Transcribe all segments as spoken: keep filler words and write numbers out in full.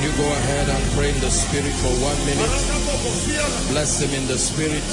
you go ahead and pray in the spirit for one minute? Bless him in the spirit.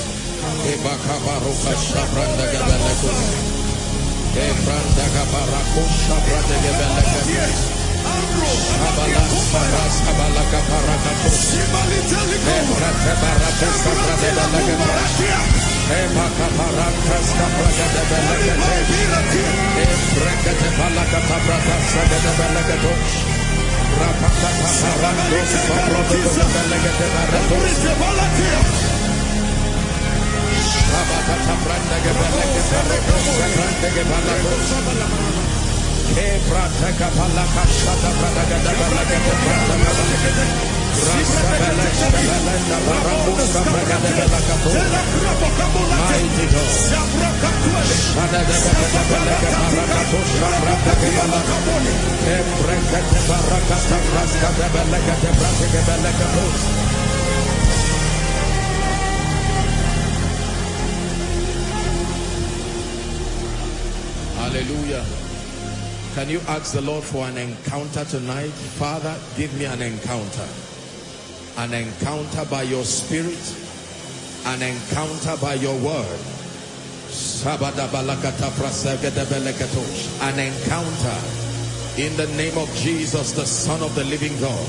Hallelujah. Can you ask the Lord for an encounter tonight? Father, give me an encounter. An encounter by your spirit. An encounter by your word. An encounter in the name of Jesus, the Son of the living God.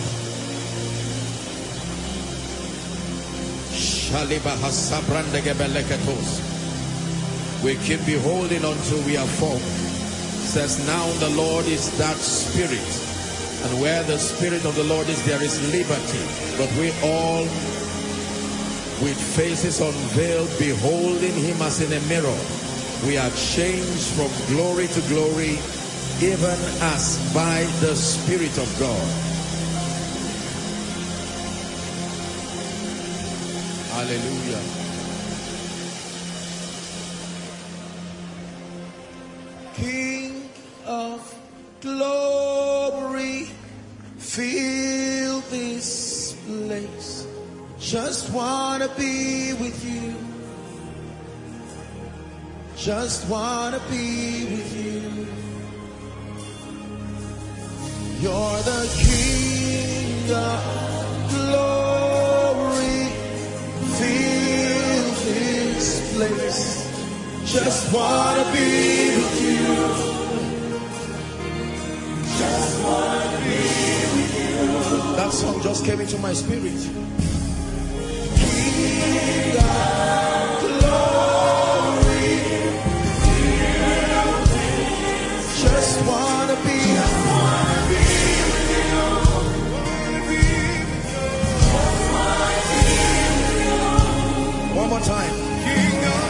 We keep beholding until we are formed. Says, now the Lord is that spirit, and where the spirit of the Lord is, there is liberty. But we all, with faces unveiled, beholding him as in a mirror, we are changed from glory to glory, even as by the Spirit of God. Hallelujah. King of glory, fill this place. Just wanna be with you. Just wanna be with you. You're the King of glory, fill this place. Just wanna be with you. Just wanna be with you. That song just came into my spirit. King of glory, fill this. Just wanna be, just wanna be with you. Wanna be with you. Just wanna be with you. One more time. King of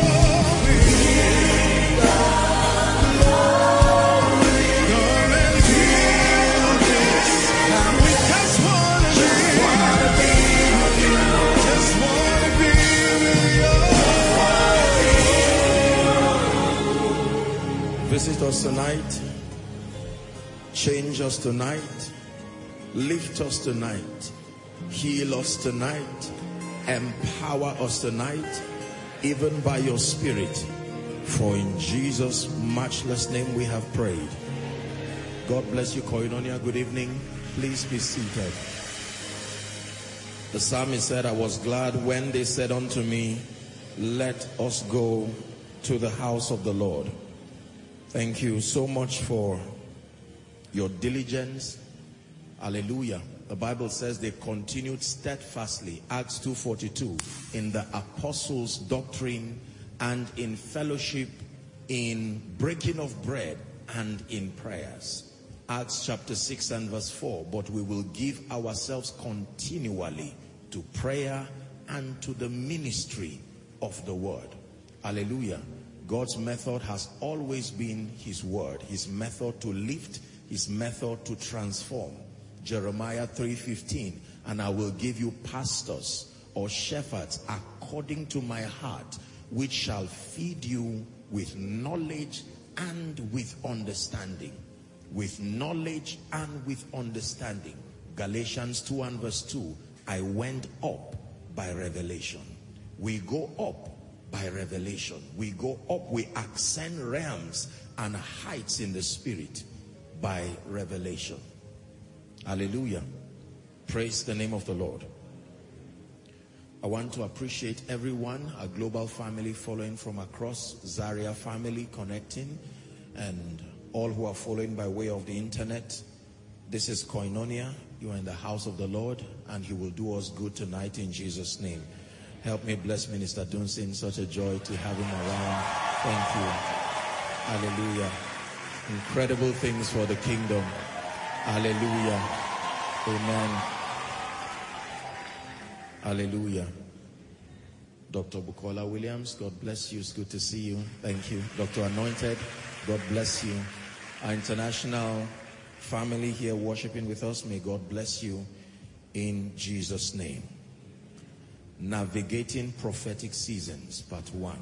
Visit us tonight, change us tonight, lift us tonight, heal us tonight, empower us tonight, even by your spirit. For in Jesus' matchless name we have prayed. God bless you, Koinonia. Good evening. Please be seated. The psalmist said, I was glad when they said unto me, let us go to the house of the Lord. Thank you so much for your diligence. Hallelujah. The Bible says they continued steadfastly, Acts two forty-two, in the apostles' doctrine and in fellowship, in breaking of bread and in prayers. Acts chapter six and verse four, but we will give ourselves continually to prayer and to the ministry of the word. Hallelujah. God's method has always been his word, his method to lift, his method to transform. Jeremiah three fifteen, and I will give you pastors or shepherds according to my heart, which shall feed you with knowledge and with understanding. With knowledge and with understanding. Galatians two and verse two, I went up by revelation. We go up by revelation. We go up, we ascend realms and heights in the spirit by revelation. Hallelujah. Praise the name of the Lord. I want to appreciate everyone, our global family following from across, Zaria family connecting, and all who are following by way of the internet. This is Koinonia. You are in the house of the Lord, and he will do us good tonight in Jesus' name. Help me bless Minister Dunsin. Such a joy to have him around. Thank you. Hallelujah. Incredible things for the kingdom. Hallelujah. Amen. Hallelujah. Doctor Bukola Williams, God bless you. It's good to see you. Thank you. Doctor Anointed, God bless you. Our international family here worshiping with us, may God bless you in Jesus' name. Navigating prophetic seasons, part one.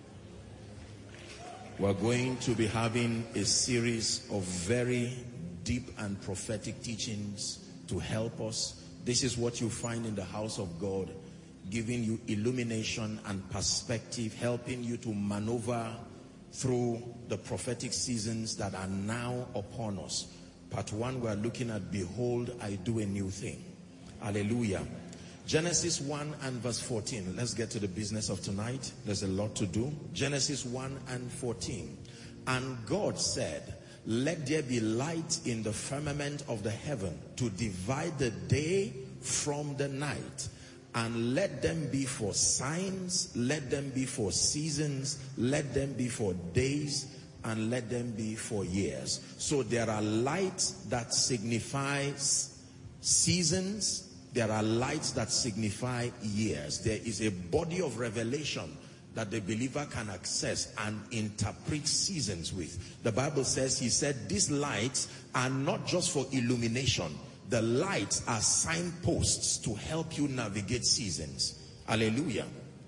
We're going to be having a series of very deep and prophetic teachings to help us. This is what you find in the house of God, giving you illumination and perspective, helping you to maneuver through the prophetic seasons that are now upon us. Part one, we're looking at, behold, I do a new thing. Hallelujah. Genesis one and verse fourteen. Let's get to the business of tonight. There's a lot to do. Genesis one and fourteen. And God said, let there be light in the firmament of the heaven to divide the day from the night. And let them be for signs, let them be for seasons, let them be for days, and let them be for years. So there are lights that signifies seasons. There are lights that signify years. There is a body of revelation that the believer can access and interpret seasons with. The Bible says, he said, these lights are not just for illumination. The lights are signposts to help you navigate seasons. Hallelujah.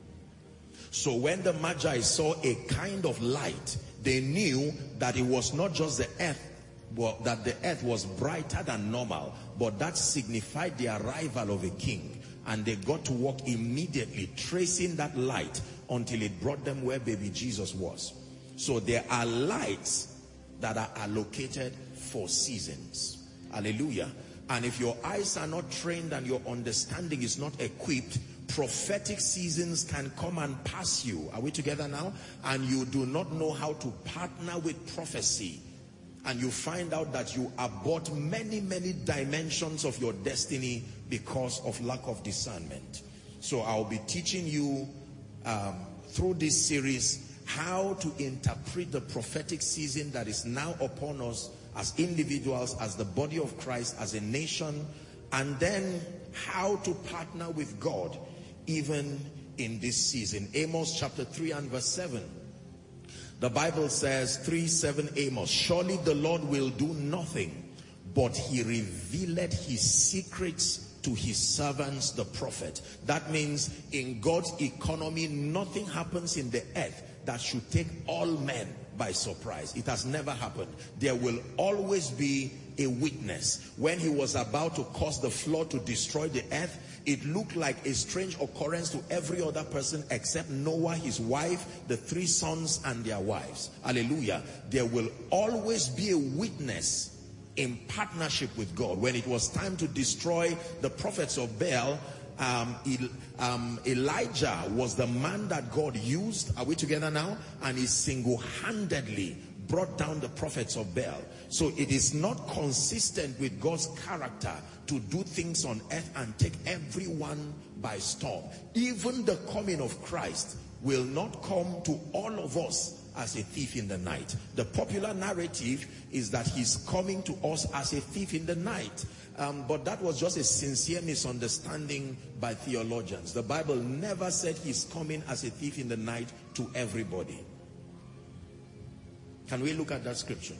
So when the Magi saw a kind of light, they knew that it was not just the earth, but that the earth was brighter than normal, but that signified the arrival of a king. And they got to work immediately, tracing that light until it brought them where baby Jesus was. So there are lights that are allocated for seasons. Hallelujah. And if your eyes are not trained and your understanding is not equipped, prophetic seasons can come and pass you. Are we together now? And you do not know how to partner with prophecy. And you find out that you abort many, many dimensions of your destiny because of lack of discernment. So I'll be teaching you um, through this series how to interpret the prophetic season that is now upon us as individuals, as the body of Christ, as a nation, and then how to partner with God even in this season. Amos chapter three and verse seven. The Bible says, three seven Amos, surely the Lord will do nothing, but he revealed his secrets to his servants, the prophet. That means in God's economy, nothing happens in the earth that should take all men by surprise. It has never happened. There will always be a witness. When he was about to cause the flood to destroy the earth, it looked like a strange occurrence to every other person except Noah, his wife, the three sons and their wives. Hallelujah. There will always be a witness in partnership with God. When it was time to destroy the prophets of Baal, um, El, um, Elijah was the man that God used. Are we together now? And he single-handedly brought down the prophets of Baal. So it is not consistent with God's character to do things on earth and take everyone by storm. Even the coming of Christ will not come to all of us as a thief in the night. The popular narrative is that he's coming to us as a thief in the night. Um, but that was just a sincere misunderstanding by theologians. The Bible never said he's coming as a thief in the night to everybody. Can we look at that scripture?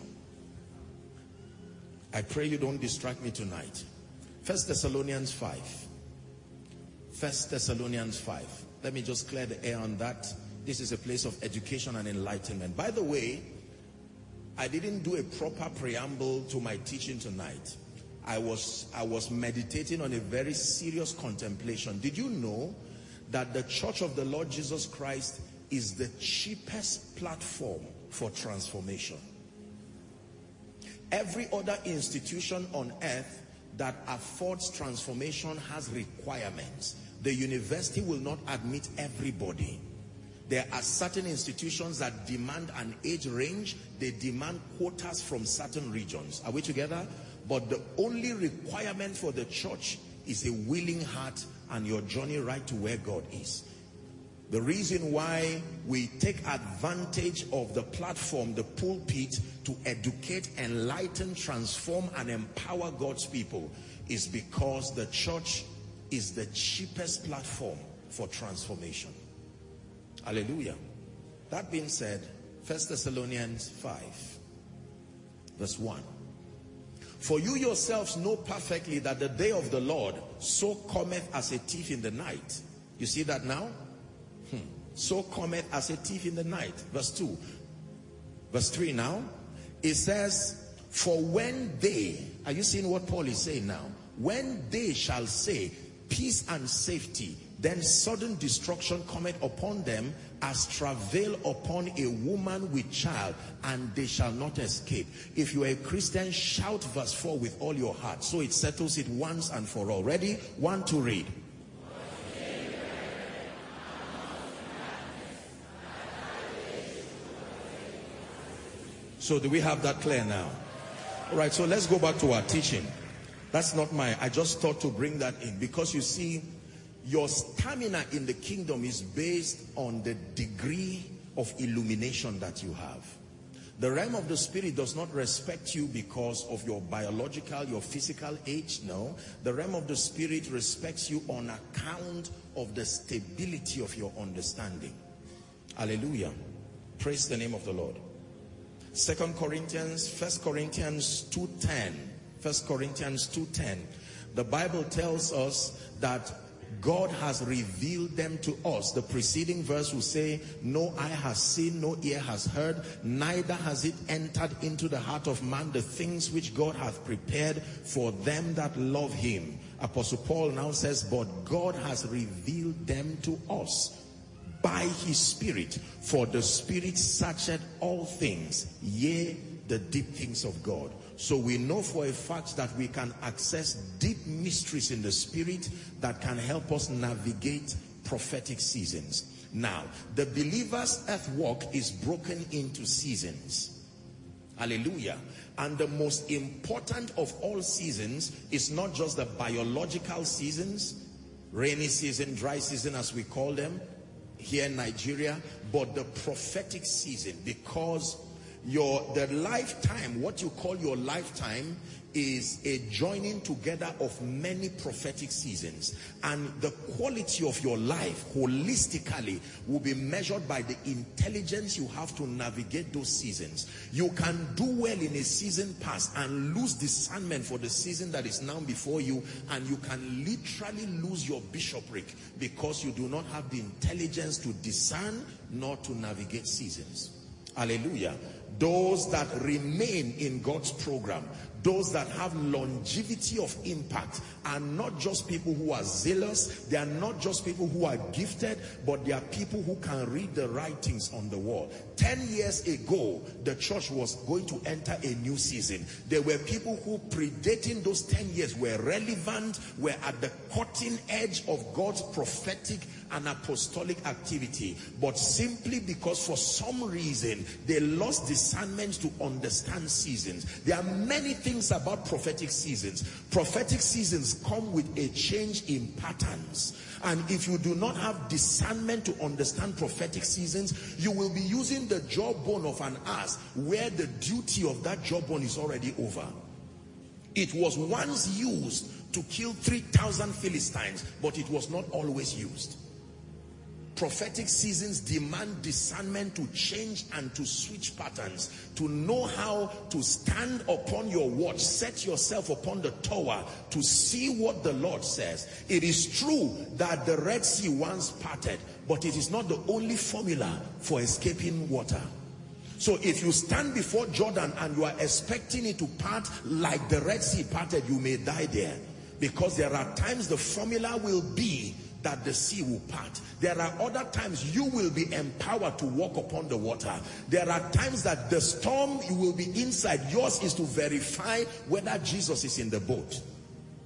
I pray you don't distract me tonight. First Thessalonians five. First Thessalonians five. Let me just clear the air on that. This is a place of education and enlightenment. By the way, I didn't do a proper preamble to my teaching tonight. I was, I was meditating on a very serious contemplation. Did you know that the Church of the Lord Jesus Christ is the cheapest platform for transformation? Every other institution on earth that affords transformation has requirements. The university will not admit everybody. There are certain institutions that demand an age range. They demand quotas from certain regions. Are we together? But the only requirement for the church is a willing heart and your journey right to where God is. The reason why we take advantage of the platform, the pulpit, to educate, enlighten, transform, and empower God's people is because the church is the cheapest platform for transformation. Hallelujah. That being said, First Thessalonians five, verse one. For you yourselves know perfectly that the day of the Lord so cometh as a thief in the night. You see that now? Hmm. So cometh as a thief in the night. Verse two. Verse three now. It says, for when they, are you seeing what Paul is saying now? When they shall say, peace and safety, then sudden destruction cometh upon them as travail upon a woman with child, and they shall not escape. If you are a Christian, shout verse four with all your heart, so it settles it once and for all. Ready? One to read. So do we have that clear now? All right, so let's go back to our teaching. That's not my, I just thought to bring that in, because you see, your stamina in the kingdom is based on the degree of illumination that you have. The realm of the spirit does not respect you because of your biological, your physical age. No. The realm of the spirit respects you on account of the stability of your understanding. Hallelujah. Praise the name of the Lord. Second Corinthians, First Corinthians two ten. First Corinthians two ten. The Bible tells us that God has revealed them to us. The preceding verse will say, no eye has seen, no ear has heard, neither has it entered into the heart of man the things which God hath prepared for them that love him. Apostle Paul now says, but God has revealed them to us by his Spirit, for the Spirit searcheth all things, yea, the deep things of God. So we know for a fact that we can access deep mysteries in the spirit that can help us navigate prophetic seasons. Now, the believer's earth walk is broken into seasons. Hallelujah. And the most important of all seasons is not just the biological seasons, rainy season, dry season as we call them here in Nigeria, but the prophetic season, because Your the lifetime, what you call your lifetime, is a joining together of many prophetic seasons, and the quality of your life holistically will be measured by the intelligence you have to navigate those seasons. You can do well in a season past and lose discernment for the season that is now before you, and you can literally lose your bishopric because you do not have the intelligence to discern nor to navigate seasons. Hallelujah. Those that remain in God's program, those that have longevity of impact, are not just people who are zealous, they are not just people who are gifted, but they are people who can read the writings on the wall. Ten years ago, the church was going to enter a new season. There were people who, predating those ten years, were relevant, were at the cutting edge of God's prophetic and apostolic activity, but simply because for some reason they lost discernment to understand seasons. There are many things about prophetic seasons. Prophetic seasons come with a change in patterns, and if you do not have discernment to understand prophetic seasons, you will be using the jawbone of an ass where the duty of that jawbone is already over. It was once used to kill three thousand Philistines, but it was not always used. Prophetic seasons demand discernment to change and to switch patterns, to know how to stand upon your watch, set yourself upon the tower to see what the Lord says. It is true that the Red Sea once parted, but it is not the only formula for escaping water. So if you stand before Jordan and you are expecting it to part like the Red Sea parted, you may die there, because there are times the formula will be that the sea will part. There are other times you will be empowered to walk upon the water. There are times that the storm, you will be inside. Yours is to verify whether Jesus is in the boat.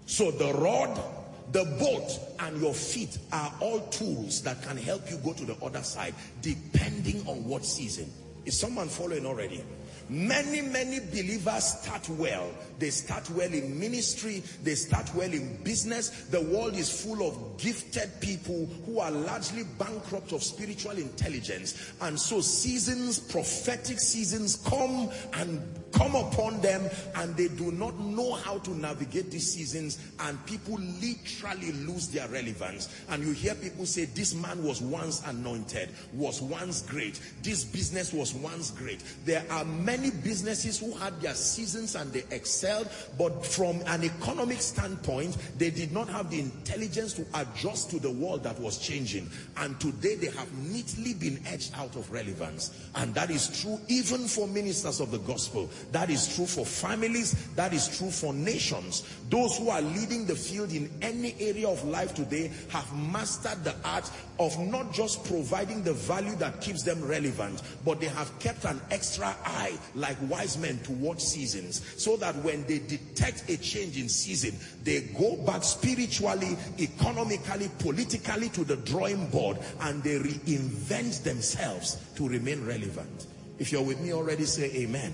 So the rod, the boat, and your feet are all tools that can help you go to the other side, depending on what season. Is someone following already? Many, many believers start well. They start well in ministry. They start well in business. The world is full of gifted people who are largely bankrupt of spiritual intelligence. And so seasons, prophetic seasons come and come upon them, and they do not know how to navigate these seasons, and people literally lose their relevance. And you hear people say, this man was once anointed, was once great, this business was once great. There are many businesses who had their seasons and they excelled, but from an economic standpoint, they did not have the intelligence to adjust to the world that was changing. And today they have neatly been edged out of relevance. And that is true even for ministers of the gospel. That is true for families. That is true for nations. Those who are leading the field in any area of life today have mastered the art of not just providing the value that keeps them relevant, but they have kept an extra eye like wise men to watch seasons, so that when they detect a change in season, they go back spiritually, economically, politically to the drawing board, and they reinvent themselves to remain relevant. If you're with me already, say amen.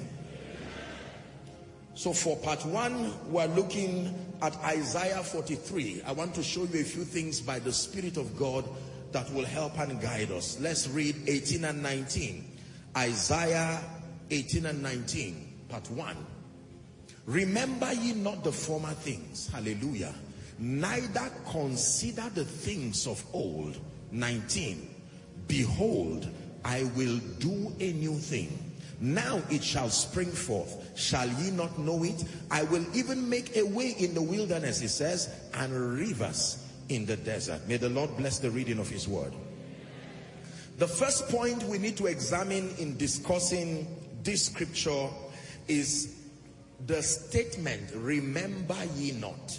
So for part one, we're looking at Isaiah forty-three. I want to show you a few things by the Spirit of God that will help and guide us. Let's read eighteen and nineteen. Isaiah eighteen and nineteen, part one. Remember ye not the former things, hallelujah, neither consider the things of old. nineteen. Behold, I will do a new thing. Now it shall spring forth. Shall ye not know it? I will even make a way in the wilderness, it says, and rivers in the desert. May the Lord bless the reading of his word. The first point we need to examine in discussing this scripture is the statement, remember ye not.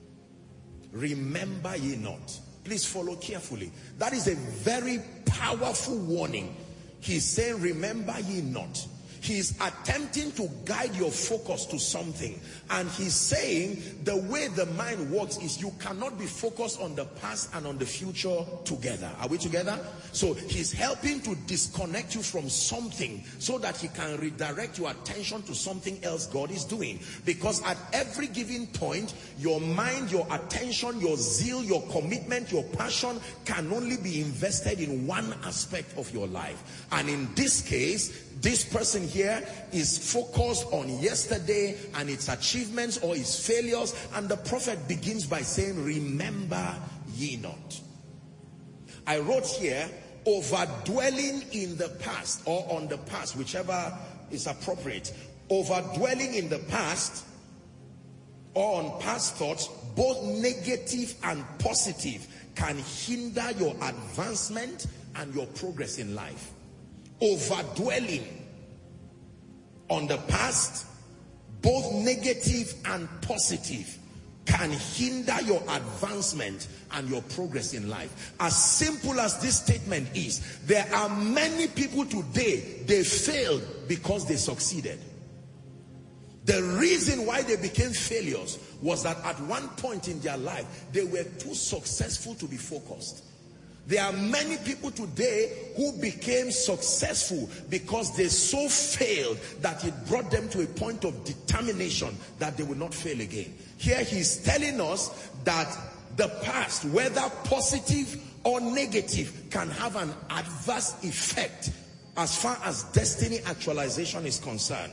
Remember ye not. Please follow carefully. That is a very powerful warning. He's saying, remember ye not. He's attempting to guide your focus to something. And he's saying the way the mind works is you cannot be focused on the past and on the future together. Are we together? So he's helping to disconnect you from something so that he can redirect your attention to something else God is doing. Because at every given point, your mind, your attention, your zeal, your commitment, your passion can only be invested in one aspect of your life. And in this case, this person here is focused on yesterday and its achievements or its failures, and the prophet begins by saying, remember ye not. I wrote here, overdwelling in the past or on the past, whichever is appropriate. Overdwelling in the past or on past thoughts, both negative and positive, can hinder your advancement and your progress in life. Overdwelling on the past, both negative and positive, can hinder your advancement and your progress in life. As simple as this statement is, there are many people today, they failed because they succeeded. The reason why they became failures was that at one point in their life, they were too successful to be focused. There are many people today who became successful because they so failed that it brought them to a point of determination that they will not fail again. Here he's telling us that the past, whether positive or negative, can have an adverse effect as far as destiny actualization is concerned.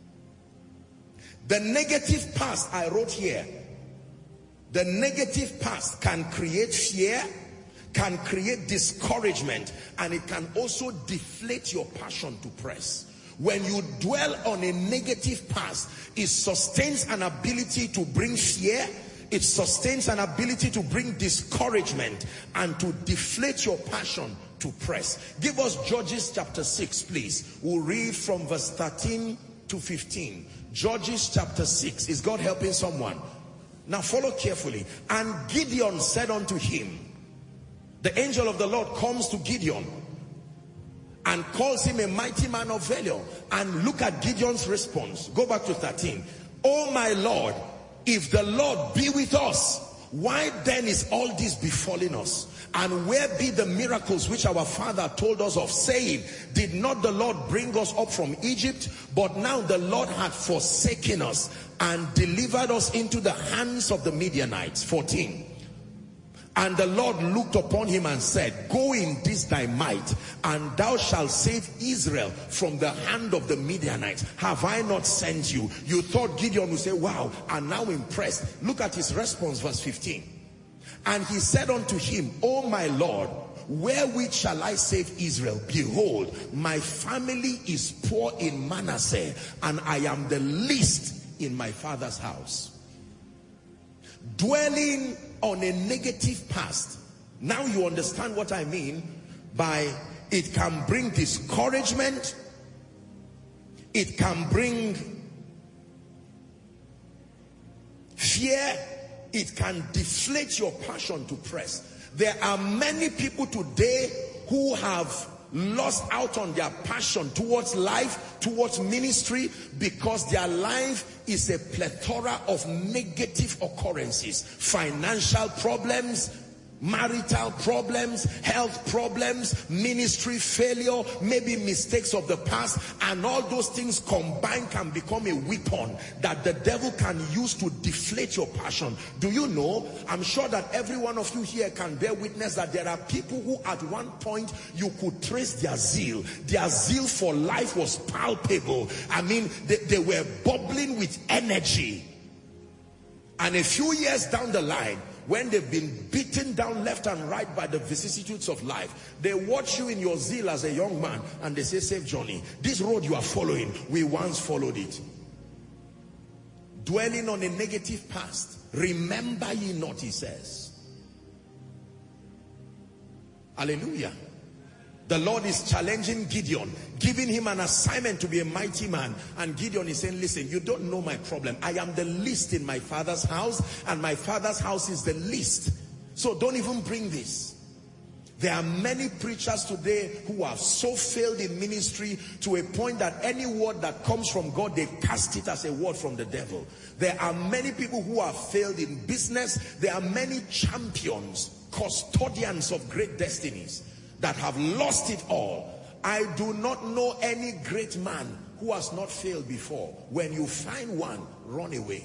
The negative past, I wrote here, the negative past can create fear, can create discouragement, and it can also deflate your passion to press. When you dwell on a negative past, it sustains an ability to bring fear, it sustains an ability to bring discouragement and to deflate your passion to press. Give us Judges chapter six, please. We'll read from verse thirteen to fifteen. Judges chapter six. Is God helping someone? Now follow carefully. And Gideon said unto him, the angel of the Lord comes to Gideon and calls him a mighty man of valor. And look at Gideon's response. Go back to thirteen. Oh my Lord, if the Lord be with us, why then is all this befalling us? And where be the miracles which our father told us of, saying, did not the Lord bring us up from Egypt? But now the Lord had forsaken us and delivered us into the hands of the Midianites. fourteen. And the Lord looked upon him and said, go in this thy might, and thou shalt save Israel from the hand of the Midianites. Have I not sent you? You thought Gideon would say, wow, I'm now impressed. Look at his response, verse fifteen. And he said unto him, O my Lord, wherewith shall I save Israel? Behold, my family is poor in Manasseh, and I am the least in my father's house. Dwelling on a negative past. Now you understand what I mean by it can bring discouragement. It can bring fear. It can deflate your passion to press. There are many people today who have lost out on their passion towards life, towards ministry, because their life is a plethora of negative occurrences. Financial problems, marital problems, health problems, ministry failure, maybe mistakes of the past, and all those things combined can become a weapon that the devil can use to deflate your passion. Do you know, I'm sure that every one of you here can bear witness that there are people who at one point you could trace their zeal. Their zeal for life was palpable. I mean, they, they were bubbling with energy. And a few years down the line, when they've been beaten down left and right by the vicissitudes of life, they watch you in your zeal as a young man and they say, Safe Johnny, this road you are following, we once followed it. Dwelling on a negative past. Remember ye not, he says. Hallelujah. The Lord is challenging Gideon, giving him an assignment to be a mighty man. And Gideon is saying, listen, you don't know my problem. I am the least in my father's house, and my father's house is the least. So don't even bring this. There are many preachers today who have so failed in ministry to a point that any word that comes from God, they cast it as a word from the devil. There are many people who have failed in business. There are many champions, custodians of great destinies, that have lost it all. I do not know any great man who has not failed before. When you find one, run away.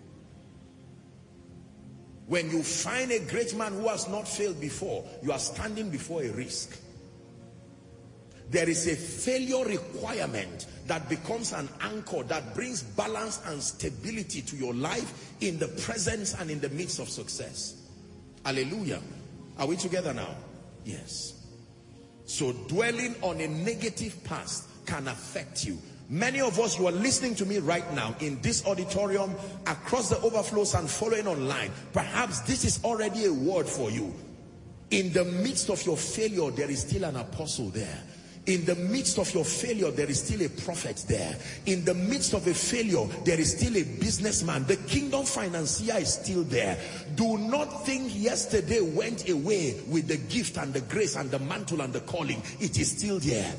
When you find a great man who has not failed before, you are standing before a risk. There is a failure requirement that becomes an anchor that brings balance and stability to your life in the presence and in the midst of success. Hallelujah. Are we together now? Yes. So dwelling on a negative past can affect you. Many of us, you are listening to me right now in this auditorium, across the overflows and following online. Perhaps this is already a word for you. In the midst of your failure, there is still an apostle there. In the midst of your failure, there is still a prophet there. In the midst of a failure, there is still a businessman. The kingdom financier is still there. Do not think yesterday went away with the gift and the grace and the mantle and the calling. It is still there.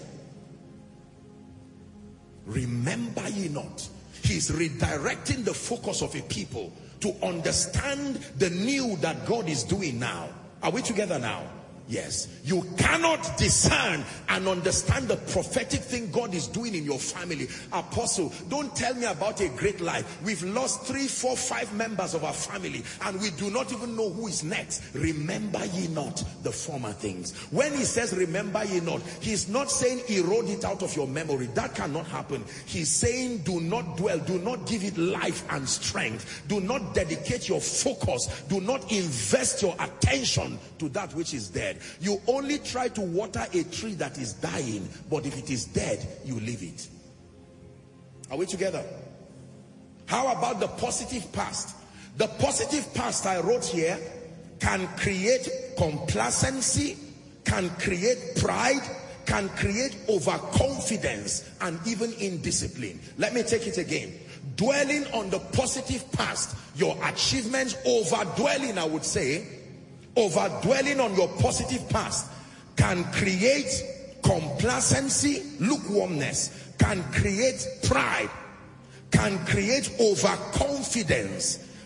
Remember ye not. He's redirecting the focus of a people to understand the new that God is doing now. Are we together now? Yes. You cannot discern and understand the prophetic thing God is doing in your family. Apostle, don't tell me about a great life. We've lost three, four, five members of our family, and we do not even know who is next. Remember ye not the former things. When he says remember ye not, he's not saying erode it out of your memory. That cannot happen. He's saying do not dwell, do not give it life and strength. Do not dedicate your focus, do not invest your attention to that which is dead. You only try to water a tree that is dying, but if it is dead, you leave it. Are we together? How about the positive past? The positive past I wrote here can create complacency, can create pride, can create overconfidence, and even indiscipline. Let me take it again. Dwelling on the positive past, your achievements, over-dwelling, I would say, over-dwelling on your positive past can create complacency, lukewarmness, can create pride, can create overconfidence,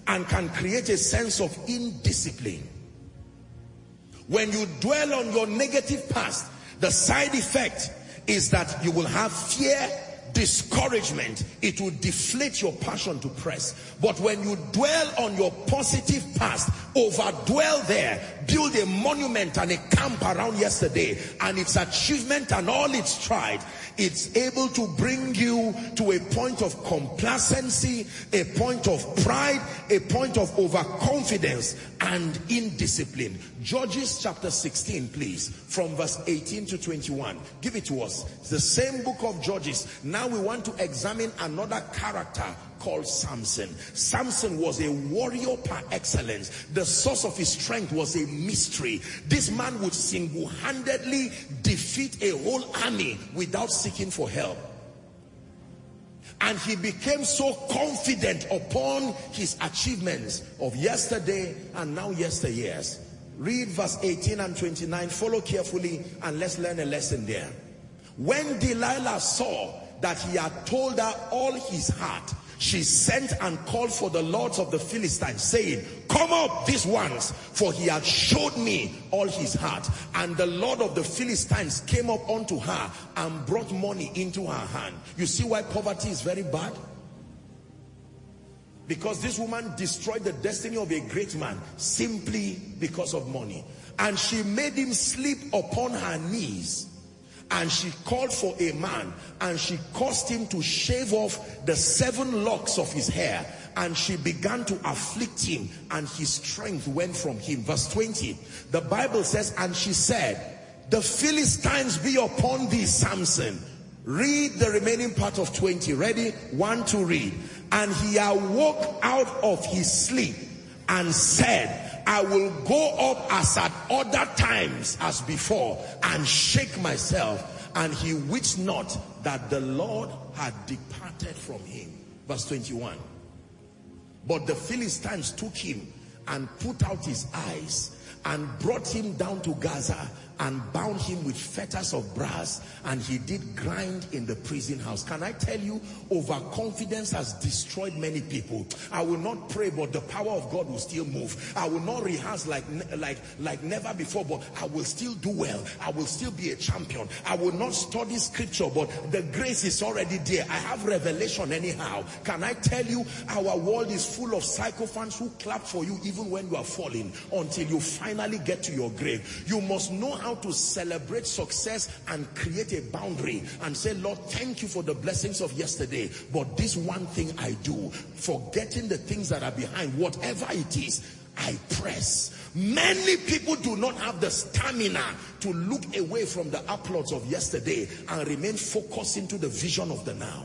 and can create a sense of indiscipline. When you dwell on your negative past, the side effect is that you will have fear, discouragement. It will deflate your passion to press. But when you dwell on your positive past, overdwell there, build a monument and a camp around yesterday and its achievement and all it's tried, it's able to bring you to a point of complacency, a point of pride, a point of overconfidence and indiscipline. Judges chapter sixteen, please, from verse eighteen to twenty-one. Give it to us. It's the same book of Judges. Now we want to examine another character called Samson. Samson was a warrior par excellence. The source of his strength was a mystery. This man would single-handedly defeat a whole army without seeking for help. And he became so confident upon his achievements of yesterday and now yesteryears. Read verse eighteen and twenty-nine. Follow carefully and let's learn a lesson there. When Delilah saw that he had told her all his heart, she sent and called for the lords of the Philistines, saying, come up these ones, for he had showed me all his heart. And the Lord of the Philistines came up unto her and brought money into her hand. You see why poverty is very bad? Because this woman destroyed the destiny of a great man simply because of money. And she made him sleep upon her knees. And she called for a man and she caused him to shave off the seven locks of his hair. And she began to afflict him and his strength went from him. Verse twenty, the Bible says, and she said, the Philistines be upon thee, Samson. Read the remaining part of twenty. Ready? One to read. And he awoke out of his sleep and said, I will go up as at other times as before and shake myself. And he wist not that the Lord had departed from him. Verse twenty-one. But the Philistines took him and put out his eyes and brought him down to Gaza and bound him with fetters of brass, and he did grind in the prison house. Can I tell you, overconfidence has destroyed many people. I will not pray, but the power of God will still move. I will not rehearse like like like never before, but I will still do well. I will still be a champion. I will not study scripture, but the grace is already there. I have revelation anyhow. Can I tell you, our world is full of sycophants who clap for you even when you are falling, until you finally get to your grave. You must know how to celebrate success and create a boundary and say, Lord, thank you for the blessings of yesterday, but this one thing I do, forgetting the things that are behind, whatever it is, I press. Many people do not have the stamina to look away from the applause of yesterday and remain focused into the vision of the now.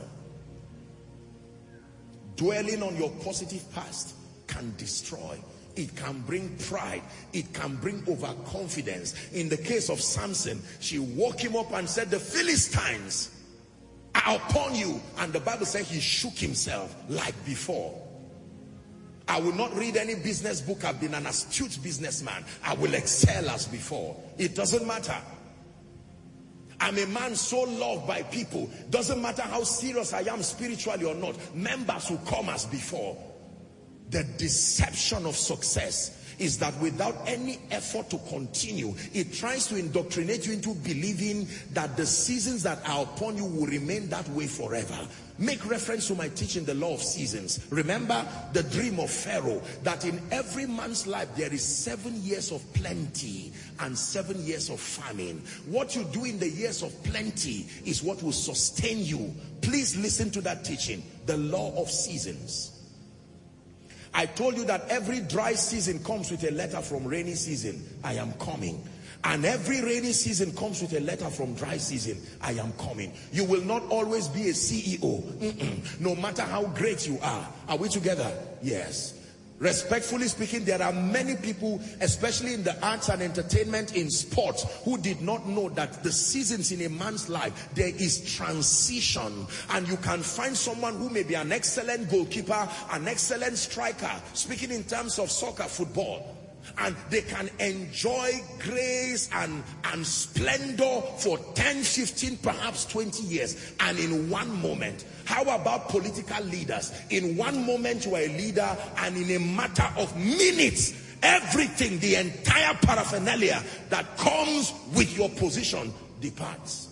Dwelling on your positive past can destroy. It can bring pride. It can bring overconfidence. In the case of Samson, she woke him up and said, the Philistines are upon you. And the Bible said he shook himself like before. I will not read any business book. I've been an astute businessman. I will excel as before. It doesn't matter. I'm a man so loved by people. Doesn't matter how serious I am spiritually or not. Members will come as before. The deception of success is that without any effort to continue, it tries to indoctrinate you into believing that the seasons that are upon you will remain that way forever. Make reference to my teaching, the law of seasons. Remember the dream of Pharaoh, that in every man's life there is seven years of plenty and seven years of famine. What you do in the years of plenty is what will sustain you. Please listen to that teaching, the law of seasons. I told you that every dry season comes with a letter from rainy season. I am coming. And every rainy season comes with a letter from dry season. I am coming. You will not always be a C E O. Mm-mm. No matter how great you are. Are we together? Yes. Respectfully speaking, there are many people, especially in the arts and entertainment, in sports, who did not know that the seasons in a man's life, there is transition. And you can find someone who may be an excellent goalkeeper, an excellent striker, speaking in terms of soccer, football. And they can enjoy grace and, and splendor for ten, fifteen, perhaps twenty years. And in one moment, how about political leaders? In one moment you are a leader, and in a matter of minutes, everything, the entire paraphernalia that comes with your position departs.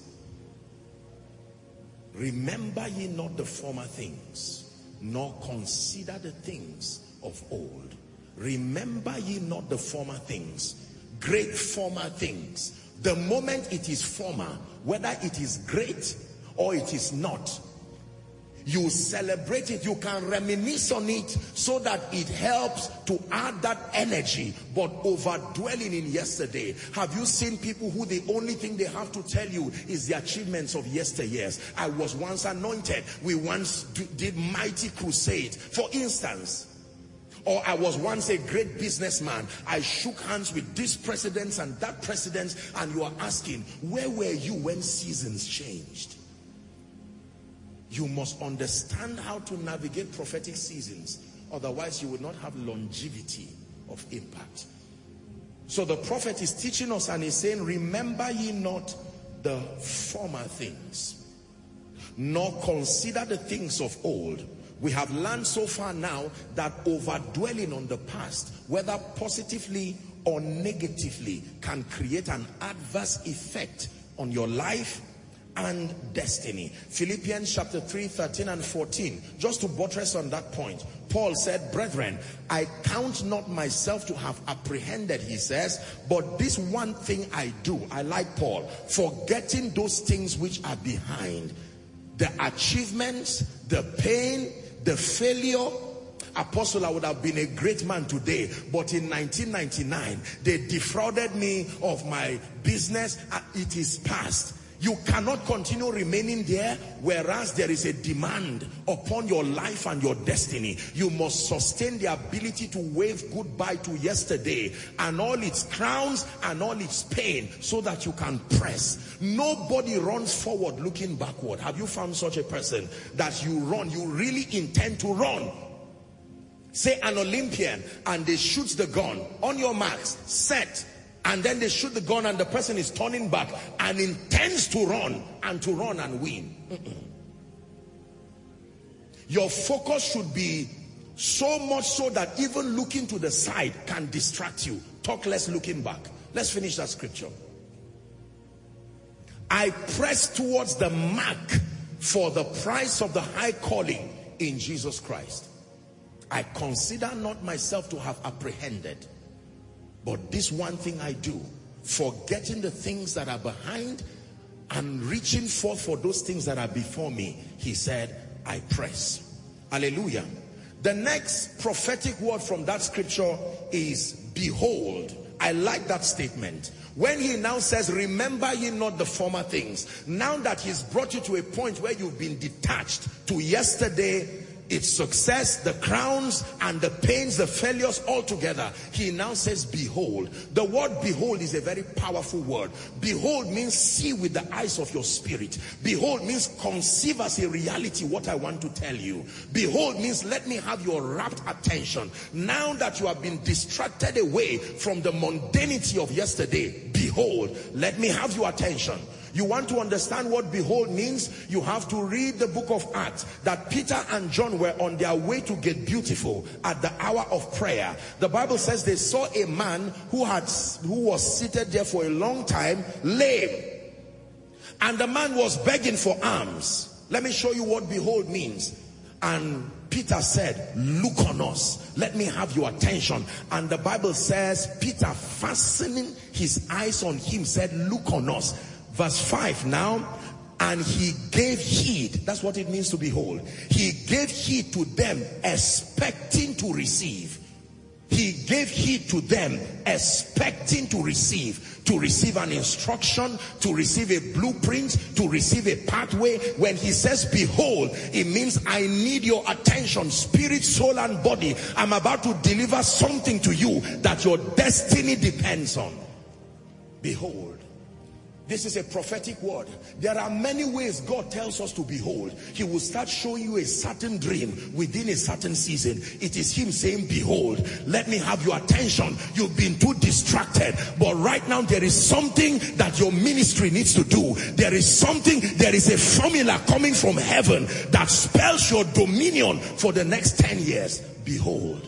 Remember ye not the former things, nor consider the things of old. Remember ye not the former things, great former things. The moment it is former, whether it is great or it is not, you celebrate it, you can reminisce on it so that it helps to add that energy. But overdwelling in yesterday, have you seen people who the only thing they have to tell you is the achievements of yesteryears? I was once anointed, we once did mighty crusade, for instance. Or I was once a great businessman, I shook hands with this president and that president. And you are asking, where were you when seasons changed? You must understand how to navigate prophetic seasons. Otherwise, you will not have longevity of impact. So the prophet is teaching us and he's saying, remember ye not the former things, nor consider the things of old. We have learned so far now that overdwelling on the past, whether positively or negatively, can create an adverse effect on your life and destiny. Philippians chapter three, thirteen and fourteen. Just to buttress on that point, Paul said, brethren, I count not myself to have apprehended, he says, but this one thing I do. I like Paul, forgetting those things which are behind, the achievements, the pain, the failure. Apostle, I would have been a great man today, but in nineteen ninety-nine, they defrauded me of my business. It is past. You cannot continue remaining there, whereas there is a demand upon your life and your destiny. You must sustain the ability to wave goodbye to yesterday and all its crowns and all its pain, so that you can press. Nobody runs forward looking backward. Have you found such a person that you run, you really intend to run? Say an Olympian, and they shoot the gun. On your marks, set. And then they shoot the gun and the person is turning back and intends to run and to run and win. Mm-mm. Your focus should be so much so that even looking to the side can distract you. Talk less looking back. Let's finish that scripture. I press towards the mark for the prize of the high calling in Jesus Christ. I consider not myself to have apprehended, but this one thing I do, forgetting the things that are behind and reaching forth for those things that are before me, he said, I press. Hallelujah. The next prophetic word from that scripture is behold. I like that statement. When he now says, remember ye not the former things. Now that he's brought you to a point where you've been detached to yesterday, its success, the crowns and the pains, the failures all together, he now says behold. The word behold is a very powerful word. Behold means see with the eyes of your spirit. Behold means conceive as a reality what I want to tell you. Behold means let me have your rapt attention. Now that you have been distracted away from the mundanity of yesterday, behold, let me have your attention. You want to understand what behold means? You have to read the book of Acts, that Peter and John were on their way to Get Beautiful at the hour of prayer. The Bible says they saw a man who had who was seated there for a long time, lame. And the man was begging for alms. Let me show you what behold means. And Peter said, look on us. Let me have your attention. And the Bible says, Peter, fastening his eyes on him, said, look on us. Verse five now, and he gave heed. That's what it means to behold. He gave heed to them, expecting to receive. He gave heed to them, expecting to receive. To receive an instruction, to receive a blueprint, to receive a pathway. When he says behold, it means I need your attention, spirit, soul and body. I'm about to deliver something to you that your destiny depends on. Behold. This is a prophetic word. There are many ways God tells us to behold. He will start showing you a certain dream within a certain season. It is him saying, behold, let me have your attention. You've been too distracted. But right now there is something that your ministry needs to do. There is something, there is a formula coming from heaven that spells your dominion for the next ten years. Behold.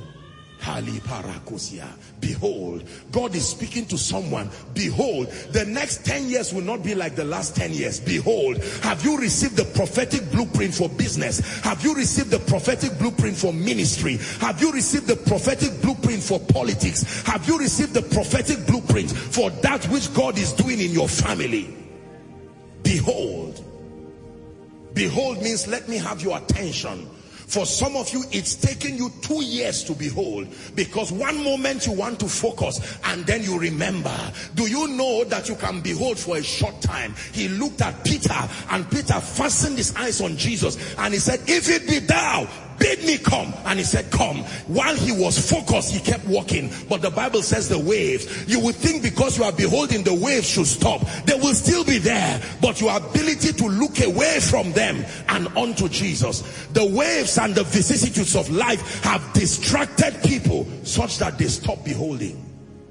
Behold, God is speaking to someone. Behold, the next ten years will not be like the last ten years. Behold, have you received the prophetic blueprint for business? Have you received the prophetic blueprint for ministry? Have you received the prophetic blueprint for politics? Have you received the prophetic blueprint for that which God is doing in your family? Behold. Behold means let me have your attention. For some of you, it's taken you two years to behold, because one moment you want to focus and then you remember. Do you know that you can behold for a short time? He looked at Peter and Peter fastened his eyes on Jesus and he said, if it be thou, bid me come. And he said, come. While he was focused, he kept walking. But the Bible says the waves, you would think because you are beholding, the waves should stop. They will still be there, but your ability to look away from them and onto Jesus. The waves and the vicissitudes of life have distracted people such that they stop beholding.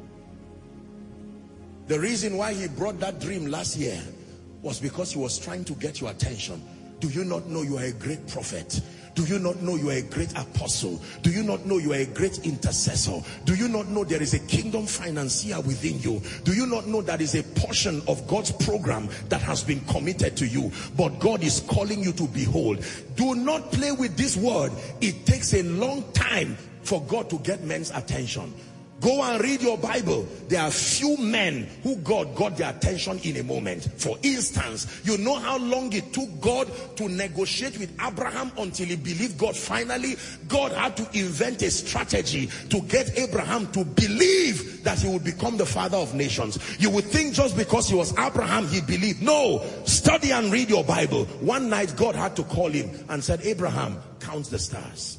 The reason why he brought that dream last year was because he was trying to get your attention. Do you not know you are a great prophet? Do you not know you are a great apostle? Do you not know you are a great intercessor? Do you not know there is a kingdom financier within you? Do you not know that is a portion of God's program that has been committed to you? But God is calling you to behold. Do not play with this word. It takes a long time for God to get men's attention. Go and read your Bible. There are few men who God got their attention in a moment. For instance, you know how long it took God to negotiate with Abraham until he believed God finally? God had to invent a strategy to get Abraham to believe that he would become the father of nations. You would think just because he was Abraham, he believed. No, study and read your Bible. One night God had to call him and said, Abraham, count the stars.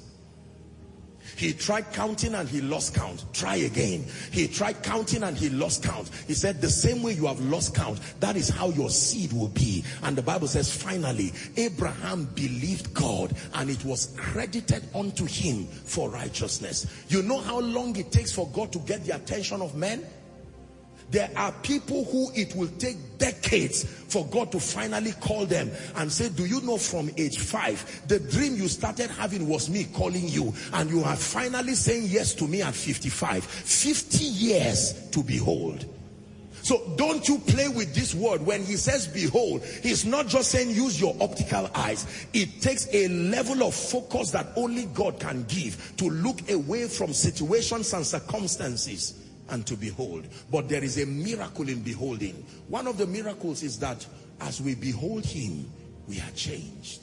He tried counting and he lost count. Try again. He tried counting and he lost count. He said, the same way you have lost count, that is how your seed will be. And the Bible says, finally, Abraham believed God and it was credited unto him for righteousness. You know how long it takes for God to get the attention of men? There are people who it will take decades for God to finally call them and say, do you know from age five, the dream you started having was me calling you, and you are finally saying yes to me at fifty-five. fifty years to behold. So don't you play with this word. When he says behold, he's not just saying use your optical eyes. It takes a level of focus that only God can give to look away from situations and circumstances and to behold. But there is a miracle in beholding. One of the miracles is that as we behold him, we are changed.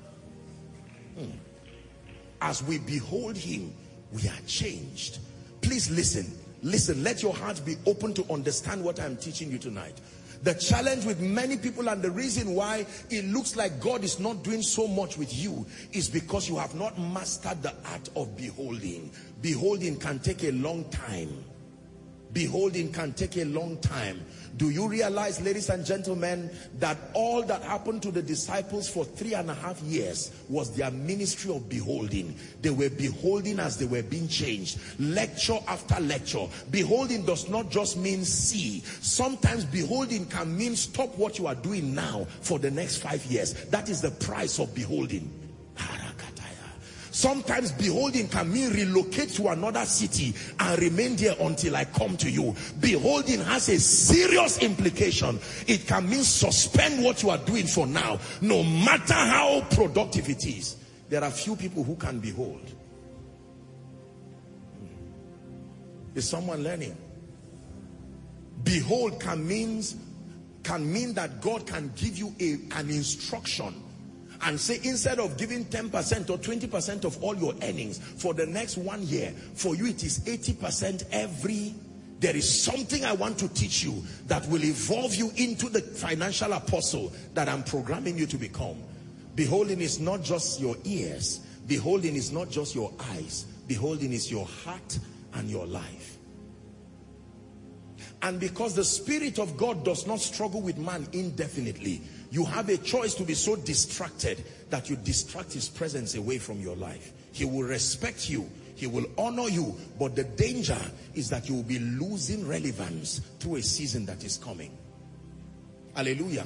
Hmm. As we behold him, we are changed. Please listen. Listen, let your heart be open to understand what I'm teaching you tonight. The challenge with many people, and the reason why it looks like God is not doing so much with you, is because you have not mastered the art of beholding. Beholding can take a long time. Beholding can take a long time. Do you realize, ladies and gentlemen, that all that happened to the disciples for three and a half years was their ministry of beholding? They were beholding as they were being changed. Lecture after lecture. Beholding does not just mean see. Sometimes beholding can mean stop what you are doing now for the next five years. That is the price of beholding. Sometimes beholding can mean relocate to another city and remain there until I come to you. Beholding has a serious implication. It can mean suspend what you are doing for now, no matter how productive it is. There are few people who can behold. Is someone learning? Behold can means can mean that God can give you a, an instruction and say, instead of giving ten percent or twenty percent of all your earnings for the next one year, for you it is eighty percent every. There is something I want to teach you that will evolve you into the financial apostle that I'm programming you to become. Beholding is not just your ears. Beholding is not just your eyes. Beholding is your heart and your life. And because the Spirit of God does not struggle with man indefinitely, you have a choice to be so distracted that you distract his presence away from your life. He will respect you, he will honor you, but the danger is that you will be losing relevance through a season that is coming. Hallelujah.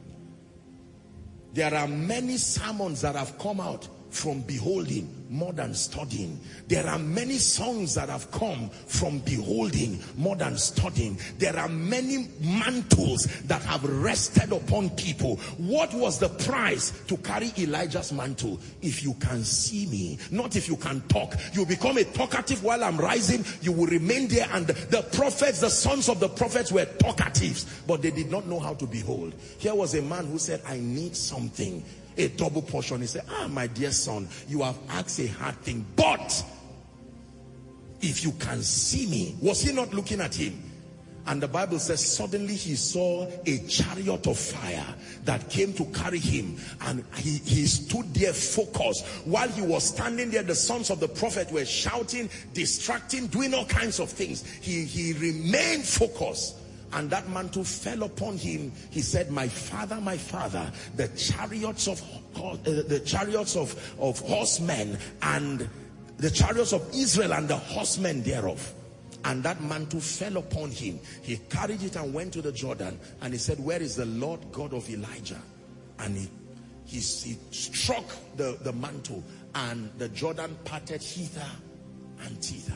There are many sermons that have come out from beholding more than studying. There are many songs that have come from beholding more than studying. There are many mantles that have rested upon people. What was the price to carry Elijah's mantle? If you can see me, not if you can talk. You become a talkative while I'm rising, you will remain there. And the prophets, the sons of the prophets were talkatives, but they did not know how to behold. Here was a man who said, I need something. A double portion. He said, ah, my dear son, you have asked a hard thing, but if you can see me. Was he not looking at him? And the Bible says suddenly he saw a chariot of fire that came to carry him, and he, he stood there focused. While he was standing there, the sons of the prophet were shouting, distracting, doing all kinds of things. He, he remained focused. And that mantle fell upon him. He said, my father, my father, the chariots of uh, the chariots of, of horsemen and the chariots of Israel and the horsemen thereof. And that mantle fell upon him. He carried it and went to the Jordan. And he said, where is the Lord God of Elijah? And he, he, he struck the, the mantle, and the Jordan parted hither and thither.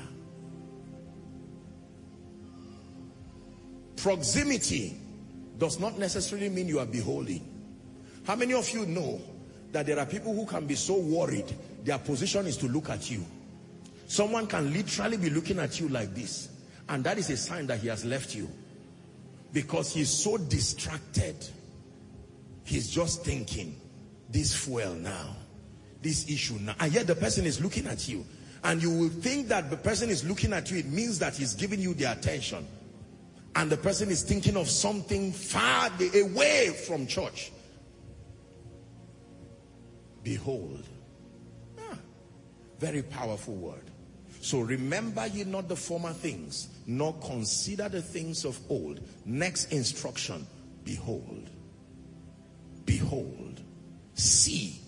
Proximity does not necessarily mean you are beholding. How many of you know that there are people who can be so worried, their position is to look at you? Someone can literally be looking at you like this, and that is a sign that he has left you, because he's so distracted. He's just thinking, this fuel now, this issue now, and yet the person is looking at you, and you will think that the person is looking at you, it means that he's giving you the attention. And the person is thinking of something far away from church. Behold. Ah, very powerful word. So remember ye not the former things, nor consider the things of old. Next instruction. Behold. Behold. See.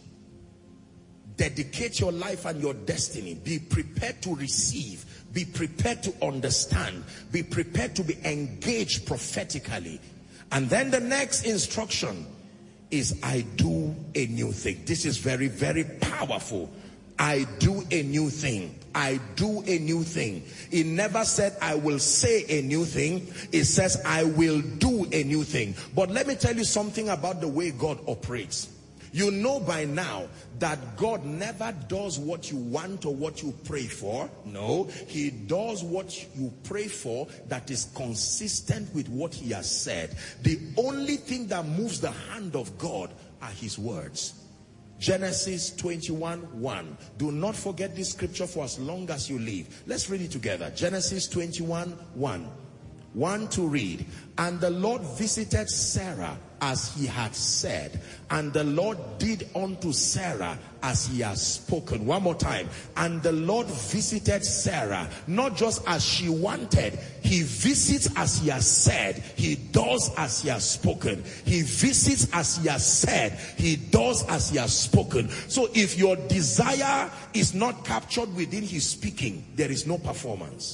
Dedicate your life and your destiny. Be prepared to receive. Be prepared to understand. Be prepared to be engaged prophetically. And then the next instruction is, I do a new thing. This is very, very powerful. I do a new thing. I do a new thing. It never said I will say a new thing. It says I will do a new thing. But let me tell you something about the way God operates. You know by now that God never does what you want or what you pray for. No, he does what you pray for that is consistent with what he has said. The only thing that moves the hand of God are his words. Genesis twenty-one one. Do not forget this scripture for as long as you live. Let's read it together. Genesis twenty-one one. One to read. And the Lord visited Sarah as he had said, and the Lord did unto Sarah as he has spoken. One more time. And the Lord visited Sarah, not just as she wanted. He visits as he has said. He does as he has spoken. He visits as he has said. He does as he has spoken. So if your desire is not captured within his speaking, there is no performance.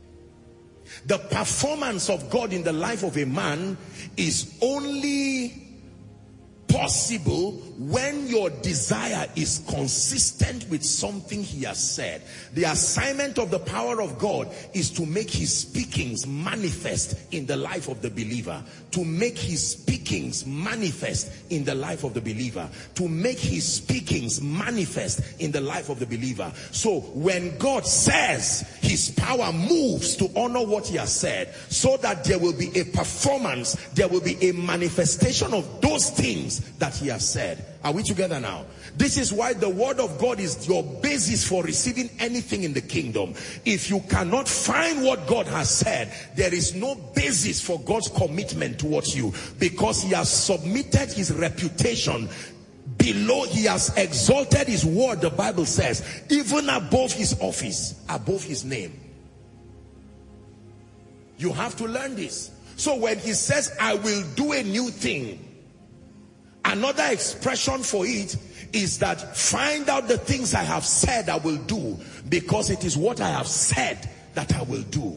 The performance of God in the life of a man is only possible when your desire is consistent with something he has said. The assignment of the power of God is to make his speakings manifest in the life of the believer. To make his speakings manifest in the life of the believer. To make his speakings manifest in the life of the believer. So when God says, his power moves to honor what he has said, so that there will be a performance, there will be a manifestation of those things that he has said. Are we together now? This is why the word of God is your basis for receiving anything in the kingdom. If you cannot find what God has said, there is no basis for God's commitment towards you, because he has submitted his reputation below. He has exalted his word, the Bible says, even above his office, above his name. You have to learn this. So when he says, I will do a new thing, another expression for it is that find out the things I have said I will do, because it is what I have said that I will do.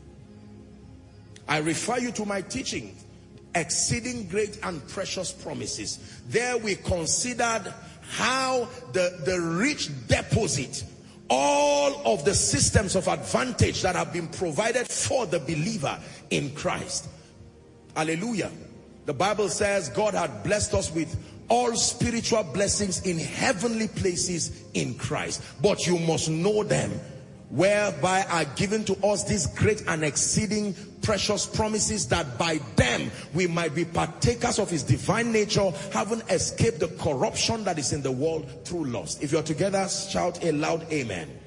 I refer you to my teaching, Exceeding Great and Precious Promises. There we considered how the, the rich deposit, all of the systems of advantage that have been provided for the believer in Christ. Hallelujah. The Bible says God had blessed us with all spiritual blessings in heavenly places in Christ. But you must know them, whereby are given to us these great and exceeding precious promises, that by them we might be partakers of his divine nature, having escaped the corruption that is in the world through lust. If you're together, shout a loud amen. Amen.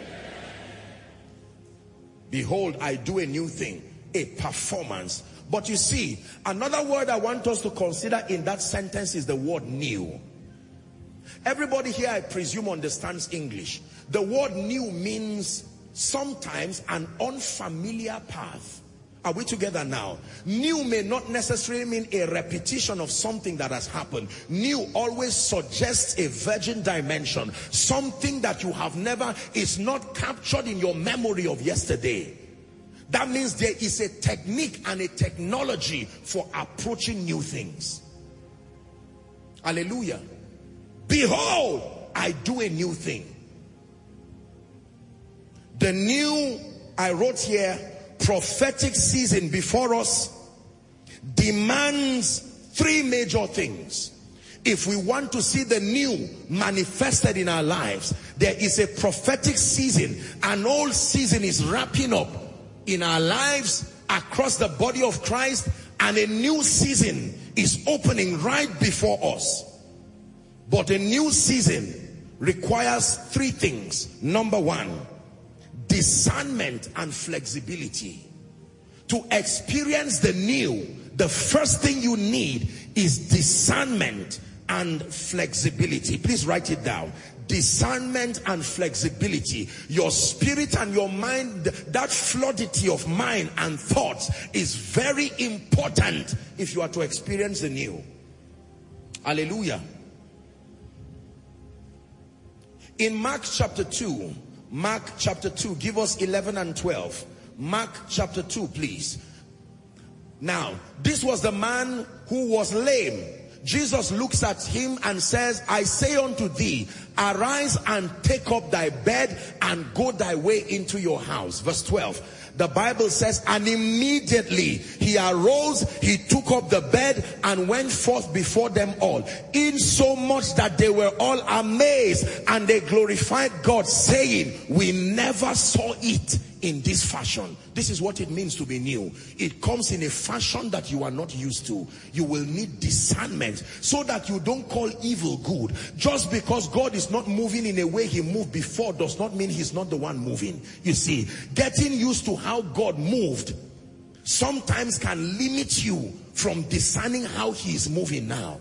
Behold, I do a new thing, a performance. But you see, another word I want us to consider in that sentence is the word new. Everybody here, I presume, understands English. The word new means sometimes an unfamiliar path. Are we together now? New may not necessarily mean a repetition of something that has happened. New always suggests a virgin dimension. Something that you have never, is not captured in your memory of yesterday. That means there is a technique and a technology for approaching new things. Hallelujah. Behold, I do a new thing. The new, I wrote here, prophetic season before us demands three major things. If we want to see the new manifested in our lives, there is a prophetic season. An old season is wrapping up in our lives across the body of Christ, and a new season is opening right before us. But a new season requires three things. Number one, discernment and flexibility. To experience the new, the first thing you need is discernment and flexibility. Please write it down. Discernment and flexibility. Your spirit and your mind, that fluidity of mind and thoughts is very important if you are to experience the new. Hallelujah. In Mark chapter two, Mark chapter two, give us eleven and twelve. Mark chapter two, please. Now, this was the man who was lame. Jesus looks at him and says, I say unto thee, arise and take up thy bed and go thy way into your house. Verse twelve. The Bible says, and immediately he arose, he took up the bed and went forth before them all, insomuch that they were all amazed, and they glorified God, saying, we never saw it in this fashion. This is what it means to be new. It comes in a fashion that you are not used to. You will need discernment so that you don't call evil good. Just because God is not moving in a way he moved before does not mean he's not the one moving. You see, getting used to how God moved sometimes can limit you from discerning how he is moving now.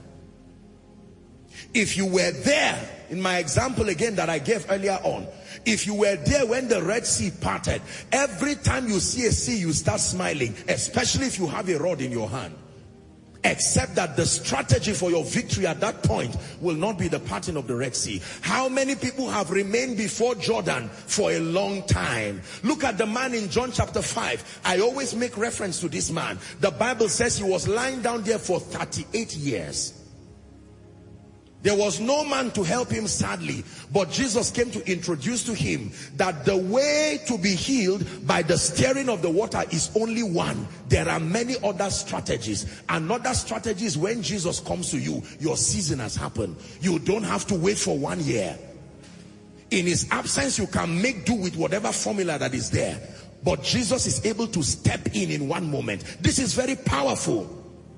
If you were there, in my example again that I gave earlier on, if you were there when the Red Sea parted, every time you see a sea, you start smiling, especially if you have a rod in your hand. Except that the strategy for your victory at that point will not be the parting of the Red Sea. How many people have remained before Jordan for a long time? Look at the man in John chapter five. I always make reference to this man. The Bible says he was lying down there for thirty-eight years. There was no man to help him, sadly, but Jesus came to introduce to him that the way to be healed by the stirring of the water is only one. There are many other strategies. Another strategy is when Jesus comes to you, your season has happened. You don't have to wait for one year. In his absence, you can make do with whatever formula that is there. But Jesus is able to step in in one moment. This is very powerful.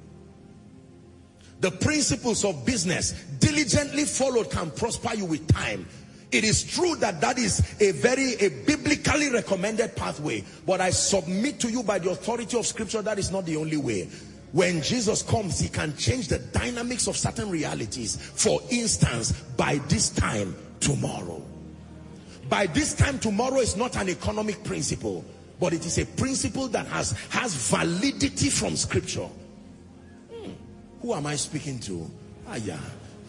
The principles of business diligently followed can prosper you with time. It is true that that is a very a biblically recommended pathway, but I submit to you by the authority of scripture that is not the only way. When Jesus comes, he can change the dynamics of certain realities. For instance, by this time tomorrow. By this time tomorrow is not an economic principle. but it is a principle that has, has validity from scripture. Hmm. Who am I speaking to? Aya.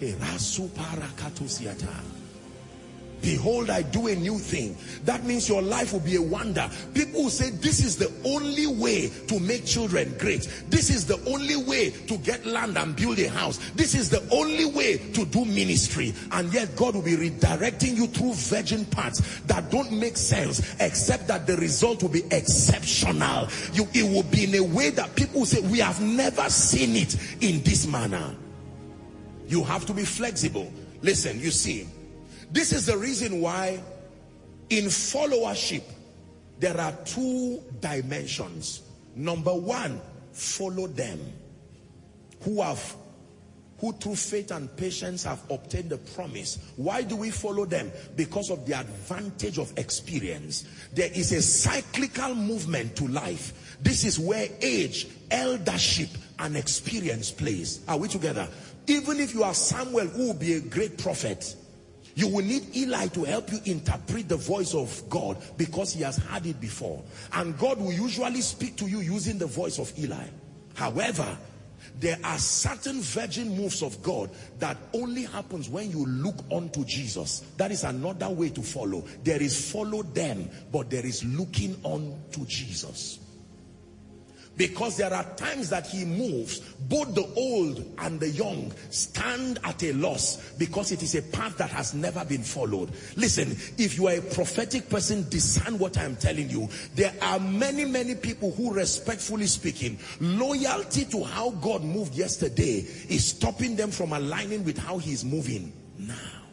Behold, I do a new thing. That means your life will be a wonder. People will say this is the only way to make children great. This is the only way to get land and build a house. This is the only way to do ministry. And yet God will be redirecting you through virgin paths that don't make sense, except that the result will be exceptional. You, it will be in a way that people will say, we have never seen it in this manner. You have to be flexible. Listen, you see, this is the reason why in followership there are two dimensions. Number one, follow them who have who through faith and patience have obtained the promise. Why do we follow them? Because of the advantage of experience. There is a cyclical movement to life. This is where age, eldership, and experience plays. Are we together? Even if you are Samuel, who will be a great prophet, you will need Eli to help you interpret the voice of God, because he has heard it before. And God will usually speak to you using the voice of Eli. However, there are certain virgin moves of God that only happens when you look onto Jesus. That is another way to follow. There is follow them, but there is looking on to Jesus. Because there are times that he moves, both the old and the young stand at a loss, because it is a path that has never been followed. Listen, if you are a prophetic person, discern what I am telling you. There are many, many people who, respectfully speaking, loyalty to how God moved yesterday is stopping them from aligning with how he is moving now.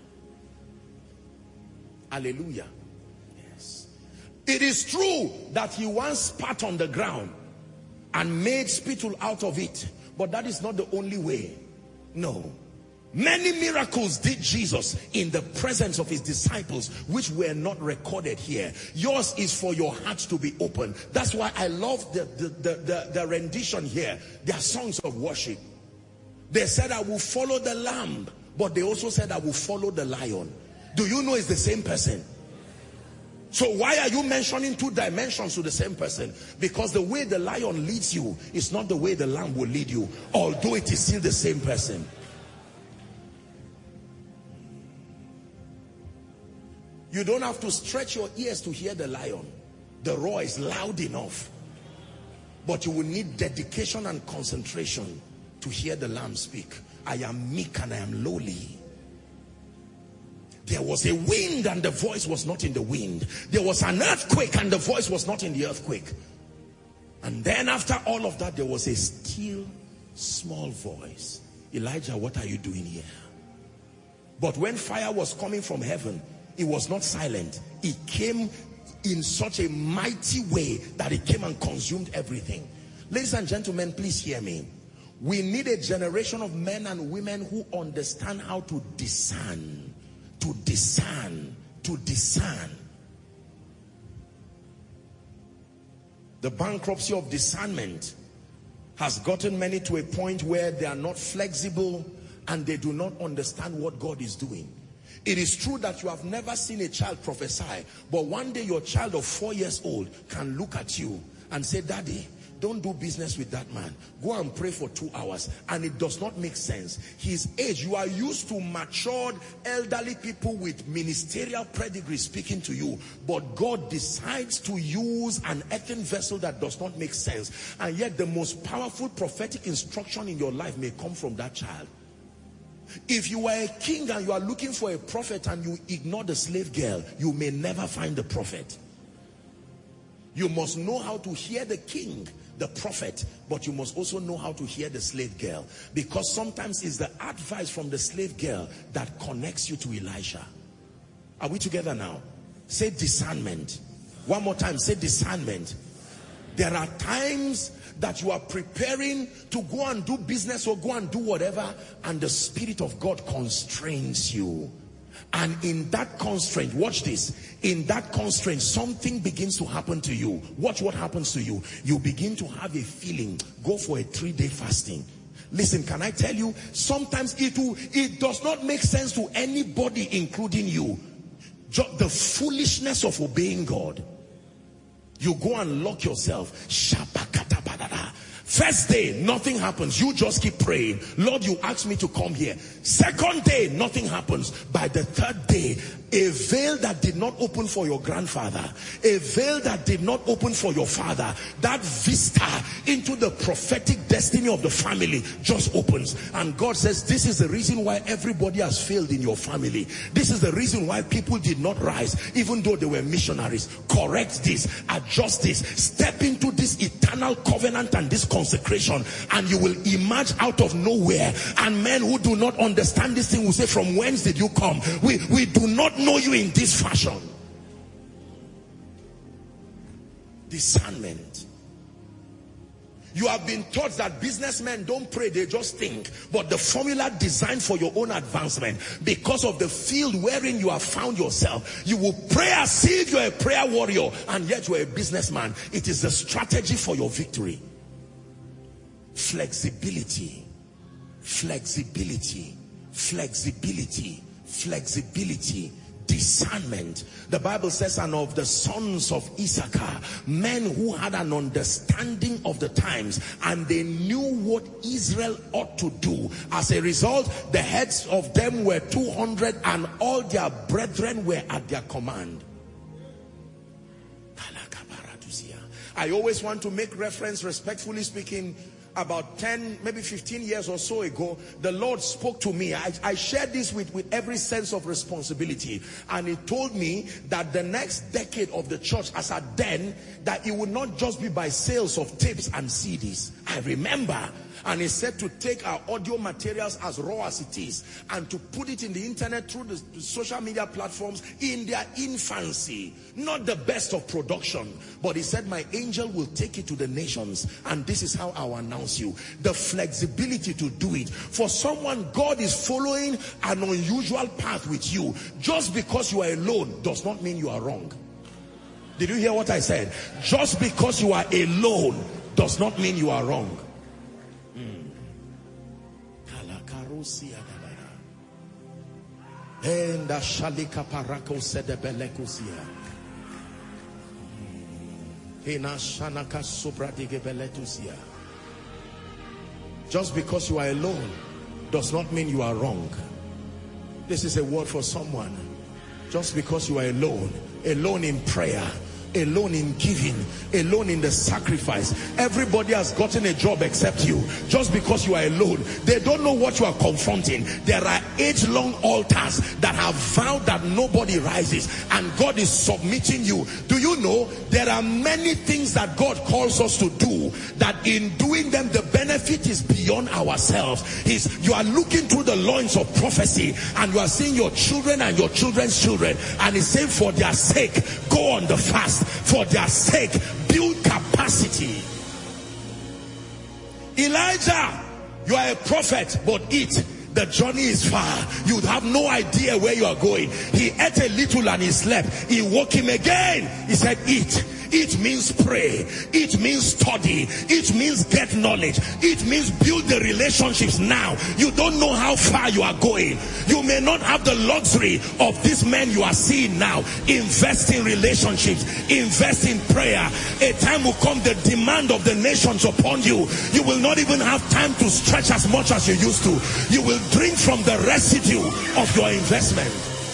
Hallelujah. Yes. It is true that he once spat on the ground and made spittle out of it, but that is not the only way. No. Many miracles did Jesus in the presence of his disciples, which were not recorded here. Yours is for your heart to be open. That's why I love the, the, the, the, the rendition here. They are songs of worship. They said, I will follow the lamb, but they also said, I will follow the lion. Do you know it's the same person? So why are you mentioning two dimensions to the same person? Because the way the lion leads you is not the way the lamb will lead you, although it is still the same person. You don't have to stretch your ears to hear the lion. The roar is loud enough. But you will need dedication and concentration to hear the lamb speak. I am meek and I am lowly. There was a wind and the voice was not in the wind. There was an earthquake and the voice was not in the earthquake. And then after all of that, there was a still small voice. Elijah, what are you doing here? But when fire was coming from heaven, it was not silent. It came in such a mighty way that it came and consumed everything. Ladies and gentlemen, please hear me. We need a generation of men and women who understand how to discern. To discern, to discern. The bankruptcy of discernment has gotten many to a point where they are not flexible and they do not understand what God is doing. It is true that you have never seen a child prophesy, but one day your child of four years old can look at you and say, Daddy, don't do business with that man. Go and pray for two hours. And it does not make sense. His age, you are used to matured elderly people with ministerial pedigree speaking to you. But God decides to use an earthen vessel that does not make sense. And yet the most powerful prophetic instruction in your life may come from that child. If you are a king and you are looking for a prophet and you ignore the slave girl, you may never find the prophet. You must know how to hear the king, the prophet, but you must also know how to hear the slave girl, because sometimes it's the advice from the slave girl that connects you to Elisha. Are we together now? Say discernment. One more time, say discernment. There are times that you are preparing to go and do business or go and do whatever, and the Spirit of God constrains you. And in that constraint, watch this, in that constraint, something begins to happen to you. Watch what happens to you. You begin to have a feeling, go for a three-day fasting. Listen, can I tell you, sometimes it will, it does not make sense to anybody, including you. Just the foolishness of obeying God. You go and lock yourself. First day, nothing happens. You just keep praying. Lord, you asked me to come here. Second day, nothing happens. By the third day, a veil that did not open for your grandfather, a veil that did not open for your father, that vista into the prophetic destiny of the family just opens. And God says, this is the reason why everybody has failed in your family. This is the reason why people did not rise, even though they were missionaries. Correct this, adjust this, step into this eternal covenant and this consecration, and you will emerge out of nowhere. And men who do not understand this thing will say, from whence did you come? We, we do not know you in this fashion. Discernment. You have been taught that businessmen don't pray, they just think. But the formula designed for your own advancement, because of the field wherein you have found yourself, you will pray as if you're a prayer warrior, and yet you're a businessman. It is the strategy for your victory. Flexibility, flexibility, flexibility, flexibility, discernment. The Bible says, and of the sons of Issachar, men who had an understanding of the times, and they knew what Israel ought to do. As a result, the heads of them were two hundred, and all their brethren were at their command. I always want to make reference, respectfully speaking, about ten, maybe fifteen years or so ago, the Lord spoke to me. I, I shared this with, with every sense of responsibility. And he told me that the next decade of the church, as at then, that it would not just be by sales of tapes and C Ds. I remember. And he said to take our audio materials as raw as it is, and to put it in the internet through the, the social media platforms in their infancy. Not the best of production. But he said, my angel will take it to the nations, and this is how I will announce you. The flexibility to do it. For someone, God is following an unusual path with you. Just because you are alone does not mean you are wrong. Did you hear what I said? Just because you are alone does not mean you are wrong. Just because you are alone does not mean you are wrong. This is a word for someone. Just because you are alone, alone in prayer, alone in giving, alone in the sacrifice. Everybody has gotten a job except you. Just because you are alone, they don't know what you are confronting. There are age-long altars that have vowed that nobody rises, and God is submitting you. Do you know there are many things that God calls us to do, that in doing them the benefit is beyond ourselves. He's, you are looking through the loins of prophecy, and you are seeing your children and your children's children, and he's saying, for their sake, go on the fast. For their sake, build capacity. Elijah, you are a prophet, but eat. The journey is far. You have no idea where you are going. He ate a little and he slept. He woke him again. He said, eat. It means pray. It means study. It means get knowledge. It means build the relationships now. You don't know how far you are going. You may not have the luxury of these men you are seeing now. Invest in relationships. Invest in prayer. A time will come, the demand of the nations upon you. You will not even have time to stretch as much as you used to. You will drink from the residue of your investment.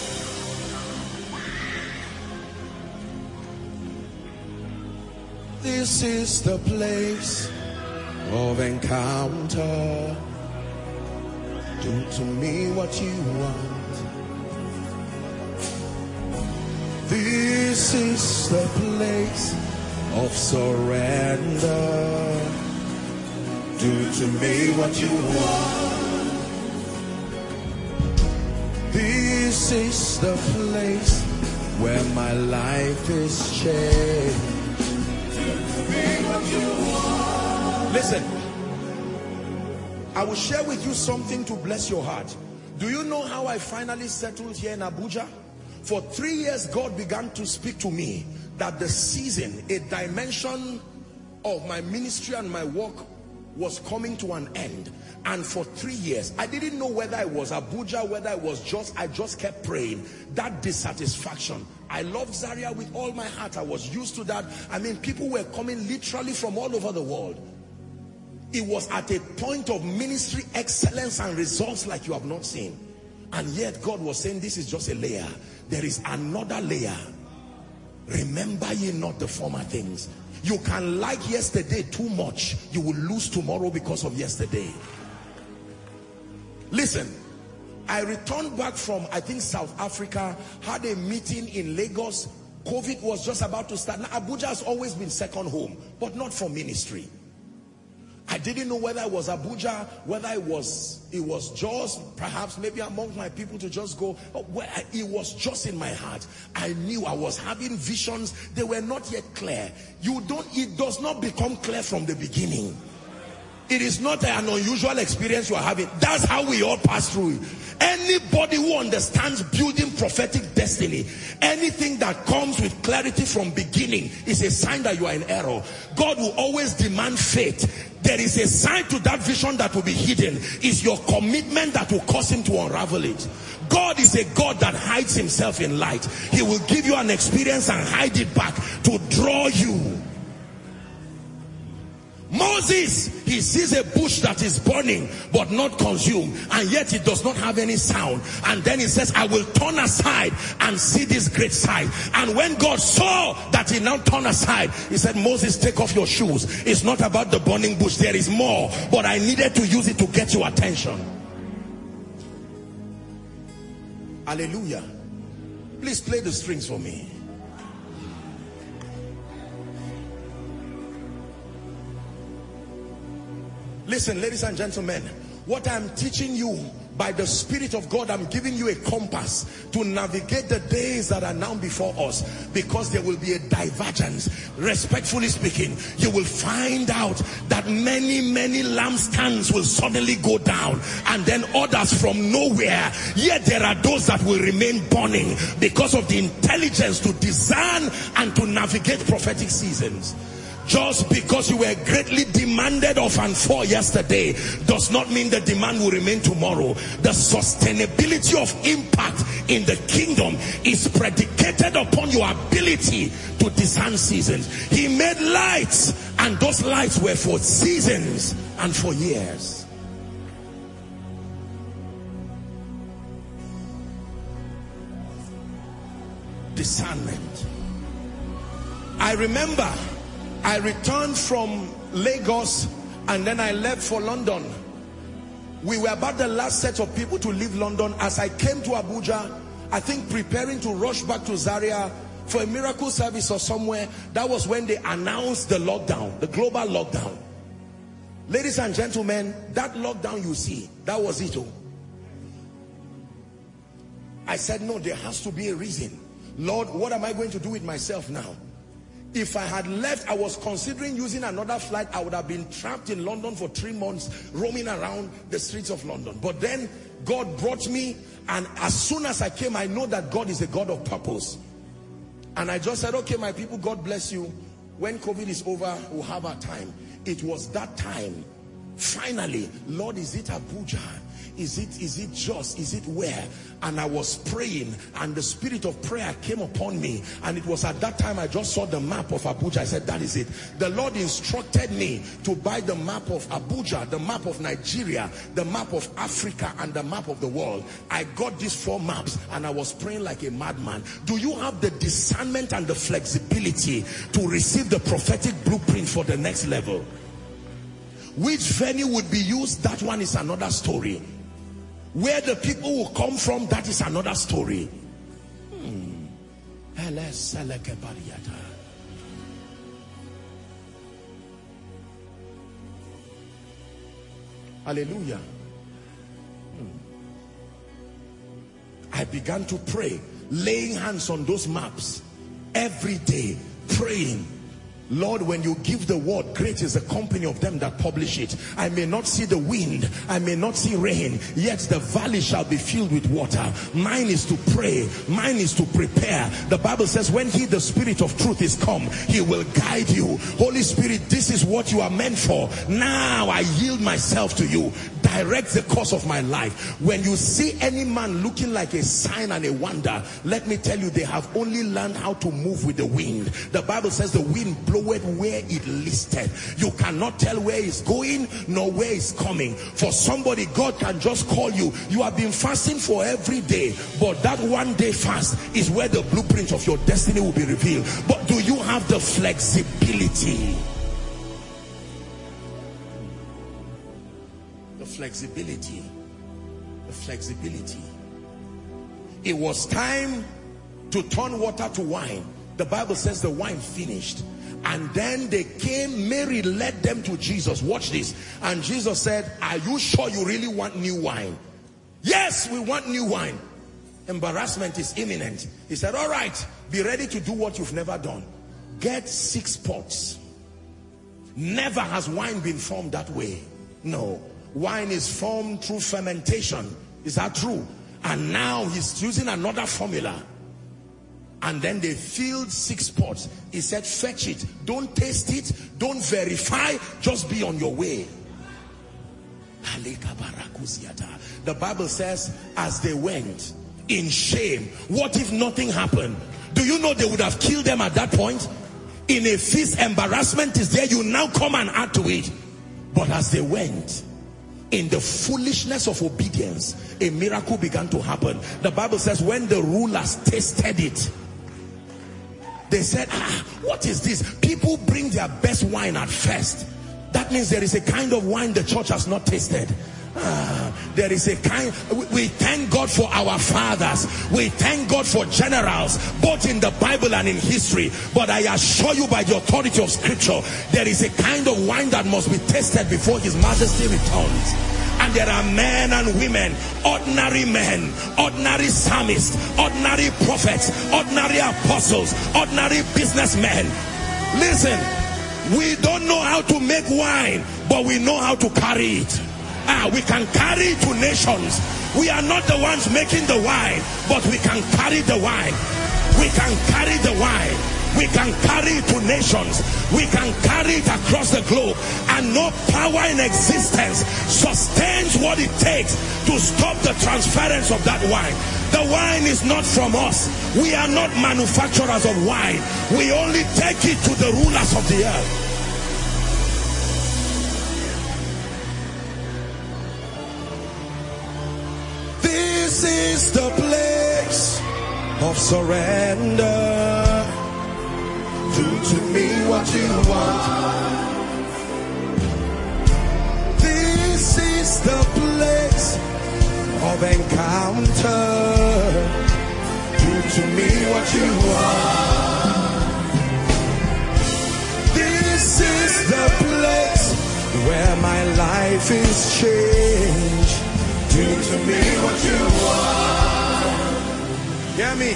This is the place of encounter. Do to me what you want. This is the place of surrender. Do to me what you want. This is the place where my life is changed. Listen, I will share with you something to bless your heart. Do you know how I finally settled here in Abuja? For three years, God began to speak to me that the season, a dimension of my ministry and my work was coming to an end. And for three years, I didn't know whether it was Abuja, whether it was just, I just kept praying. That dissatisfaction. I loved Zaria with all my heart. I was used to that. I mean, people were coming literally from all over the world. It was at a point of ministry excellence and results like you have not seen. And yet God was saying, this is just a layer. There is another layer. Remember ye not the former things. You can like yesterday too much. You will lose tomorrow because of yesterday. Listen, I returned back from, I think, South Africa, had a meeting in Lagos. COVID was just about to start. Now, Abuja has always been second home, but not for ministry. I didn't know whether it was Abuja, whether it was, it was just, perhaps, maybe among my people to just go. It was just in my heart. I knew I was having visions. They were not yet clear. You don't, it does not become clear from the beginning. It is not an unusual experience you are having. That's how we all pass through it. Anybody who understands building prophetic destiny, anything that comes with clarity from beginning is a sign that you are in error. God will always demand faith. There is a side to that vision that will be hidden. It's your commitment that will cause him to unravel it. God is a God that hides himself in light. He will give you an experience and hide it back to draw you. Moses, he sees a bush that is burning but not consumed, and yet it does not have any sound. And then he says, I will turn aside and see this great sight. And when God saw that he now turned aside, he said, Moses, take off your shoes. It's not about the burning bush. There is more, but I needed to use it to get your attention. Hallelujah. Please play the strings for me. Listen, ladies and gentlemen, what I'm teaching you by the Spirit of God, I'm giving you a compass to navigate the days that are now before us, because there will be a divergence. Respectfully speaking, you will find out that many, many lampstands will suddenly go down, and then others from nowhere. Yet there are those that will remain burning because of the intelligence to discern and to navigate prophetic seasons. Just because you were greatly demanded of and for yesterday does not mean the demand will remain tomorrow. The sustainability of impact in the kingdom is predicated upon your ability to discern seasons. He made lights, and those lights were for seasons and for years. Discernment. I remember I returned from Lagos and then I left for London. We were about the last set of people to leave London. As I came to Abuja, I think preparing to rush back to Zaria for a miracle service or somewhere, that was when they announced the lockdown, the global lockdown. Ladies and gentlemen, that lockdown you see, that was it. I said, no, there has to be a reason. Lord, what am I going to do with myself now? If I had left, I was considering using another flight. I would have been trapped in London for three months, roaming around the streets of London. But then God brought me, and as soon as I came, I know that God is a God of purpose. And I just said, okay, my people, God bless you. When COVID is over, we'll have our time. It was that time. Finally, Lord, is it Abuja? Is it, is it just, is it where? And I was praying, and the spirit of prayer came upon me, and it was at that time I just saw the map of Abuja. I said, that is it. The Lord instructed me to buy the map of Abuja, the map of Nigeria, the map of Africa, and the map of the world. I got these four maps, and I was praying like a madman. Do you have the discernment and the flexibility to receive the prophetic blueprint for the next level? Which venue would be used? That one is another story. Where the people will come from, that is another story. Hmm. Hallelujah. Hmm. I began to pray, laying hands on those maps every day, praying. Lord, when you give the word, great is the company of them that publish it. I may not see the wind, I may not see rain, yet the valley shall be filled with water. Mine is to pray, mine is to prepare. The Bible says when he, the Spirit of truth, is come, he will guide you. Holy Spirit, this is what you are meant for. Now I yield myself to you. direct the course of my life. When you see any man looking like a sign and a wonder, let me tell you, they have only learned how to move with the wind. The Bible says the wind bloweth where it listed. You cannot tell where it's going nor where it's coming. For somebody, God can just call you. You have been fasting for every day, but that one day fast is where the blueprint of your destiny will be revealed. But do you have the flexibility? The flexibility. The flexibility. It was time to turn water to wine. The Bible says the wine finished. And then they came, Mary led them to Jesus. Watch this. And Jesus said, are you sure you really want new wine? Yes, we want new wine. Embarrassment is imminent. He said, all right, be ready to do what you've never done. Get six pots. Never has wine been formed that way. No. Wine is formed through fermentation. Is that true? And now he's using another formula. And then they filled six pots. He said, fetch it. Don't taste it. Don't verify. Just be on your way. The Bible says, as they went in shame, what if nothing happened? Do you know they would have killed them at that point? In a feast, embarrassment is there. You now come and add to it. But as they went, in the foolishness of obedience, a miracle began to happen. The Bible says when the rulers tasted it, they said, ah, what is this? People bring their best wine at first. That means there is a kind of wine the church has not tasted. Ah, there is a kind. We thank God for our fathers. We thank God for generals, both in the Bible and in history. But I assure you by the authority of scripture, there is a kind of wine that must be tasted before his majesty returns. And there are men and women, ordinary men, ordinary psalmists, ordinary prophets, ordinary apostles, ordinary businessmen. Listen, we don't know how to make wine, but we know how to carry it. Ah, we can carry it to nations. We are not the ones making the wine, but we can carry the wine. We can carry the wine. We can carry it to nations. We can carry it across the globe. And no power in existence sustains what it takes to stop the transference of that wine. The wine is not from us. We are not manufacturers of wine. We only take it to the rulers of the earth. This is the place of surrender. Do to me what you want. This is the place of encounter. Do to me what you want. This is the place where my life is changed. Do to me what you want. Hear me.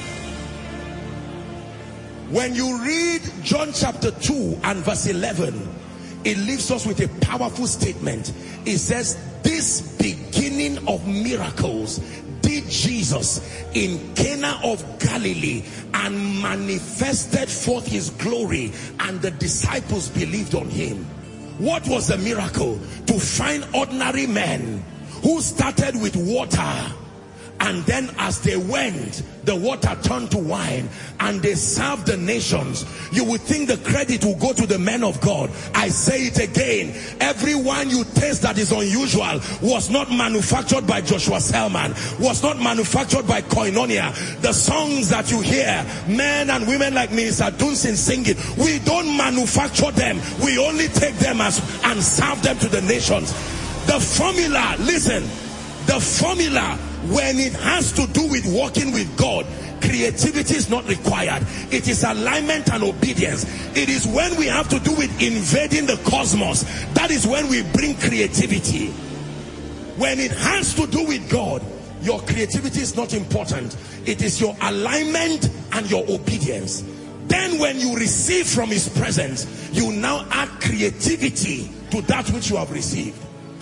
When you read John chapter two and verse eleven, it leaves us with a powerful statement. It says, this beginning of miracles did Jesus in Cana of Galilee and manifested forth his glory, and the disciples believed on him. What was the miracle? To find ordinary men who started with water, and then as they went, the water turned to wine, and they served the nations. You would think the credit will go to the men of God. I say it again. Every wine you taste that is unusual was not manufactured by Joshua Selman, was not manufactured by Koinonia. The songs that you hear, men and women like Minister Dunsin singing, we don't manufacture them. We only take them as and serve them to the nations. The formula, listen, the formula, when it has to do with walking with God, creativity is not required. It is alignment and obedience. It is when we have to do with invading the cosmos, that is when we bring creativity. When it has to do with God, your creativity is not important. It is your alignment and your obedience. Then when you receive from his presence, you now add creativity to that which you have received.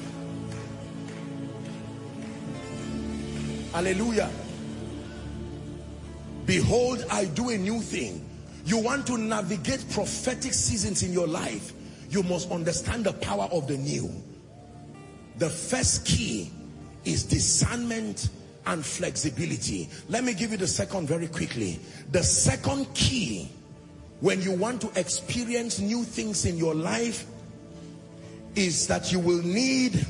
Hallelujah. Behold, I do a new thing. You want to navigate prophetic seasons in your life, you must understand the power of the new. The first key is discernment and flexibility. Let me give you the second very quickly. The second key when you want to experience new things in your life is that you will need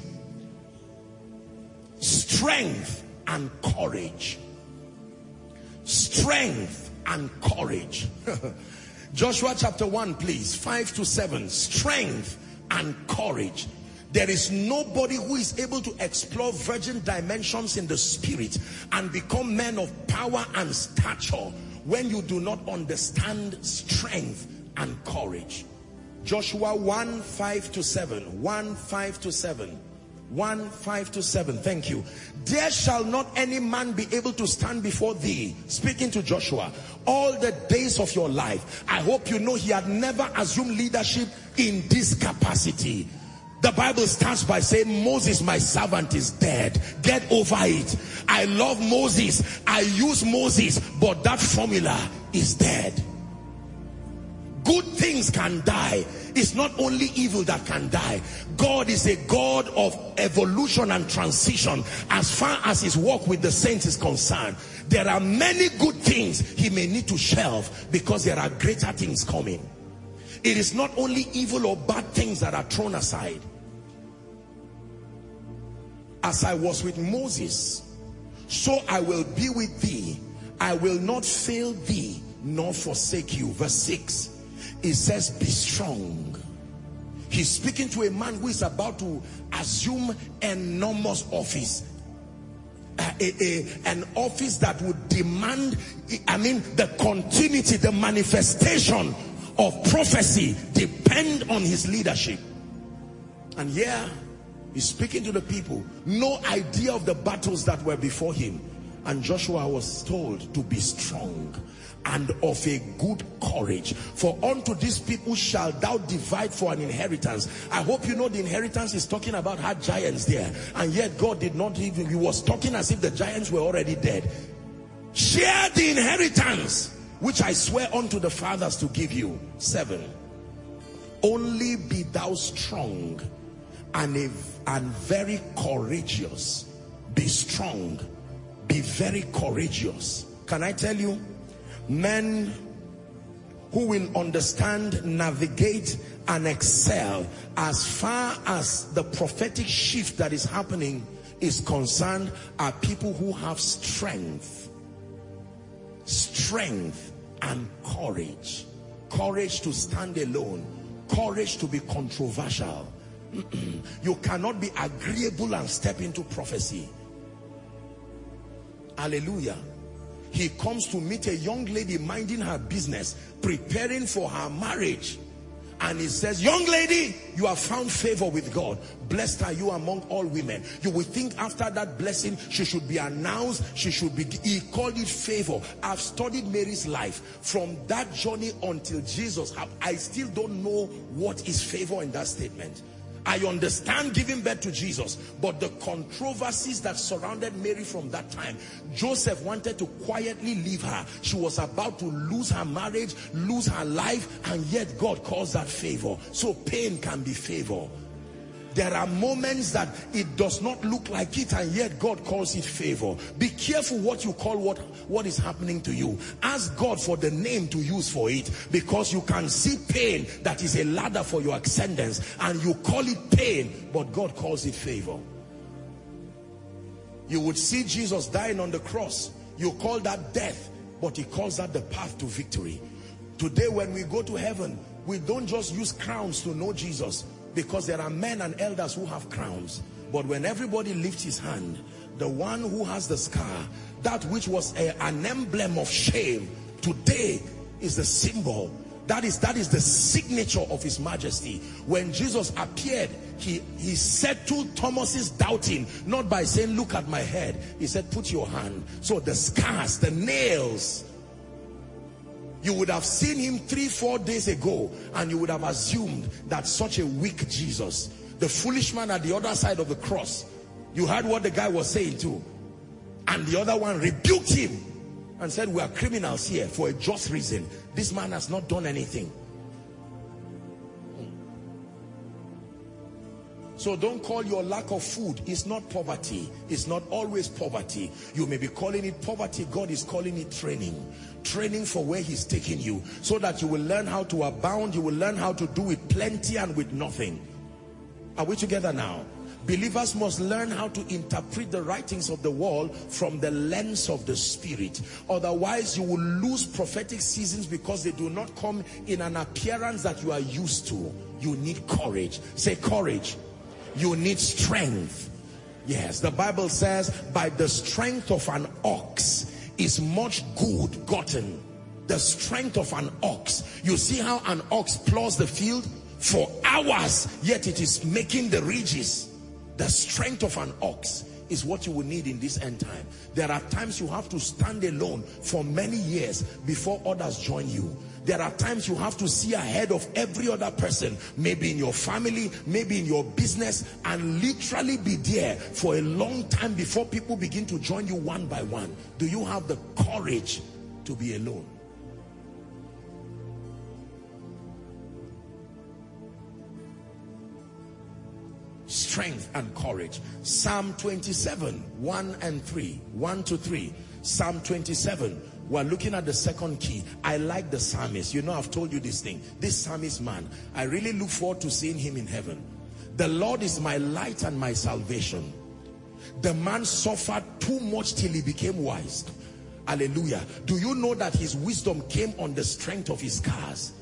strength and courage. Strength and courage. Joshua chapter one, please, five to seven. Strength and courage. There is nobody who is able to explore virgin dimensions in the spirit and become men of power and stature when you do not understand strength and courage. Joshua one, five to seven. one, five to seven. one, five to seven. Thank you. There shall not any man be able to stand before thee, speaking to Joshua, all the days of your life. I hope you know he had never assumed leadership in this capacity. The Bible starts by saying, Moses, my servant, is dead. Get over it. I love Moses. I use Moses, but that formula is dead. Good things can die. It's not only evil that can die. God is a God of evolution and transition as far as his work with the saints is concerned. There are many good things he may need to shelve because there are greater things coming. It is not only evil or bad things that are thrown aside. As I was with Moses, so I will be with thee. I will not fail thee nor forsake you. Verse six, it says, be strong. He's speaking to a man who is about to assume enormous office. A, a, an office that would demand, I mean, the continuity, the manifestation of prophecy depend on his leadership. And here he's speaking to the people, no idea of the battles that were before him. And Joshua was told to be strong and of a good courage, for unto these people shall thou divide for an inheritance. I hope you know the inheritance is talking about had giants there, and yet God did not even, he was talking as if the giants were already dead. Share the inheritance which I swear unto the fathers to give you. Seven, only be thou strong and, a, and very courageous. Be strong, be very courageous. Can I tell you, men who will understand, navigate and excel as far as the prophetic shift that is happening is concerned are people who have strength. Strength and courage. Courage to stand alone. Courage to be controversial. You cannot be agreeable and step into prophecy. Hallelujah. He comes to meet a young lady minding her business, preparing for her marriage. And he says, young lady, you have found favor with God. Blessed are you among all women. You will think after that blessing, she should be announced. She should be, he called it favor. I've studied Mary's life. From that journey until Jesus, I still don't know what is favor in that statement. I understand giving birth to Jesus, but the controversies that surrounded Mary from that time, Joseph wanted to quietly leave her. She was about to lose her marriage, lose her life, and yet God calls that favor. So pain can be favor. There are moments that it does not look like it, and yet God calls it favor. Be careful what you call what, what is happening to you. Ask God for the name to use for it, because you can see pain that is a ladder for your ascendance, and you call it pain, but God calls it favor. You would see Jesus dying on the cross. You call that death, but he calls that the path to victory. Today when we go to heaven, we don't just use crowns to know Jesus, because there are men and elders who have crowns. But when everybody lifts his hand, the one who has the scar, that which was a, an emblem of shame, today is the symbol. That is, that is the signature of his majesty. When Jesus appeared, he, he settled Thomas's doubting, not by saying, look at my head. He said, put your hand. So the scars, the nails, you would have seen him three, four days ago, and you would have assumed that such a weak Jesus, the foolish man at the other side of the cross, you heard what the guy was saying too. And the other one rebuked him and said, we are criminals here for a just reason. This man has not done anything. So don't call your lack of food. It's not poverty. It's not always poverty. You may be calling it poverty. God is calling it training. Training for where he's taking you, so that you will learn how to abound. You will learn how to do with plenty and with nothing. Are we together now? Believers must learn how to interpret the writings of the wall from the lens of the Spirit. Otherwise, you will lose prophetic seasons because they do not come in an appearance that you are used to. You need courage. Say courage. You need strength. Yes, the Bible says, by the strength of an ox is much good gotten. The strength of an ox. You see how an ox plows the field for hours, yet it is making the ridges. The strength of an ox is what you will need in this end time. There are times you have to stand alone for many years before others join you. There are times you have to see ahead of every other person, maybe in your family, maybe in your business, and literally be there for a long time before people begin to join you one by one. Do you have the courage to be alone? Strength and courage. Psalm twenty-seven, one and three, one to three. Psalm twenty-seven. We're looking at the second key. I like the psalmist. You know, I've told you this thing. This psalmist man, I really look forward to seeing him in heaven. The Lord is my light and my salvation. The man suffered too much till he became wise. Hallelujah. Do you know that his wisdom came on the strength of his scars?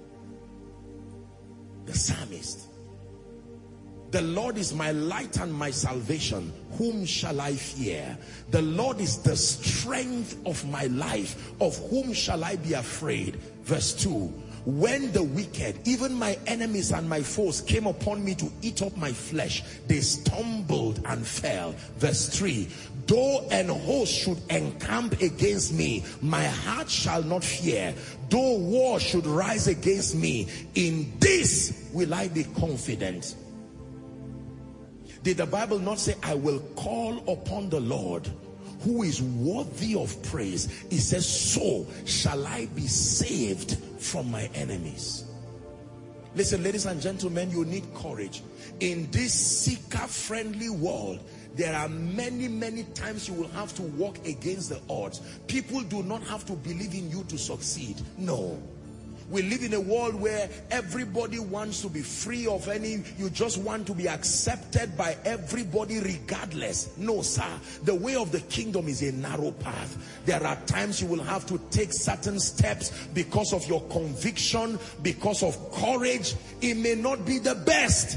The psalmist. The Lord is my light and my salvation. Whom shall I fear? The Lord is the strength of my life. Of whom shall I be afraid? Verse two. When the wicked, even my enemies and my foes, came upon me to eat up my flesh, they stumbled and fell. Verse three. Though an host should encamp against me, my heart shall not fear. Though war should rise against me, in this will I be confident. Did the Bible not say, I will call upon the Lord who is worthy of praise? It says, so shall I be saved from my enemies. Listen, ladies and gentlemen, you need courage. In this seeker-friendly world, there are many, many times you will have to walk against the odds. People do not have to believe in you to succeed. No. We live in a world where everybody wants to be free of any, you just want to be accepted by everybody regardless. No, sir. The way of the kingdom is a narrow path. There are times you will have to take certain steps because of your conviction, because of courage. It may not be the best,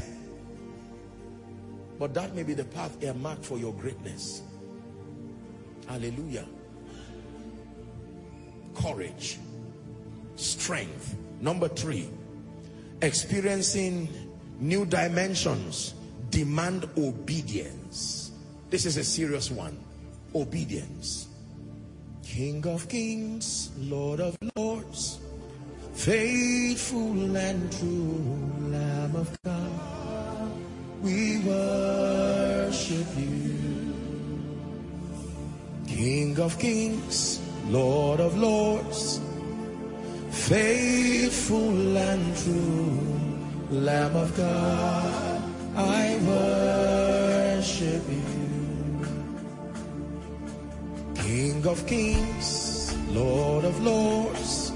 but that may be the path earmarked for your greatness. Hallelujah. Courage. Strength. Number three, experiencing new dimensions demand obedience. This is a serious one. Obedience. King of kings, Lord of lords, faithful and true Lamb of God, we worship you. King of kings, Lord of lords, faithful and true Lamb of God, I worship you. King of kings, Lord of lords,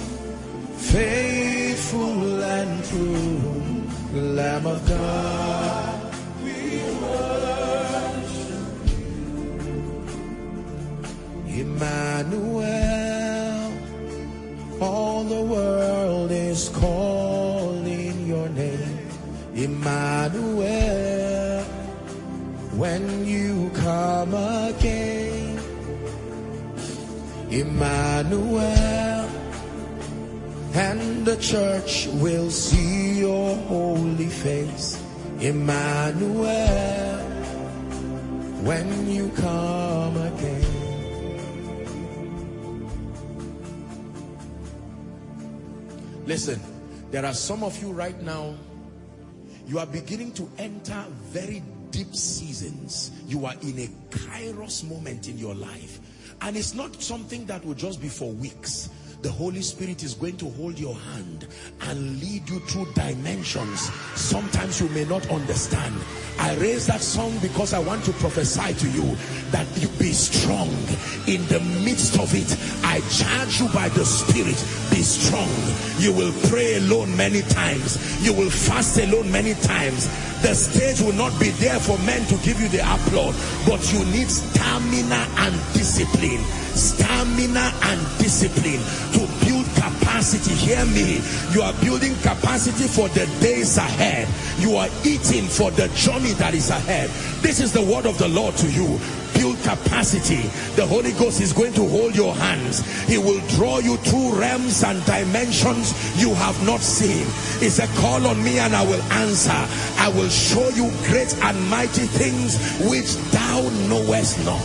faithful and true Lamb of God, we worship you. Emmanuel, all the world is calling your name. Emmanuel, when you come again. Emmanuel, and the church will see your holy face. Emmanuel, when you come again. Listen, there are some of you right now, you are beginning to enter very deep seasons. You are in a kairos moment in your life. And it's not something that will just be for weeks. the Holy Spirit is going to hold your hand and lead you through dimensions sometimes you may not understand. I raise that song because I want to prophesy to you that you be strong in the midst of it. I charge you by the Spirit, be strong. You will pray alone many times. You will fast alone many times. The stage will not be there for men to give you the applaud, but you need stamina and discipline. Stamina and discipline to build capacity. Hear me. You are building capacity for the days ahead. You are eating for the journey that is ahead. This is the word of the Lord to you. Build capacity. The Holy Ghost is going to hold your hands. He will draw you through realms and dimensions you have not seen. It's a call on me and I will answer. I will show you great and mighty things which thou knowest not.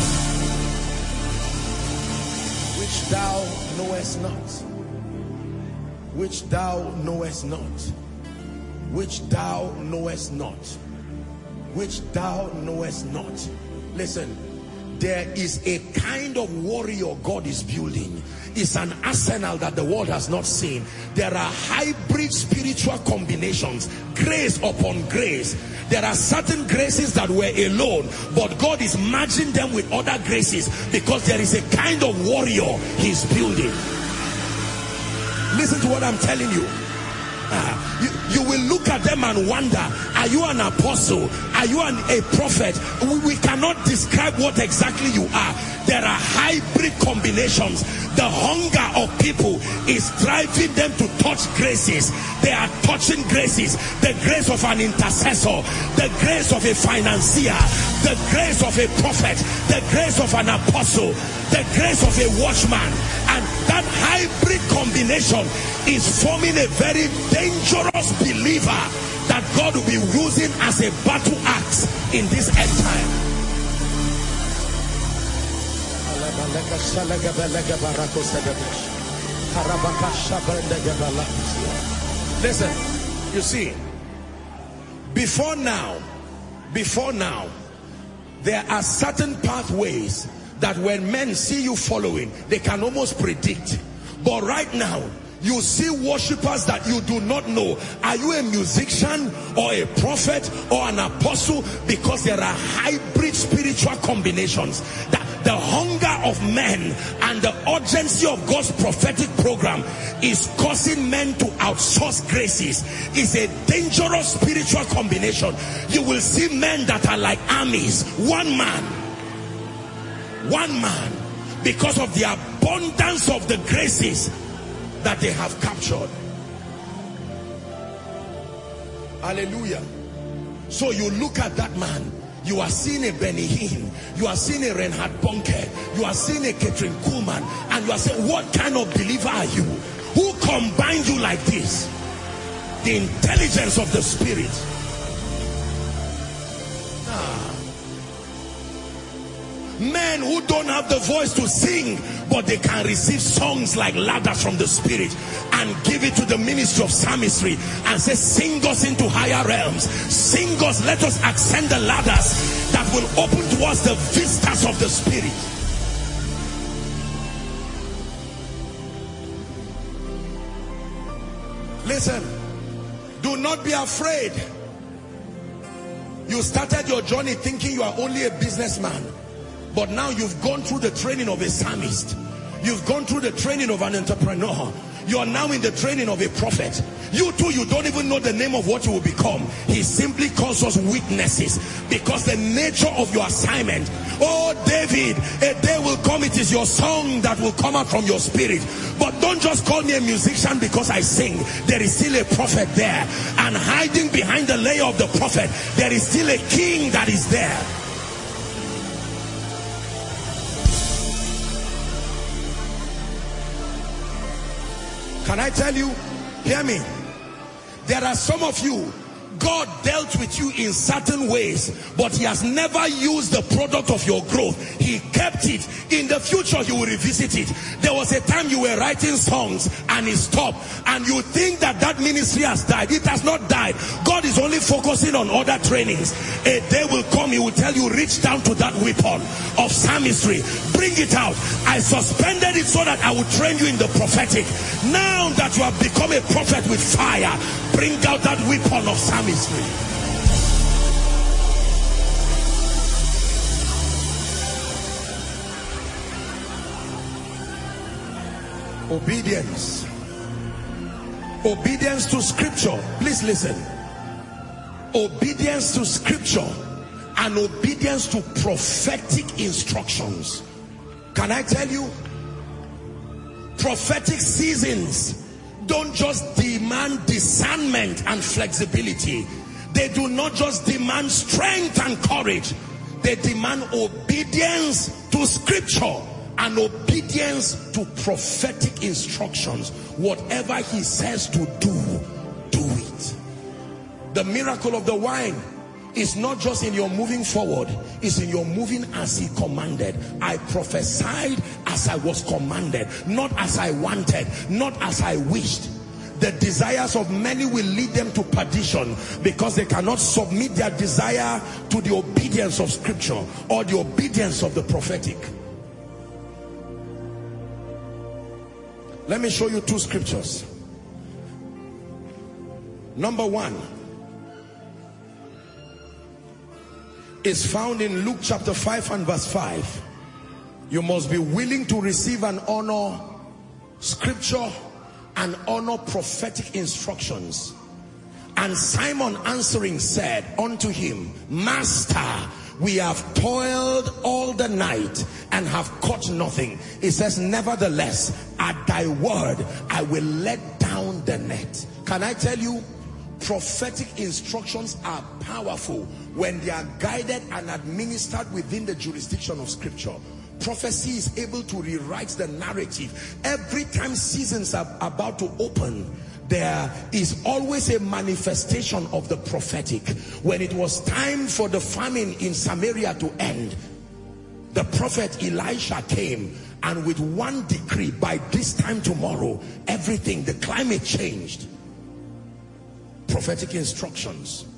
Which thou knowest not. Which thou knowest not. Which thou knowest not. Which thou knowest not. Listen, there is a kind of warrior God is building. It's an arsenal that the world has not seen. There are hybrid spiritual combinations, grace upon grace. There are certain graces that were alone, but God is merging them with other graces because there is a kind of warrior He's building. Listen to what I'm telling you. Uh, you, you will look at them and wonder, are you an apostle? Are you an, a prophet? We, we cannot describe what exactly you are. There are hybrid combinations. The hunger of people is driving them to touch graces. They are touching graces. The grace of an intercessor, the grace of a financier, the grace of a prophet, the grace of an apostle, the grace of a watchman. And that hybrid combination is forming a very dangerous believer that God will be using as a battle axe in this end time. Listen, you see, before now, before now, there are certain pathways that when men see you following, they can almost predict. But right now, you see worshippers that you do not know. Are you a musician or a prophet or an apostle? Because there are hybrid spiritual combinations. That the hunger of men and the urgency of God's prophetic program is causing men to outsource graces. It's a dangerous spiritual combination. You will see men that are like armies. One man. One man. Because of the abundance of the graces that they have captured. Hallelujah. So you look at that man, you are seeing a Benny Hinn, you are seeing a Reinhard Bonnke, you are seeing a Catherine Kuhlman, and you are saying, what kind of believer are you? Who combined you like this? The intelligence of the Spirit. Ah. Men who don't have the voice to sing, but they can receive songs like ladders from the Spirit and give it to the ministry of psalmistry and say, sing us into higher realms. Sing us, let us ascend the ladders that will open to us the vistas of the Spirit. Listen, do not be afraid. You started your journey thinking you are only a businessman. But now you've gone through the training of a psalmist. You've gone through the training of an entrepreneur. You are now in the training of a prophet. You too, you don't even know the name of what you will become. He simply calls us witnesses because the nature of your assignment. Oh, David, a day will come, it is your song that will come out from your spirit. But don't just call me a musician because I sing. There is still a prophet there. And hiding behind the layer of the prophet, there is still a king that is there. Can I tell you, hear me, there are some of you, God dealt with you in certain ways, but he has never used the product of your growth. He kept it. In the future, he will revisit it. There was a time you were writing songs and it stopped, and you think that that ministry has died. It has not died. God is only focusing on other trainings. A day will come, he will tell you, reach down to that weapon of psalmistry, bring it out. I suspended it so that I would train you in the prophetic. Now that you have become a prophet with fire, bring out that weapon of psalmistry. Obedience. Obedience to scripture. Please listen. Obedience to scripture and obedience to prophetic instructions. Can I tell you, prophetic seasons don't just demand discernment and flexibility. They do not just demand strength and courage. They demand obedience to scripture and obedience to prophetic instructions. Whatever he says to do, do it. The miracle of the wine is not just in your moving forward, it's in your moving as he commanded. I prophesied as I was commanded, not as I wanted, not as I wished. The desires of many will lead them to perdition because they cannot submit their desire to the obedience of scripture or the obedience of the prophetic. Let me show you two scriptures. Number one is found in Luke chapter five and verse five. You must be willing to receive and honor scripture and honor prophetic instructions. And Simon answering said unto him, Master, we have toiled all the night and have caught nothing. It says, nevertheless, at thy word, I will let down the net. Can I tell you, prophetic instructions are powerful when they are guided and administered within the jurisdiction of scripture. Prophecy is able to rewrite the narrative. Every time seasons are about to open, there is always a manifestation of the prophetic. When it was time for the famine in Samaria to end, the prophet Elisha came, and with one decree, by this time tomorrow, everything, the climate changed. Prophetic instructions.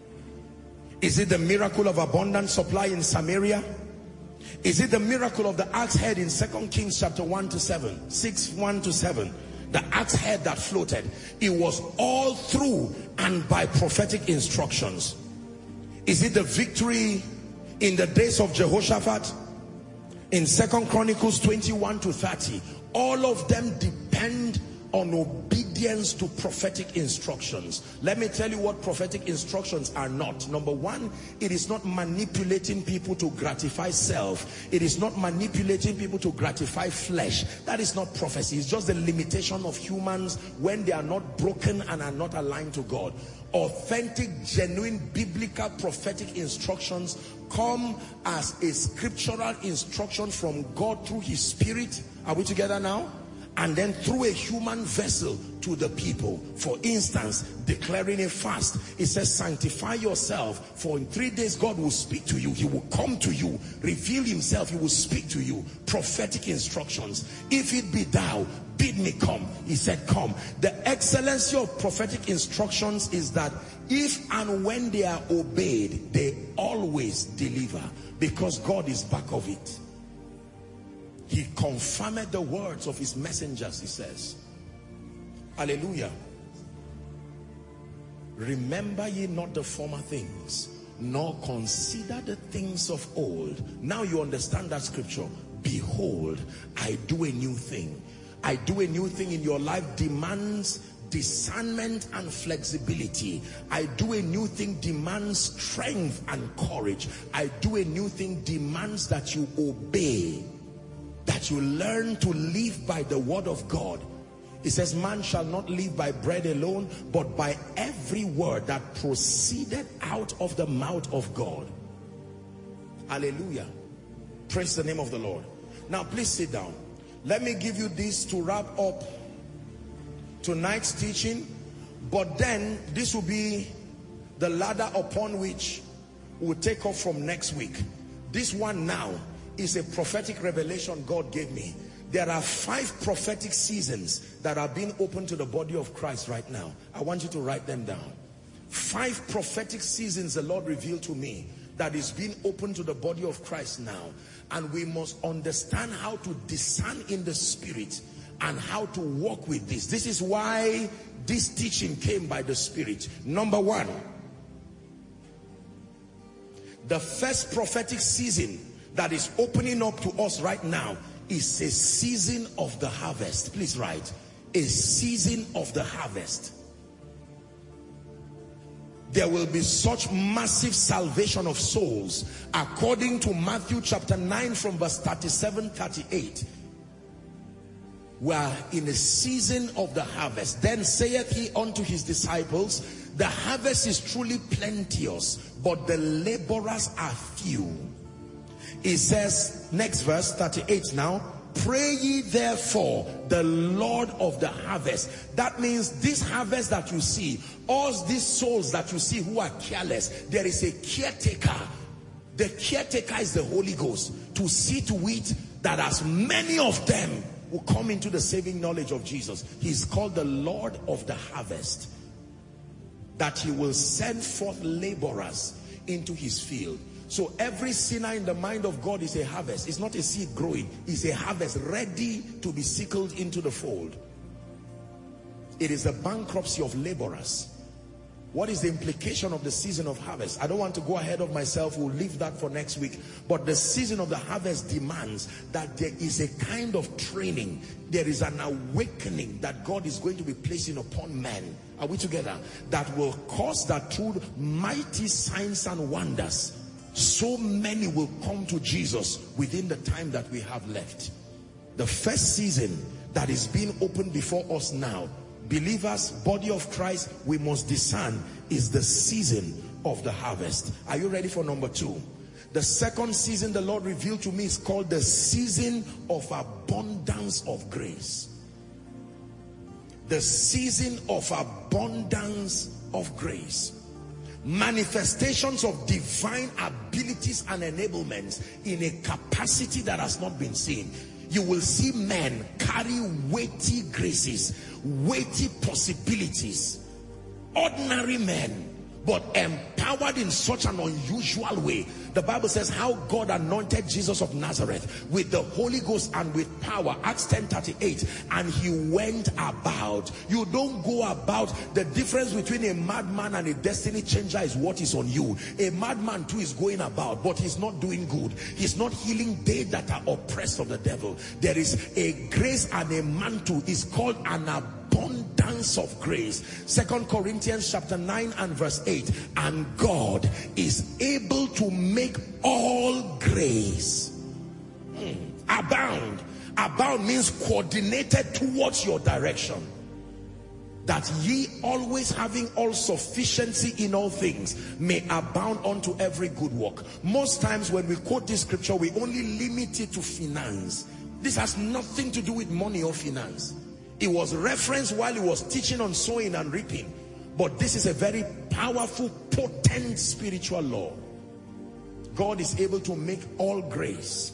Is it the miracle of abundant supply in Samaria? Is it the miracle of the axe head in Second Kings chapter one to seven, six, one to seven? The axe head that floated. It was all through and by prophetic instructions. Is it the victory in the days of Jehoshaphat in Second Chronicles twenty-one to thirty? All of them depend on obedience to prophetic instructions. Let me tell you what prophetic instructions are not. Number one, it is not manipulating people to gratify self. It is not manipulating people to gratify flesh. That is not prophecy. It's just the limitation of humans when they are not broken and are not aligned to God. Authentic, genuine, biblical prophetic instructions come as a scriptural instruction from God through his spirit. Are we together now? And then through a human vessel to the people. For instance, declaring a fast. It says, sanctify yourself, for in three days God will speak to you. He will come to you, reveal himself, he will speak to you. Prophetic instructions. If it be thou, bid me come. He said, come. The excellency of prophetic instructions is that if and when they are obeyed, they always deliver, because God is back of it. He confirmed the words of his messengers, he says. Hallelujah. Remember ye not the former things, nor consider the things of old. Now you understand that scripture. Behold, I do a new thing. I do a new thing in your life demands discernment and flexibility. I do a new thing demands strength and courage. I do a new thing demands that you obey, that you learn to live by the word of God. It says, man shall not live by bread alone, but by every word that proceeded out of the mouth of God. Hallelujah. Praise the name of the Lord. Now please sit down. Let me give you this to wrap up tonight's teaching. But then this will be The ladder upon which we'll take off from next week. This one now is a prophetic revelation God gave me. There are five prophetic seasons that are being opened to the body of Christ right now. I want you to write them down. Five prophetic seasons the Lord revealed to me that is being opened to the body of Christ now. And we must understand how to discern in the spirit and how to walk with this. This is why this teaching came by the Spirit. Number one, the first prophetic season that is opening up to us right now is a season of the harvest. Please write, a season of the harvest. There will be such massive salvation of souls according to Matthew chapter nine from verse thirty-seven, thirty-eight. We are in a season of the harvest. Then saith he unto his disciples, the harvest is truly plenteous, but the laborers are few. It says, next verse, thirty-eight now, pray ye therefore the Lord of the harvest. That means this harvest that you see, all these souls that you see who are careless, there is a caretaker. The caretaker is the Holy Ghost, to see to it that as many of them will come into the saving knowledge of Jesus. He is called the Lord of the harvest. That he will send forth laborers into his field. So every sinner in the mind of God is a harvest. It's not a seed growing. It's a harvest ready to be sickled into the fold. It is the bankruptcy of laborers. What is the implication of the season of harvest? I don't want to go ahead of myself. We'll leave that for next week. But the season of the harvest demands that there is a kind of training. There is an awakening that God is going to be placing upon men. Are we together? That will cause that through mighty signs and wonders, so many will come to Jesus within the time that we have left. The first season that is being opened before us now, believers, body of Christ, we must discern, is the season of the harvest. Are you ready for number two? The second season the Lord revealed to me is called the season of abundance of grace. The season of abundance of grace. Manifestations of divine abilities and enablements in a capacity that has not been seen. You will see men carry weighty graces, weighty possibilities, ordinary men, but empowered in such an unusual way. The Bible says how God anointed Jesus of Nazareth with the Holy Ghost and with power. Acts ten thirty-eight. And he went about. You don't go about. The difference between a madman and a destiny changer is what is on you. A madman too is going about, but he's not doing good. He's not healing they that are oppressed of the devil. There is a grace and a mantle. It's called an abundance of grace. Second Corinthians chapter nine and verse eight. And God is able to make all grace hmm, abound. Abound means coordinated towards your direction. That ye always having all sufficiency in all things may abound unto every good work. Most times when we quote this scripture, we only limit it to finance. This has nothing to do with money or finance. It was referenced while he was teaching on sowing and reaping. But this is a very powerful, potent spiritual law. God is able to make all grace.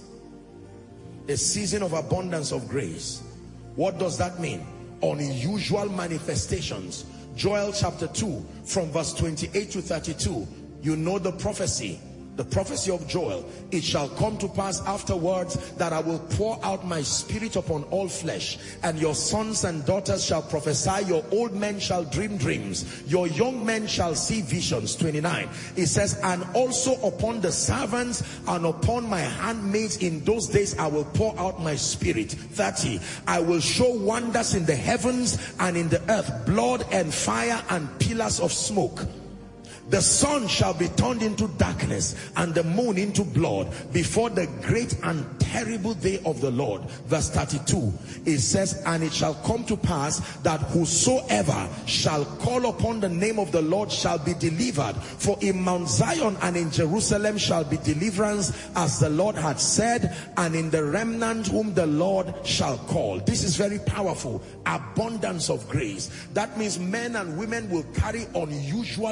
A season of abundance of grace. What does that mean? Unusual manifestations. Joel chapter two from verse twenty-eight to thirty-two. You know the prophecy. The prophecy of Joel. It shall come to pass afterwards that I will pour out my spirit upon all flesh, and your sons and daughters shall prophesy, your old men shall dream dreams, your young men shall see visions. twenty-nine. It says, and also upon the servants and upon my handmaids in those days I will pour out my spirit. thirty. I will show wonders in the heavens and in the earth, blood and fire and pillars of smoke. The sun shall be turned into darkness and the moon into blood before the great and terrible day of the Lord. Verse thirty-two, it says, and it shall come to pass that whosoever shall call upon the name of the Lord shall be delivered. For in Mount Zion and in Jerusalem shall be deliverance, as the Lord had said, and in the remnant whom the Lord shall call. This is very powerful. Abundance of grace. That means men and women will carry unusual ability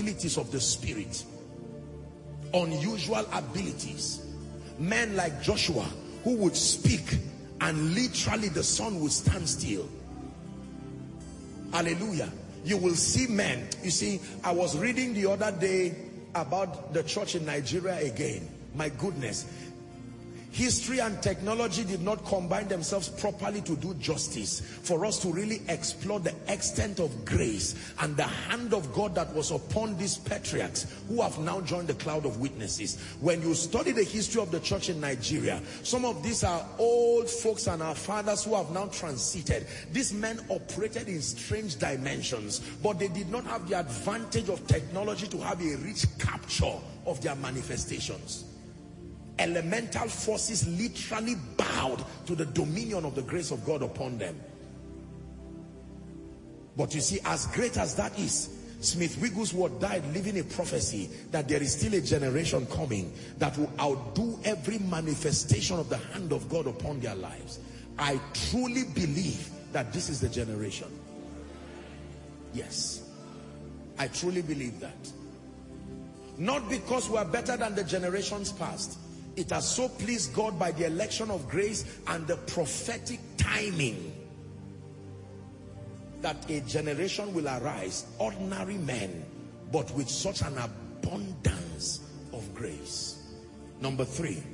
abilities of the Spirit. Unusual abilities. Men like Joshua who would speak and literally the sun would stand still. Hallelujah. You will see men. You see, I was reading the other day about the church in Nigeria again. My goodness. History and technology did not combine themselves properly to do justice for us to really explore the extent of grace and the hand of God that was upon these patriarchs who have now joined the cloud of witnesses. When you study the history of the church in Nigeria, some of these are old folks and our fathers who have now transited. These men operated in strange dimensions, but they did not have the advantage of technology to have a rich capture of their manifestations. Elemental forces literally bowed to the dominion of the grace of God upon them. But you see, as great as that is, Smith Wigglesworth died leaving a prophecy that there is still a generation coming that will outdo every manifestation of the hand of God upon their lives. I truly believe that this is the generation. Yes, I truly believe that. Not because we are better than the generations past. It has so pleased God by the election of grace and the prophetic timing that a generation will arise, ordinary men, but with such an abundance of grace. Number three.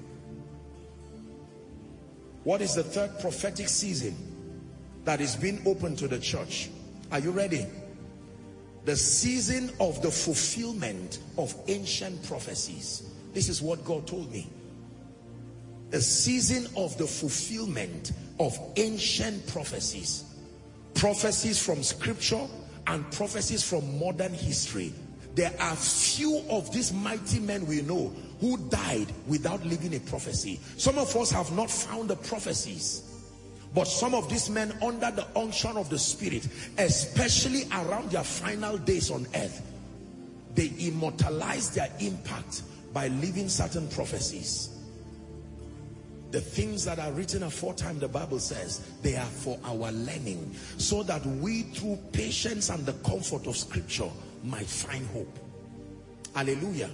What is the third prophetic season that is being opened to the church? Are you ready? The season of the fulfillment of ancient prophecies. This is what God told me. The season of the fulfillment of ancient prophecies. Prophecies from scripture and prophecies from modern history. There are few of these mighty men we know who died without leaving a prophecy. Some of us have not found the prophecies, but some of these men, under the unction of the Spirit, especially around their final days on earth, they immortalize their impact by leaving certain prophecies. The things that are written aforetime, the Bible says, they are for our learning, so that we through patience and the comfort of scripture might find hope. Hallelujah.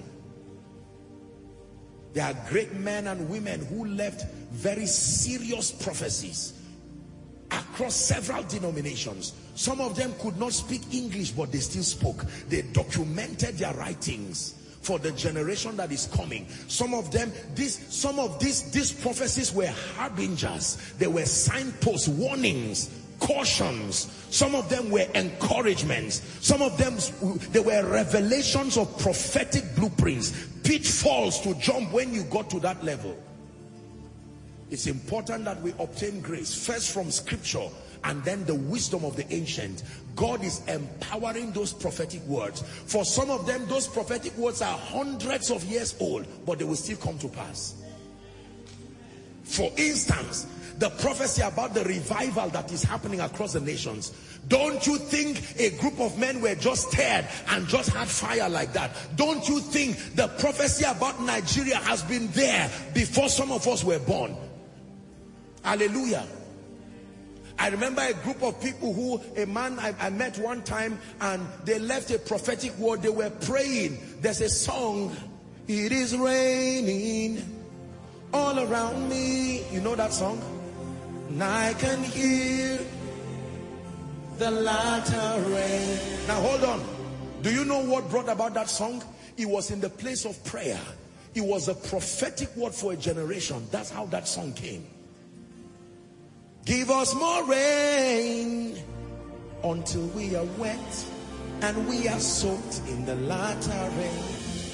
There are great men and women who left very serious prophecies across several denominations. Some of them could not speak English, but they still spoke. They documented their writings for the generation that is coming. Some of them, this, some of these, these prophecies were harbingers. They were signposts, warnings, cautions. Some of them were encouragements. Some of them, they were revelations of prophetic blueprints, pitfalls to jump when you got to that level. It's important that we obtain grace, first from scripture, and then the wisdom of the ancient. God is empowering those prophetic words. For some of them, those prophetic words are hundreds of years old, but they will still come to pass. For instance, the prophecy about the revival that is happening across the nations. Don't you think a group of men were just stirred and just had fire like that? Don't you think the prophecy about Nigeria has been there before some of us were born? Hallelujah. I remember a group of people who, a man I, I met one time, and they left a prophetic word. They were praying. There's a song, it is raining all around me. You know that song? And I can hear the latter rain. Now hold on. Do you know what brought about that song? It was in the place of prayer. It was a prophetic word for a generation. That's how that song came. Give us more rain until we are wet and we are soaked in the latter rain.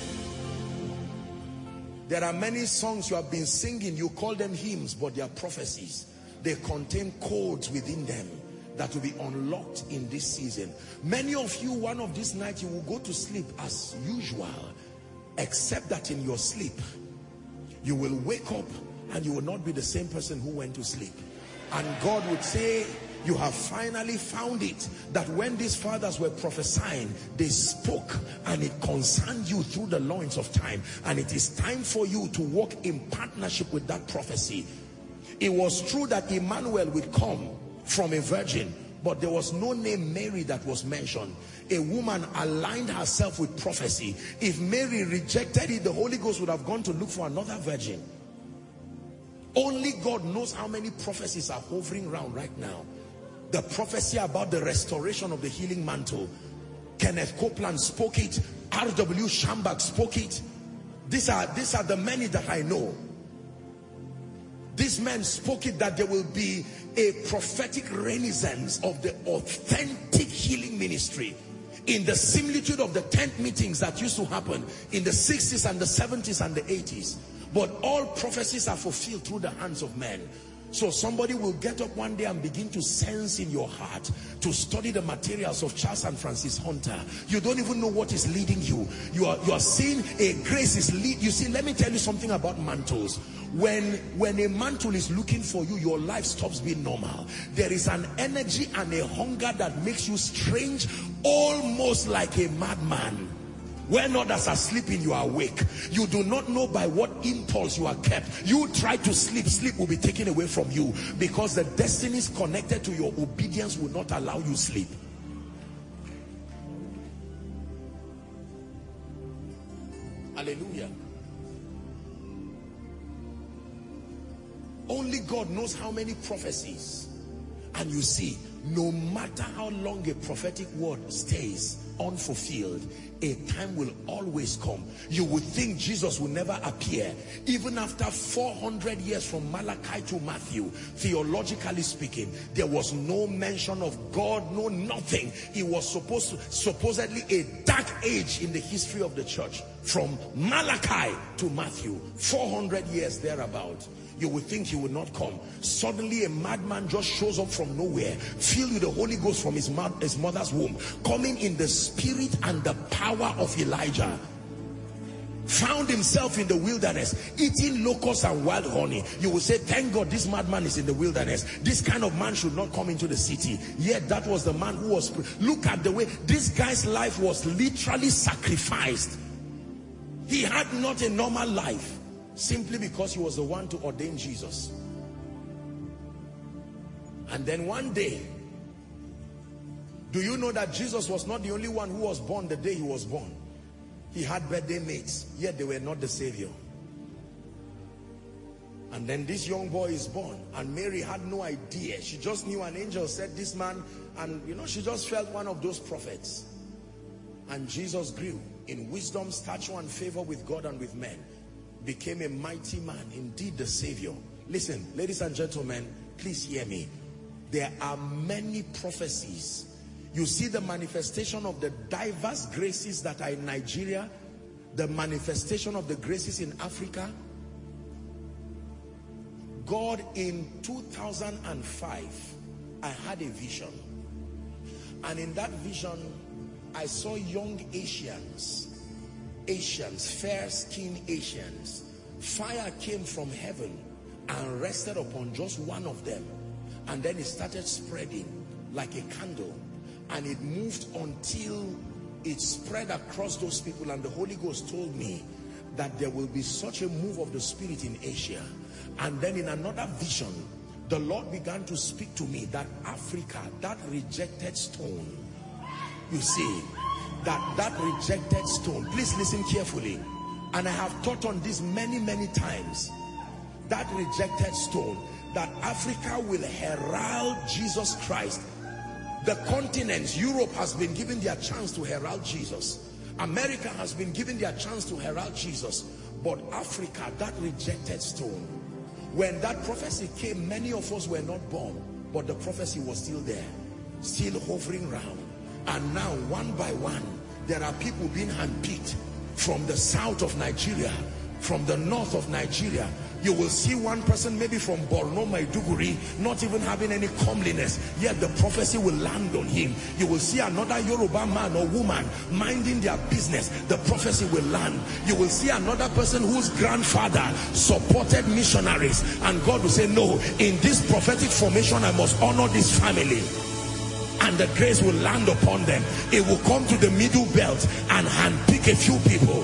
There are many songs you have been singing. You call them hymns, but they are prophecies. They contain codes within them that will be unlocked in this season. Many of you, one of these nights, you will go to sleep as usual, except that in your sleep, you will wake up and you will not be the same person who went to sleep. And God would say, you have finally found it, that when these fathers were prophesying, they spoke and it concerned you through the loins of time. And it is time for you to walk in partnership with that prophecy. It was true that Emmanuel would come from a virgin, but there was no name Mary that was mentioned. a woman aligned herself with prophecy. If Mary rejected it, the Holy Ghost would have gone to look for another virgin. Only God knows how many prophecies are hovering around right now. The prophecy about the restoration of the healing mantle. Kenneth Copeland spoke it. R W Schambach spoke it. These are, these are the many that I know. These men spoke it, that there will be a prophetic renaissance of the authentic healing ministry in the similitude of the tent meetings that used to happen in the sixties and the seventies and the eighties. But all prophecies are fulfilled through the hands of men. So somebody will get up one day and begin to sense in your heart to study the materials of Charles and Francis Hunter. You don't even know what is leading you. You are, you are seeing a grace is lead. You see, let me tell you something about mantles. When, when a mantle is looking for you, your life stops being normal. There is an energy and a hunger that makes you strange, almost like a madman. When others are sleeping, you are awake. You do not know by what impulse you are kept. You try to sleep, sleep will be taken away from you, because the destinies connected to your obedience will not allow you sleep. Hallelujah. Only God knows how many prophecies. And you see, no matter how long a prophetic word stays unfulfilled, a time will always come. You would think Jesus will never appear. Even after four hundred years from Malachi to Matthew, theologically speaking, there was no mention of God, no nothing. It was supposed to, supposedly a dark age in the history of the church. From Malachi to Matthew, four hundred years thereabout. You would think he would not come. Suddenly a madman just shows up from nowhere, filled with the Holy Ghost from his, his mother's womb, coming in the spirit and the power of Elijah. Found himself in the wilderness, eating locusts and wild honey. You will say, thank God this madman is in the wilderness. This kind of man should not come into the city. Yet that was the man who was... Look at the way this guy's life was literally sacrificed. He had not a normal life, simply because he was the one to ordain Jesus. And then one day, do you know that Jesus was not the only one who was born the day he was born? He had birthday mates, yet they were not the Savior. And then this young boy is born, and Mary had no idea. She just knew an angel said this man, and you know, she just felt one of those prophets. And Jesus grew in wisdom, stature, and favor with God and with men. Became a mighty man, indeed the Savior. Listen, ladies and gentlemen, please hear me. There are many prophecies. You see the manifestation of the diverse graces that are in Nigeria, the manifestation of the graces in Africa. God, in two thousand five, I had a vision. And in that vision, I saw young Asians. Asians, fair-skinned Asians. Fire came from heaven and rested upon just one of them, and then it started spreading like a candle, and it moved until it spread across those people. And the Holy Ghost told me that there will be such a move of the Spirit in Asia. And then in another vision, the Lord began to speak to me that Africa, that rejected stone, you see, that that rejected stone, please listen carefully, and I have taught on this many many times, that rejected stone, that Africa will herald Jesus Christ. The continents, Europe has been given their chance to herald Jesus, America has been given their chance to herald Jesus, but Africa, that rejected stone, when that prophecy came, many of us were not born, but the prophecy was still there, still hovering around. And now, one by one, there are people being handpicked from the south of Nigeria, from the north of Nigeria. You will see one person maybe from Borno, Maiduguri, not even having any comeliness, yet the prophecy will land on him. You will see another Yoruba man or woman minding their business, the prophecy will land. You will see another person whose grandfather supported missionaries, and God will say, no, in this prophetic formation I must honor this family. And the grace will land upon them. It will come to the middle belt and handpick a few people.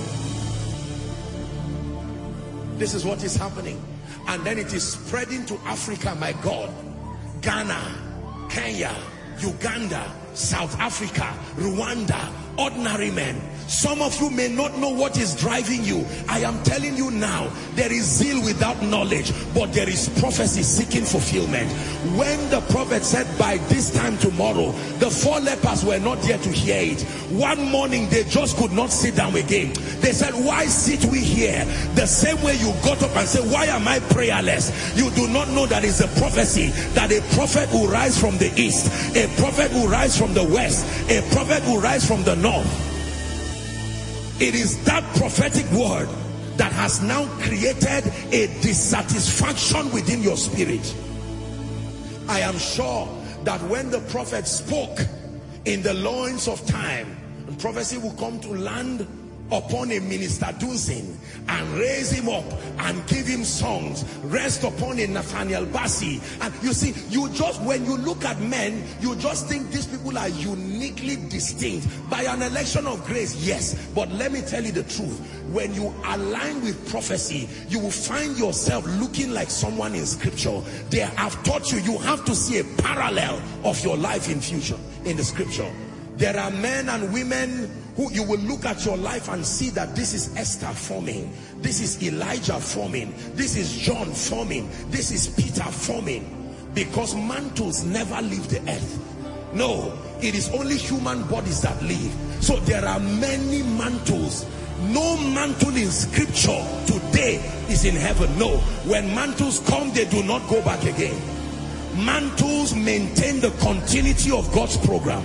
This is what is happening. And then it is spreading to Africa, my God. Ghana, Kenya, Uganda, South Africa, Rwanda, ordinary men. Some of you may not know what is driving you. I am telling you now, there is zeal without knowledge, but there is prophecy seeking fulfillment. When the prophet said by this time tomorrow, the four lepers were not there to hear it. One morning they just could not sit down again. They said, why sit we here? The same way you got up and said, why am I prayerless? You do not know that it's a prophecy, that a prophet will rise from the east, a prophet will rise from the west, a prophet will rise from the north. It is that prophetic word that has now created a dissatisfaction within your spirit. I am sure that when the prophet spoke in the loins of time, and prophecy will come to land upon a minister Dunsin and raise him up and give him songs, rest upon a Nathaniel Bassey. And you see, you just, when you look at men, you just think these people are uniquely distinct by an election of grace. Yes, but let me tell you the truth, when you align with prophecy, you will find yourself looking like someone in scripture. They have taught you, you have to see a parallel of your life in future in the scripture. There are men and women who you will look at your life and see that this is Esther forming, this is Elijah forming, this is John forming, this is Peter forming, because mantles never leave the earth. No, it is only human bodies that live. So there are many mantles. No mantle in scripture today is in heaven. No, when mantles come, they do not go back again. Mantles maintain the continuity of God's program.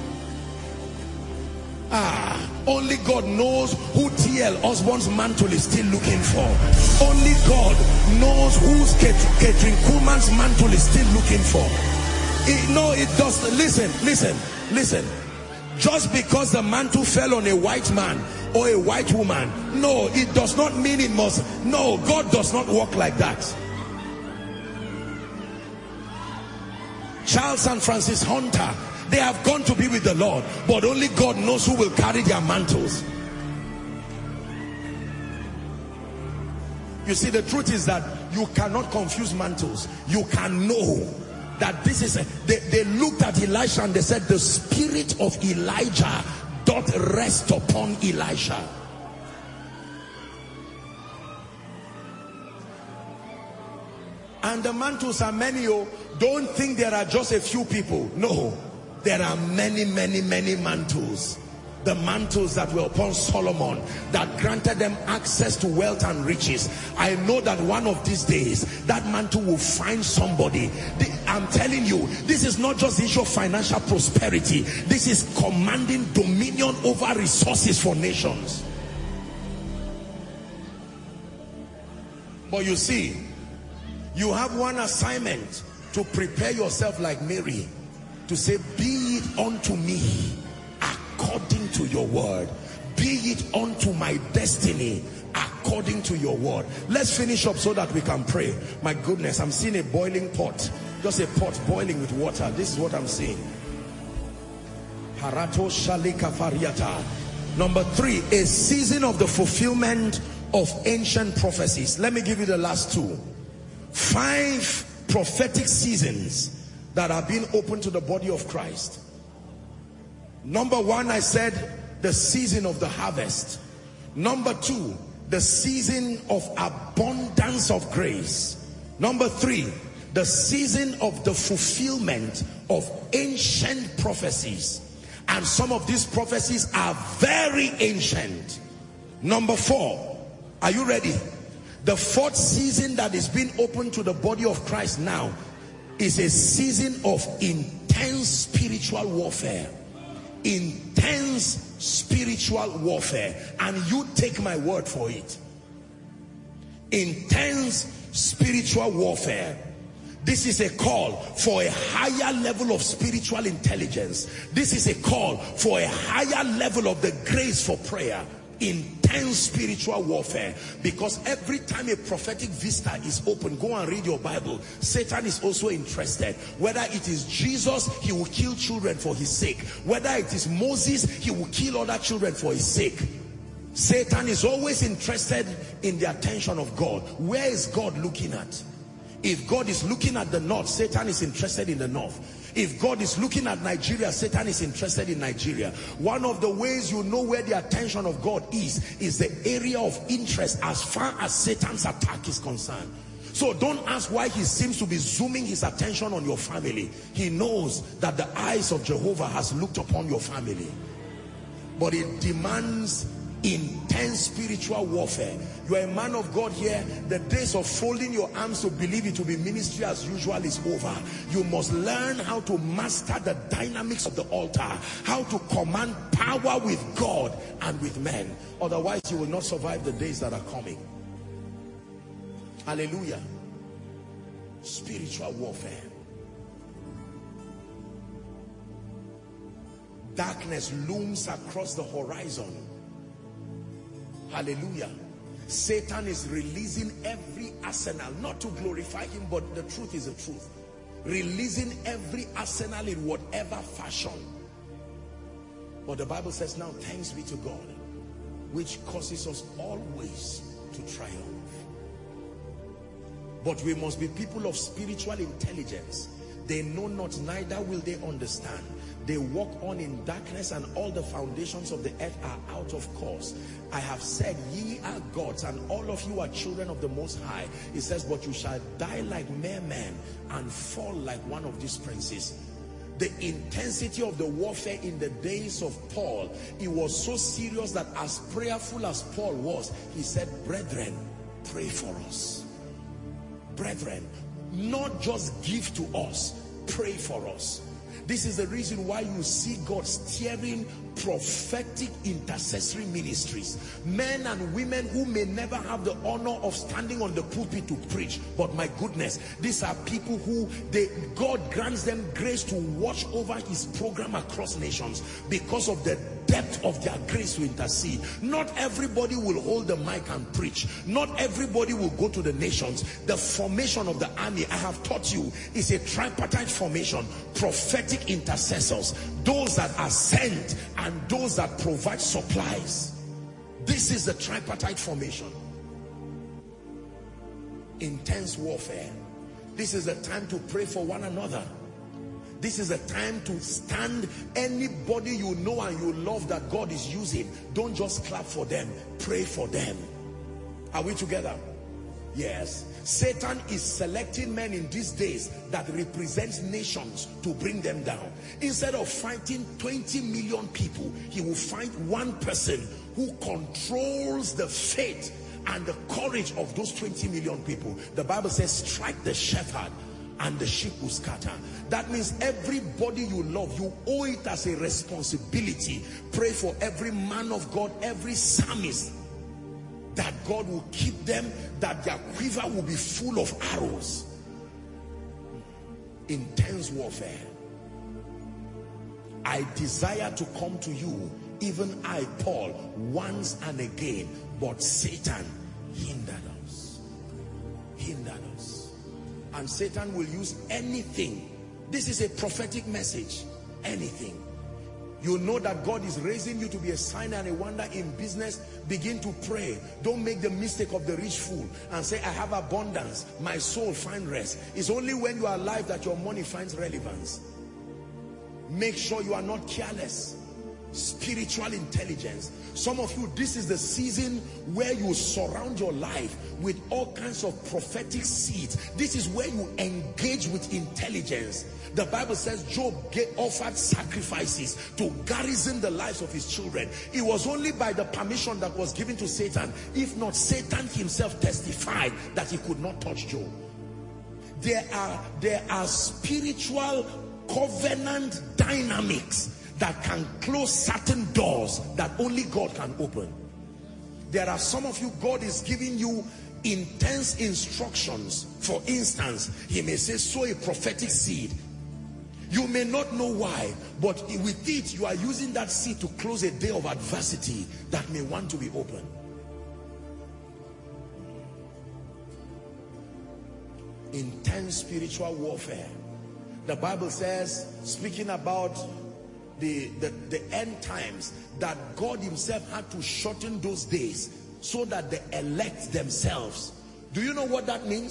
Ah, only God knows who T L Osborne's mantle is still looking for. Only God knows whose Catherine Kuhlman's mantle is still looking for. It, no, it does. Listen, listen, listen. Just because the mantle fell on a white man or a white woman, no, it does not mean it must. No, God does not work like that. Charles and Francis Hunter, they have gone to be with the Lord, but only God knows who will carry their mantles. You see, the truth is that you cannot confuse mantles. You can know that this is a, they, they looked at Elisha and they said, the spirit of Elijah doth rest upon Elisha. And the mantles are many. Oh, don't think there are just a few people. No, there are many, many, many mantles. The mantles that were upon Solomon, that granted them access to wealth and riches. I know that one of these days, that mantle will find somebody. I'm telling you, this is not just the issue of financial prosperity. This is commanding dominion over resources for nations. But you see, you have one assignment: to prepare yourself like Mary, to say, be it unto me according to your word. Be it unto my destiny according to your word. Let's finish up so that we can pray. My goodness, I'm seeing a boiling pot. Just a pot boiling with water. This is what I'm seeing. Parato shalika fariata. Number three, a season of the fulfillment of ancient prophecies. Let me give you the last two. Five prophetic seasons that are being opened to the body of Christ. Number one, I said the season of the harvest. Number two, the season of abundance of grace. Number three, the season of the fulfillment of ancient prophecies. And some of these prophecies are very ancient. Number four, are you ready? The fourth season that is being opened to the body of Christ now is a season of intense spiritual warfare. Intense spiritual warfare. And you take my word for it. Intense spiritual warfare. This is a call for a higher level of spiritual intelligence. This is a call for a higher level of the grace for prayer. Intense spiritual warfare. Because every time a prophetic vista is open, go and read your Bible, Satan is also interested. Whether it is Jesus, he will kill children for his sake. Whether it is Moses, he will kill other children for his sake. Satan is always interested in the attention of God. Where is God looking at? If God is looking at the north, Satan is interested in the north. If God is looking at Nigeria, Satan is interested in Nigeria. One of the ways you know where the attention of God is, is the area of interest as far as Satan's attack is concerned. So don't ask why he seems to be zooming his attention on your family. He knows that the eyes of Jehovah has looked upon your family. But it demands intense spiritual warfare. You are a man of God here. The days of folding your arms to believe it will be ministry as usual is over. You must learn how to master the dynamics of the altar, how to command power with God and with men. Otherwise you will not survive the days that are coming. Hallelujah. Spiritual warfare. Darkness looms across the horizon. Hallelujah. Satan is releasing every arsenal, not to glorify him, but the truth is the truth. Releasing every arsenal in whatever fashion. But the Bible says, now thanks be to God, which causes us always to triumph. But we must be people of spiritual intelligence. They know not, neither will they understand. They walk on in darkness, and all the foundations of the earth are out of course. I have said, ye are gods, and all of you are children of the Most High. It says, but you shall die like mere men and fall like one of these princes. The intensity of the warfare in the days of Paul, it was so serious that as prayerful as Paul was, he said, brethren, pray for us. Brethren, not just give to us, pray for us. This is the reason why you see God steering prophetic intercessory ministries. Men and women who may never have the honor of standing on the pulpit to preach. But my goodness, these are people who they, God grants them grace to watch over his program across nations because of the depth of their grace to intercede. Not everybody will hold the mic and preach. Not everybody will go to the nations. The formation of the army, I have taught you, is a tripartite formation. Prophetic intercessors, those that are sent and those that provide supplies. This is the tripartite formation. Intense warfare. This is the time to pray for one another. This is a time to stand. Anybody you know and you love that God is using, don't just clap for them, pray for them. Are we together? Yes. Satan is selecting men in these days that represents nations to bring them down. Instead of fighting twenty million people, he will find one person who controls the faith and the courage of those twenty million people. The Bible says, strike the shepherd and the sheep will scatter. That means everybody you love, you owe it as a responsibility. Pray for every man of God, every psalmist, that God will keep them, that their quiver will be full of arrows. Intense warfare. I desire to come to you, even I, Paul, once and again, but Satan hindered us. Hindered us. And Satan will use anything. This is a prophetic message. Anything. You know that God is raising you to be a sign and a wonder in business. Begin to pray. Don't make the mistake of the rich fool and say, I have abundance, my soul find rest. It's only when you are alive that your money finds relevance. Make sure you are not careless. Spiritual intelligence. Some of you, this is the season where you surround your life with all kinds of prophetic seeds. This is where you engage with intelligence. The Bible says Job offered sacrifices to garrison the lives of his children. It was only by the permission that was given to Satan. If not, Satan himself testified that he could not touch Job. There are, there are spiritual covenant dynamics that can close certain doors that only God can open. There are some of you, God is giving you intense instructions. For instance, he may say, sow a prophetic seed. You may not know why, but with it, you are using that seed to close a day of adversity that may want to be open. Intense spiritual warfare. The Bible says, speaking about the, the, the end times, that God himself had to shorten those days so that the elect themselves. Do you know what that means?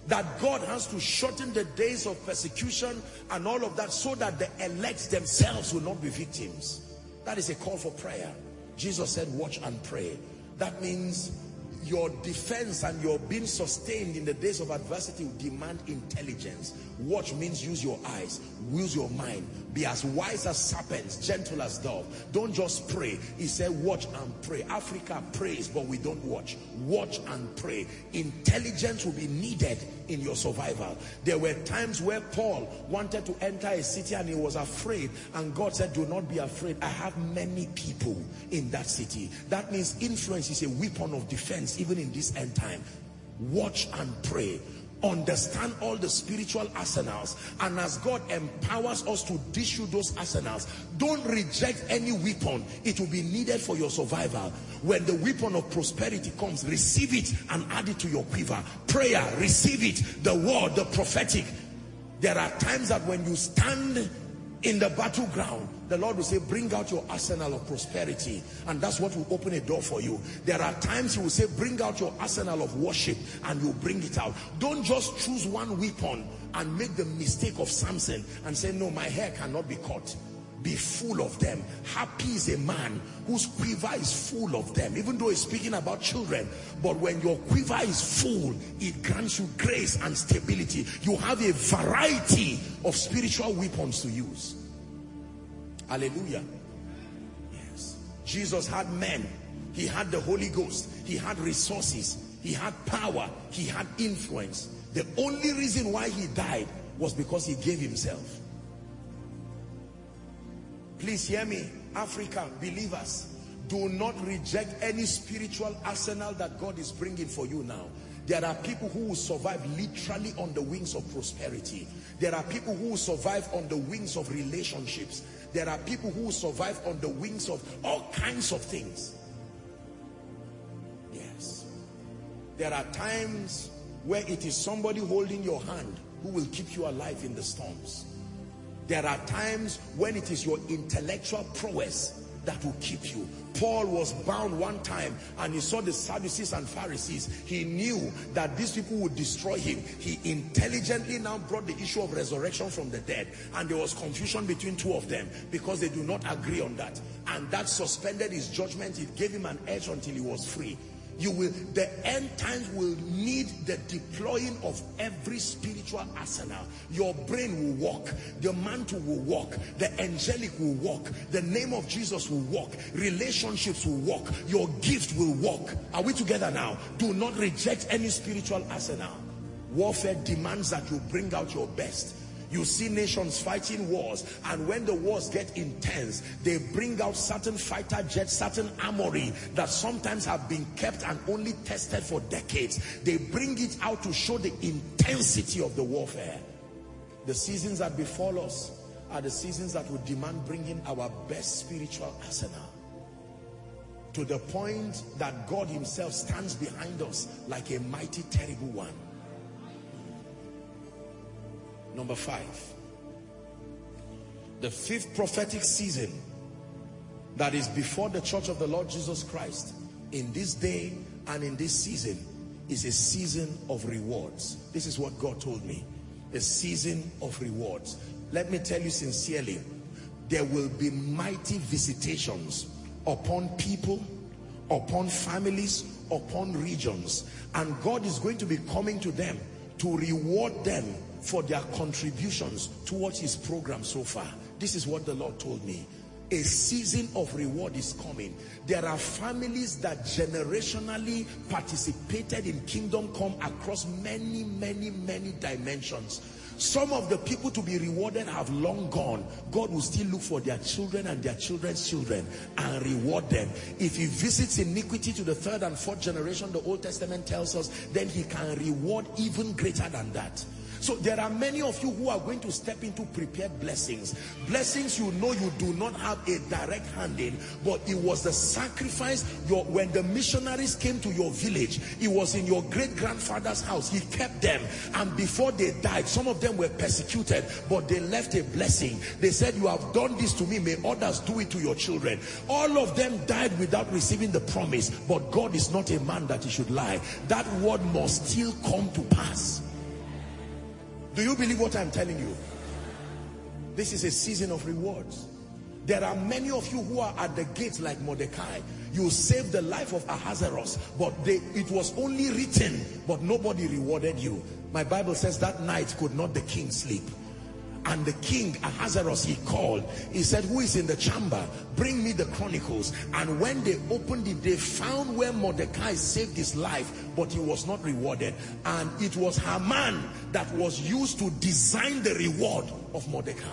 that God has to shorten the days of persecution and all of that so that the elect themselves will not be victims. That is a call for prayer. Jesus said, watch and pray. That means your defense and your being sustained in the days of adversity will demand intelligence. Watch means use your eyes, use your mind. Be as wise as serpents, gentle as dove. Don't just pray. He said watch and pray. Africa prays, but we don't watch. Watch and pray. Intelligence will be needed in your survival. There were times where Paul wanted to enter a city and he was afraid, and God said, do not be afraid. I have many people in that city. That means influence is a weapon of defense even in this end time. Watch and pray. Understand all the spiritual arsenals, and as God empowers us to dish you those arsenals, don't reject any weapon. It will be needed for your survival. When the weapon of prosperity comes, receive it and add it to your quiver. Prayer, receive it. The word, the prophetic. There are times that when you stand in the battleground, the Lord will say, bring out your arsenal of prosperity, and that's what will open a door for you. There are times he will say, bring out your arsenal of worship, and you'll bring it out. Don't just choose one weapon and make the mistake of Samson and say, no, my hair cannot be cut. Be full of them. Happy is a man whose quiver is full of them, even though he's speaking about children. But when your quiver is full, it grants you grace and stability. You have a variety of spiritual weapons to use. Hallelujah. Yes. Jesus had men. He had the Holy Ghost. He had resources. He had power. He had influence. The only reason why he died was because he gave himself. Please hear me, Africa, believers. Do not reject any spiritual arsenal that God is bringing for you now. There are people who will survive literally on the wings of prosperity. There are people who will survive on the wings of relationships. There are people who will survive on the wings of all kinds of things. Yes. There are times where it is somebody holding your hand who will keep you alive in the storms. There are times when it is your intellectual prowess that will keep you. Paul was bound one time and he saw the Sadducees and Pharisees. He knew that these people would destroy him. He intelligently now brought the issue of resurrection from the dead, and there was confusion between two of them because they do not agree on that, and that suspended his judgment. It gave him an edge until he was free. You will, the end times will need the deploying of every spiritual arsenal. Your brain will walk, the mantle will walk, the angelic will walk, the name of Jesus will walk, relationships will walk, your gift will walk. Are we together now? Do not reject any spiritual arsenal. Warfare demands that you bring out your best. You see nations fighting wars, and when the wars get intense, they bring out certain fighter jets, certain armory that sometimes have been kept and only tested for decades. They bring it out to show the intensity of the warfare. The seasons that befall us are the seasons that will demand bringing our best spiritual arsenal, to the point that God himself stands behind us like a mighty, terrible one. Number five, the fifth prophetic season that is before the church of the Lord Jesus Christ in this day and in this season is a season of rewards. This is what God told me, a season of rewards. Let me tell you sincerely, there will be mighty visitations upon people, upon families, upon regions, and God is going to be coming to them to reward them for their contributions towards his program so far. This is what the Lord told me. A season of reward is coming. There are families that generationally participated in Kingdom Come across many, many, many dimensions. Some of the people to be rewarded have long gone. God will still look for their children and their children's children and reward them. If he visits iniquity to the third and fourth generation, the Old Testament tells us, then he can reward even greater than that. So there are many of you who are going to step into prepared blessings. Blessings you know you do not have a direct hand in, but it was the sacrifice. Your, when the missionaries came to your village, it was in your great-grandfather's house. He kept them, and before they died, some of them were persecuted, but they left a blessing. They said, you have done this to me, may others do it to your children. All of them died without receiving the promise, but God is not a man that he should lie. That word must still come to pass. Do you believe what I'm telling you? This is a season of rewards. There are many of you who are at the gates like Mordecai. You saved the life of Ahasuerus, but they, it was only written, but nobody rewarded you. My Bible says that night could not the king sleep. And the king, Ahasuerus, he called. He said, who is in the chamber? Bring me the chronicles. And when they opened it, they found where Mordecai saved his life, but he was not rewarded. And it was Haman that was used to design the reward of Mordecai.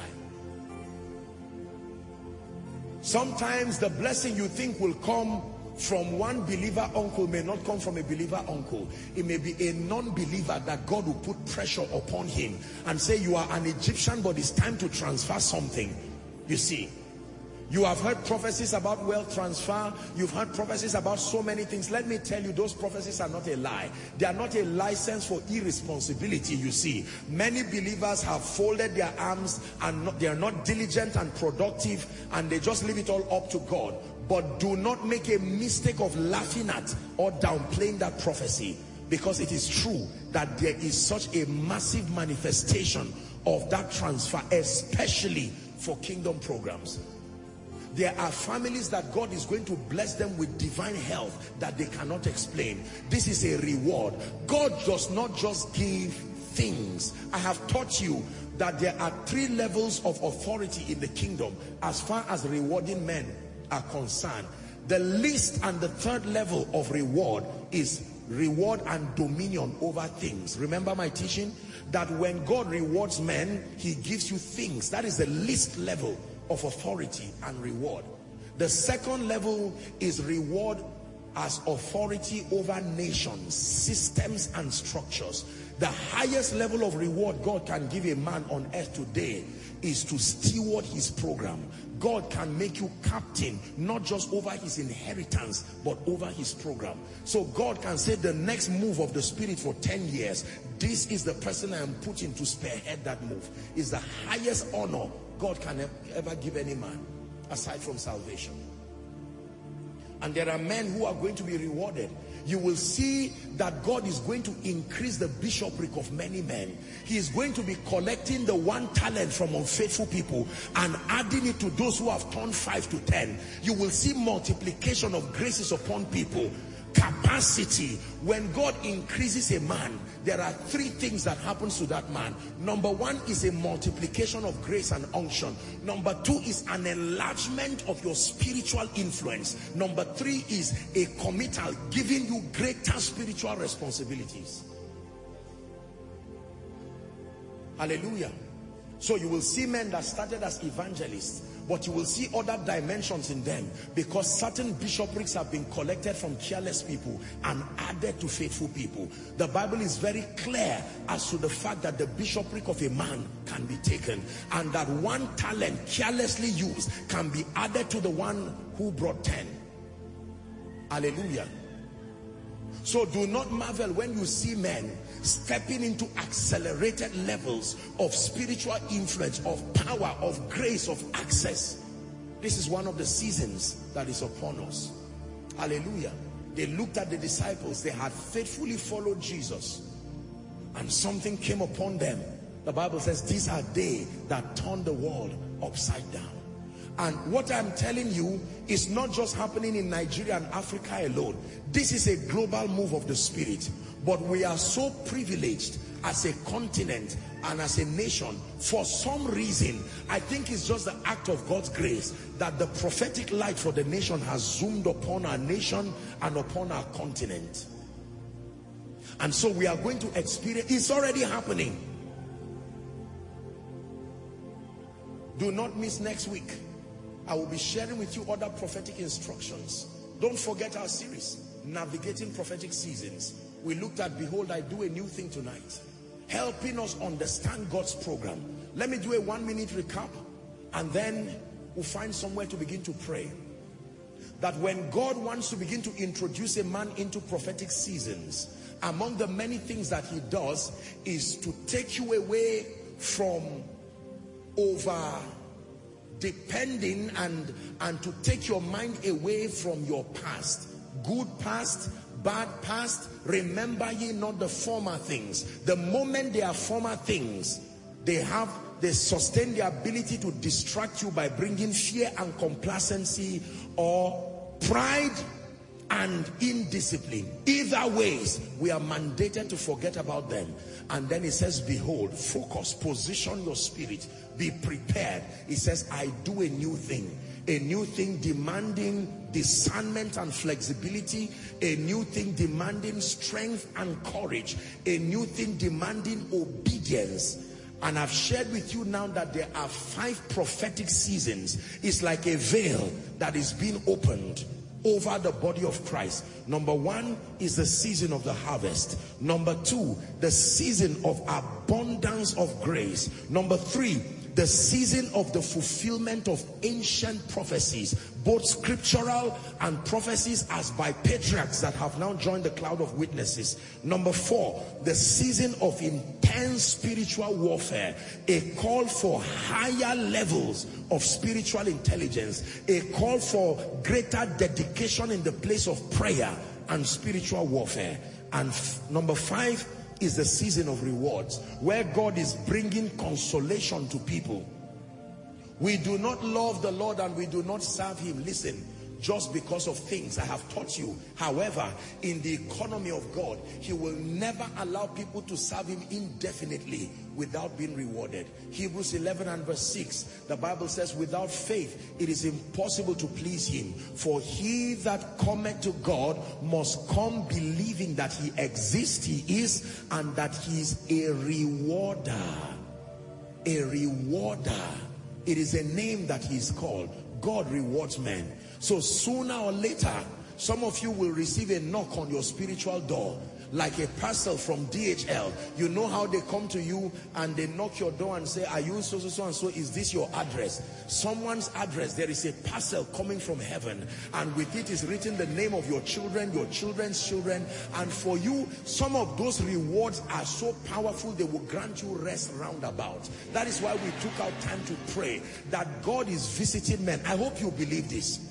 Sometimes the blessing you think will come from one believer uncle may not come from a believer uncle. It may be a non-believer that God will put pressure upon him and say, you are an Egyptian, but it's time to transfer something. You see, you have heard prophecies about wealth transfer. You've heard prophecies about so many things. Let me tell you, those prophecies are not a lie. They are not a license for irresponsibility. You see, many believers have folded their arms and not, they are not diligent and productive, and they just leave it all up to God. But do not make a mistake of laughing at or downplaying that prophecy, because it is true that there is such a massive manifestation of that transfer, especially for kingdom programs. There are families that God is going to bless them with divine health that they cannot explain. This is a reward. God does not just give things. I have taught you that there are three levels of authority in the kingdom as far as rewarding men are concerned. The least and the third level of reward is reward and dominion over things. Remember my teaching that when God rewards men, he gives you things. That is the least level of authority and reward. The second level is reward as authority over nations, systems and structures. The highest level of reward God can give a man on earth today is to steward his program. God can make you captain, not just over his inheritance, but over his program. So God can say the next move of the Spirit for ten years, this is the person I am putting to spearhead that move. Is the highest honor God can ever give any man, aside from salvation. And there are men who are going to be rewarded. You will see that God is going to increase the bishopric of many men. He is going to be collecting the one talent from unfaithful people and adding it to those who have turned five to ten. You will see multiplication of graces upon people. Capacity. When God increases a man, there are three things that happens to that man. Number one is a multiplication of grace and unction. Number two is an enlargement of your spiritual influence. Number three is a committal, giving you greater spiritual responsibilities. Hallelujah. So you will see men that started as evangelists, but you will see other dimensions in them because certain bishoprics have been collected from careless people and added to faithful people. The Bible is very clear as to the fact that the bishopric of a man can be taken, and that one talent carelessly used can be added to the one who brought ten. Hallelujah. So do not marvel when you see men stepping into accelerated levels of spiritual influence, of power, of grace, of access. This is one of the seasons that is upon us. Hallelujah. They looked at the disciples. They had faithfully followed Jesus, and something came upon them. The Bible says these are they that turned the world upside down. And what I'm telling you is not just happening in Nigeria and Africa alone. This is a global move of the Spirit. But we are so privileged as a continent and as a nation. For some reason, I think it's just the act of God's grace that the prophetic light for the nation has zoomed upon our nation and upon our continent. And so we are going to experience, it's already happening. Do not miss next week. I will be sharing with you other prophetic instructions. Don't forget our series, Navigating Prophetic Seasons. We looked at, behold, I do a new thing tonight, helping us understand God's program. Let me do a one minute recap, and then we'll find somewhere to begin to pray. That when God wants to begin to introduce a man into prophetic seasons, among the many things that he does is to take you away from over depending and and to take your mind away from your past, good past, bad past, remember ye not the former things. The moment they are former things, they have, they sustain the ability to distract you by bringing fear and complacency or pride and indiscipline. Either ways, we are mandated to forget about them. And then it says, behold, focus, position your spirit, be prepared. It says, I do a new thing. A new thing demanding discernment and flexibility. A new thing demanding strength and courage. A new thing demanding obedience. And I've shared with you now that there are five prophetic seasons. It's like a veil that is being opened over the body of Christ. Number one is the season of the harvest. Number two, the season of abundance of grace. Number three, the season of the fulfillment of ancient prophecies, both scriptural and prophecies as by patriarchs that have now joined the cloud of witnesses. Number four, the season of intense spiritual warfare, a call for higher levels of spiritual intelligence, a call for greater dedication in the place of prayer and spiritual warfare. And number five is the season of rewards, where God is bringing consolation to people. We do not love the Lord and we do not serve him, listen, just because of things I have taught you. However, in the economy of God, he will never allow people to serve him indefinitely without being rewarded. Hebrews eleven and verse six, the Bible says, without faith it is impossible to please him. For he that cometh to God must come believing that he exists, he is, and that he is a rewarder. A rewarder. It is a name that he is called. God rewards men. So sooner or later, some of you will receive a knock on your spiritual door, like a parcel from D H L. You know how they come to you and they knock your door and say, are you so, so, so, and so, is this your address? Someone's address. There is a parcel coming from heaven, and with it is written the name of your children, your children's children. And for you, some of those rewards are so powerful, they will grant you rest roundabout. That is why we took our time to pray that God is visiting men. I hope you believe this.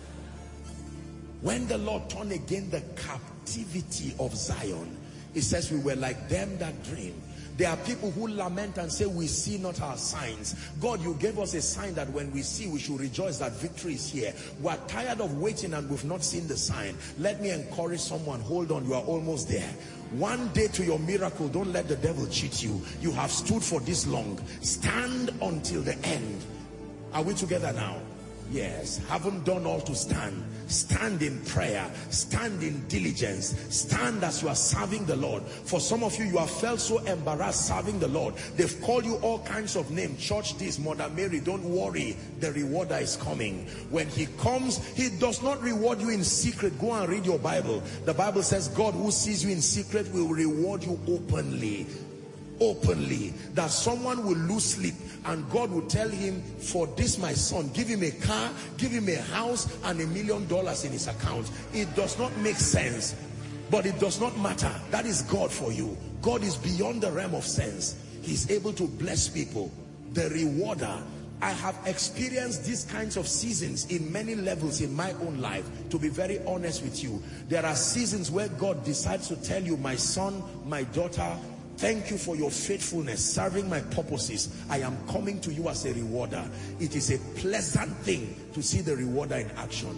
When the Lord turned again the captivity of Zion, it says we were like them that dream. There are people who lament and say, we see not our signs. God, you gave us a sign that when we see, we should rejoice that victory is here. We are tired of waiting and we've not seen the sign. Let me encourage someone, hold on, you are almost there. One day to your miracle. Don't let the devil cheat you. You have stood for this long. Stand until the end. Are we together now? Yes. Haven't done all to stand. Stand in prayer. Stand in diligence. Stand as you are serving the Lord. For some of you, you have felt so embarrassed serving the Lord. They've called you all kinds of names. Church this, Mother Mary. Don't worry. The rewarder is coming. When he comes, he does not reward you in secret. Go and read your Bible. The Bible says God who sees you in secret will reward you openly. Openly. That someone will lose sleep and God will tell him, for this my son, give him a car, give him a house and a million dollars in his account. It does not make sense, but it does not matter. That is God for you. God is beyond the realm of sense. He's able to bless people. The rewarder. I have experienced these kinds of seasons in many levels in my own life. To be very honest with you, there are seasons where God decides to tell you, my son, my daughter, thank you for your faithfulness, serving my purposes. I am coming to you as a rewarder. It is a pleasant thing to see the rewarder in action.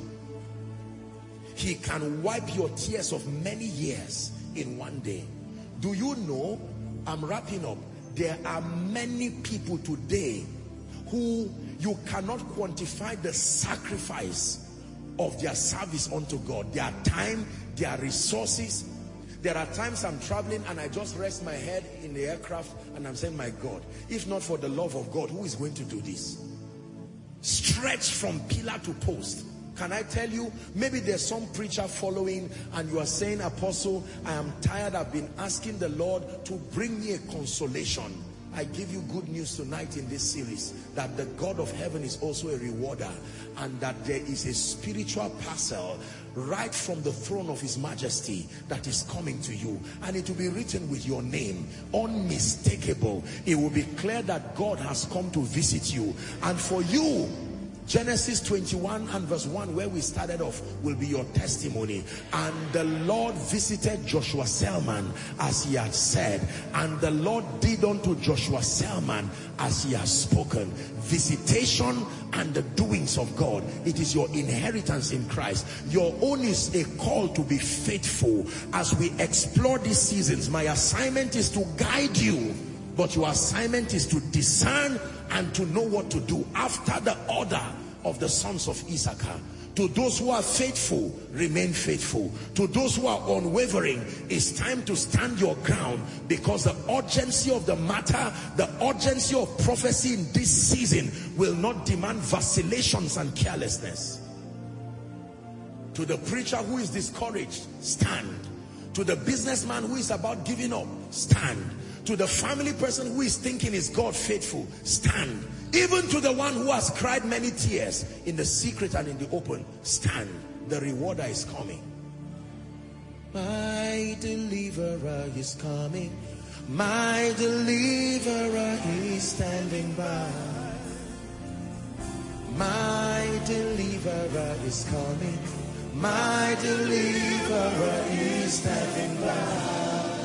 He can wipe your tears of many years in one day. Do you know, I'm wrapping up, there are many people today who you cannot quantify the sacrifice of their service unto God, their time, their resources. There are times I'm traveling and I just rest my head in the aircraft and I'm saying, my God, if not for the love of God, who is going to do this? Stretch from pillar to post. Can I tell you, maybe there's some preacher following and you are saying, Apostle, I am tired. I've been asking the Lord to bring me a consolation. I give you good news tonight in this series, that the God of heaven is also a rewarder, and that there is a spiritual parcel right from the throne of his majesty that is coming to you, and it will be written with your name, unmistakable. It will be clear that God has come to visit you, and for you, Genesis twenty-one and verse one, where we started off, will be your testimony. And the Lord visited Joshua Selman as he had said, and the Lord did unto Joshua Selman as he has spoken. Visitation and the doings of God, it is your inheritance in Christ. Your own is a call to be faithful. As we explore these seasons, my assignment is to guide you, but your assignment is to discern and to know what to do after the order of the sons of Issachar. To those who are faithful, remain faithful. To those who are unwavering, it's time to stand your ground, because the urgency of the matter, the urgency of prophecy in this season will not demand vacillations and carelessness. To the preacher who is discouraged, stand. To the businessman who is about giving up, stand. To the family person who is thinking, is God faithful, stand. Even to the one who has cried many tears in the secret and in the open, stand. The rewarder is coming. My deliverer is coming. My deliverer is standing by. My deliverer is coming. My deliverer is standing by.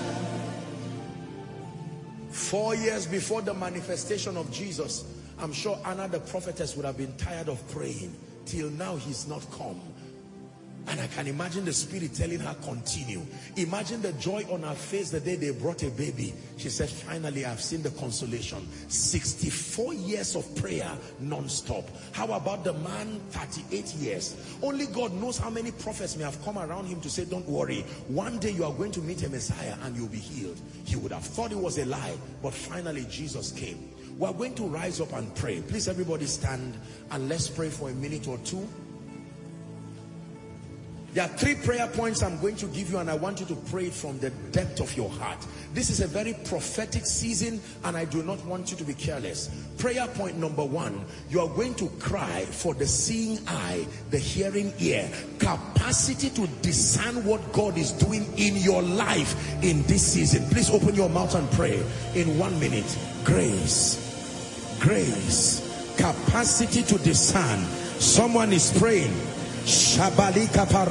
Four years before the manifestation of Jesus, I'm sure Anna the prophetess would have been tired of praying. Till now he's not come. And I can imagine the Spirit telling her, continue. Imagine the joy on her face the day they brought a baby. She said, finally I've seen the consolation. sixty-four years of prayer non-stop. How about the man, thirty-eight years? Only God knows how many prophets may have come around him to say, don't worry, one day you are going to meet a Messiah and you'll be healed. He would have thought it was a lie, but finally Jesus came. We are going to rise up and pray. Please everybody stand and let's pray for a minute or two. There are three prayer points I'm going to give you, and I want you to pray it from the depth of your heart. This is a very prophetic season, and I do not want you to be careless. Prayer point number one, you are going to cry for the seeing eye, the hearing ear, capacity to discern what God is doing in your life in this season. Please open your mouth and pray in one minute. Grace, grace, capacity to discern. Someone is praying. Capacity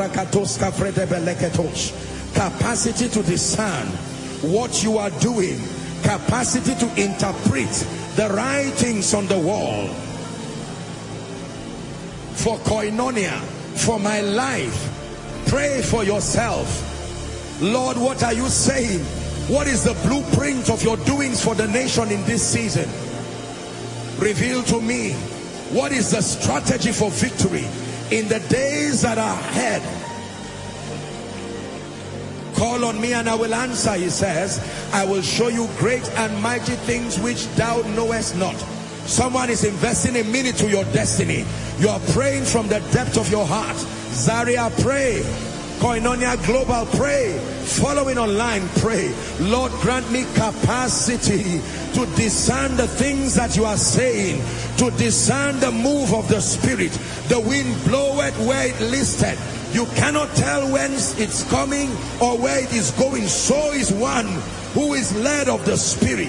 to discern what you are doing, capacity to interpret the writings on the wall. For koinonia, for my life, pray for yourself. Lord, what are you saying? What is the blueprint of your doings for the nation in this season? Reveal to me, what is the strategy for victory in the days that are ahead? Call on me and I will answer, he says. I will show you great and mighty things which thou knowest not. Someone is investing a minute to your destiny. You are praying from the depth of your heart. Zaria, pray. Koinonia Global, pray. Following online, pray. Lord, grant me capacity to discern the things that you are saying, to discern the move of the Spirit. The wind bloweth where it listed. You cannot tell whence it's coming or where it is going. So is one who is led of the Spirit.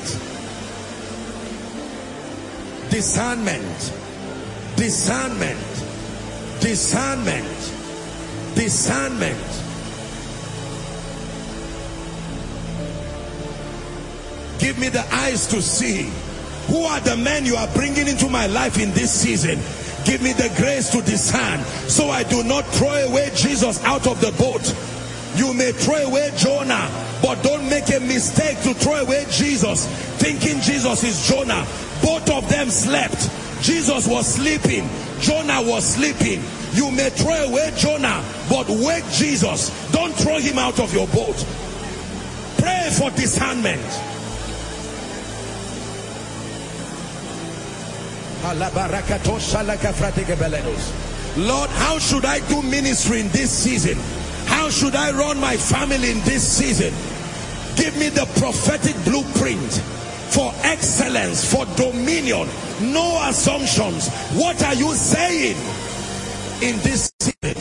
Discernment, discernment, discernment, discernment. Give me the eyes to see. Who are the men you are bringing into my life in this season? Give me the grace to discern, so I do not throw away Jesus out of the boat. You may throw away Jonah, but don't make a mistake to throw away Jesus, thinking Jesus is Jonah. Both of them slept. Jesus was sleeping. Jonah was sleeping. You may throw away Jonah, but wake Jesus. Don't throw him out of your boat. Pray for discernment. Lord, how should I do ministry in this season? How should I run my family in this season? Give me the prophetic blueprint for excellence, for dominion. No assumptions. What are you saying in this season?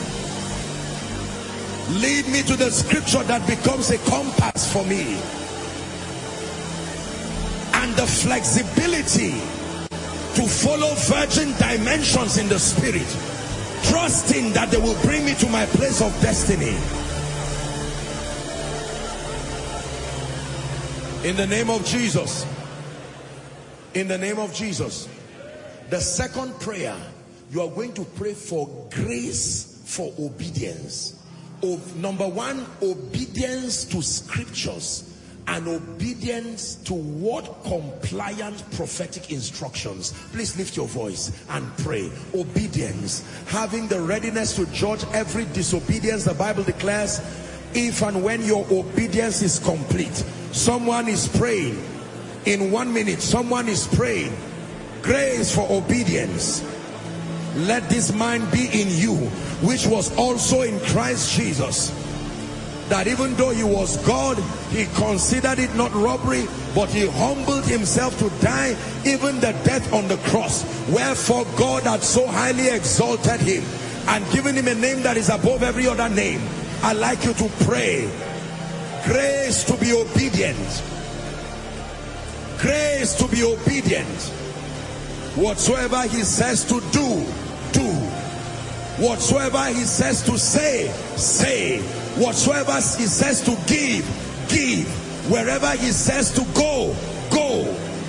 Lead me to the scripture that becomes a compass for me, and the flexibility to follow virgin dimensions in the spirit, trusting that they will bring me to my place of destiny. In the name of Jesus. In the name of Jesus. The second prayer, you are going to pray for grace for obedience. Of, number one, obedience to scriptures and obedience to word compliant prophetic instructions. Please lift your voice and pray. Obedience, having the readiness to judge every disobedience. The Bible declares, if and when your obedience is complete. Someone is praying in one minute. Someone is praying grace for obedience. Let this mind be in you, which was also in Christ Jesus, that even though he was God, he considered it not robbery, but he humbled himself to die, even the death on the cross. Wherefore God had so highly exalted him and given him a name that is above every other name. I'd like you to pray grace to be obedient. Grace to be obedient. Whatsoever he says to do, do. Whatsoever he says to say, say. Whatsoever he says to give, give. Wherever he says to go, go.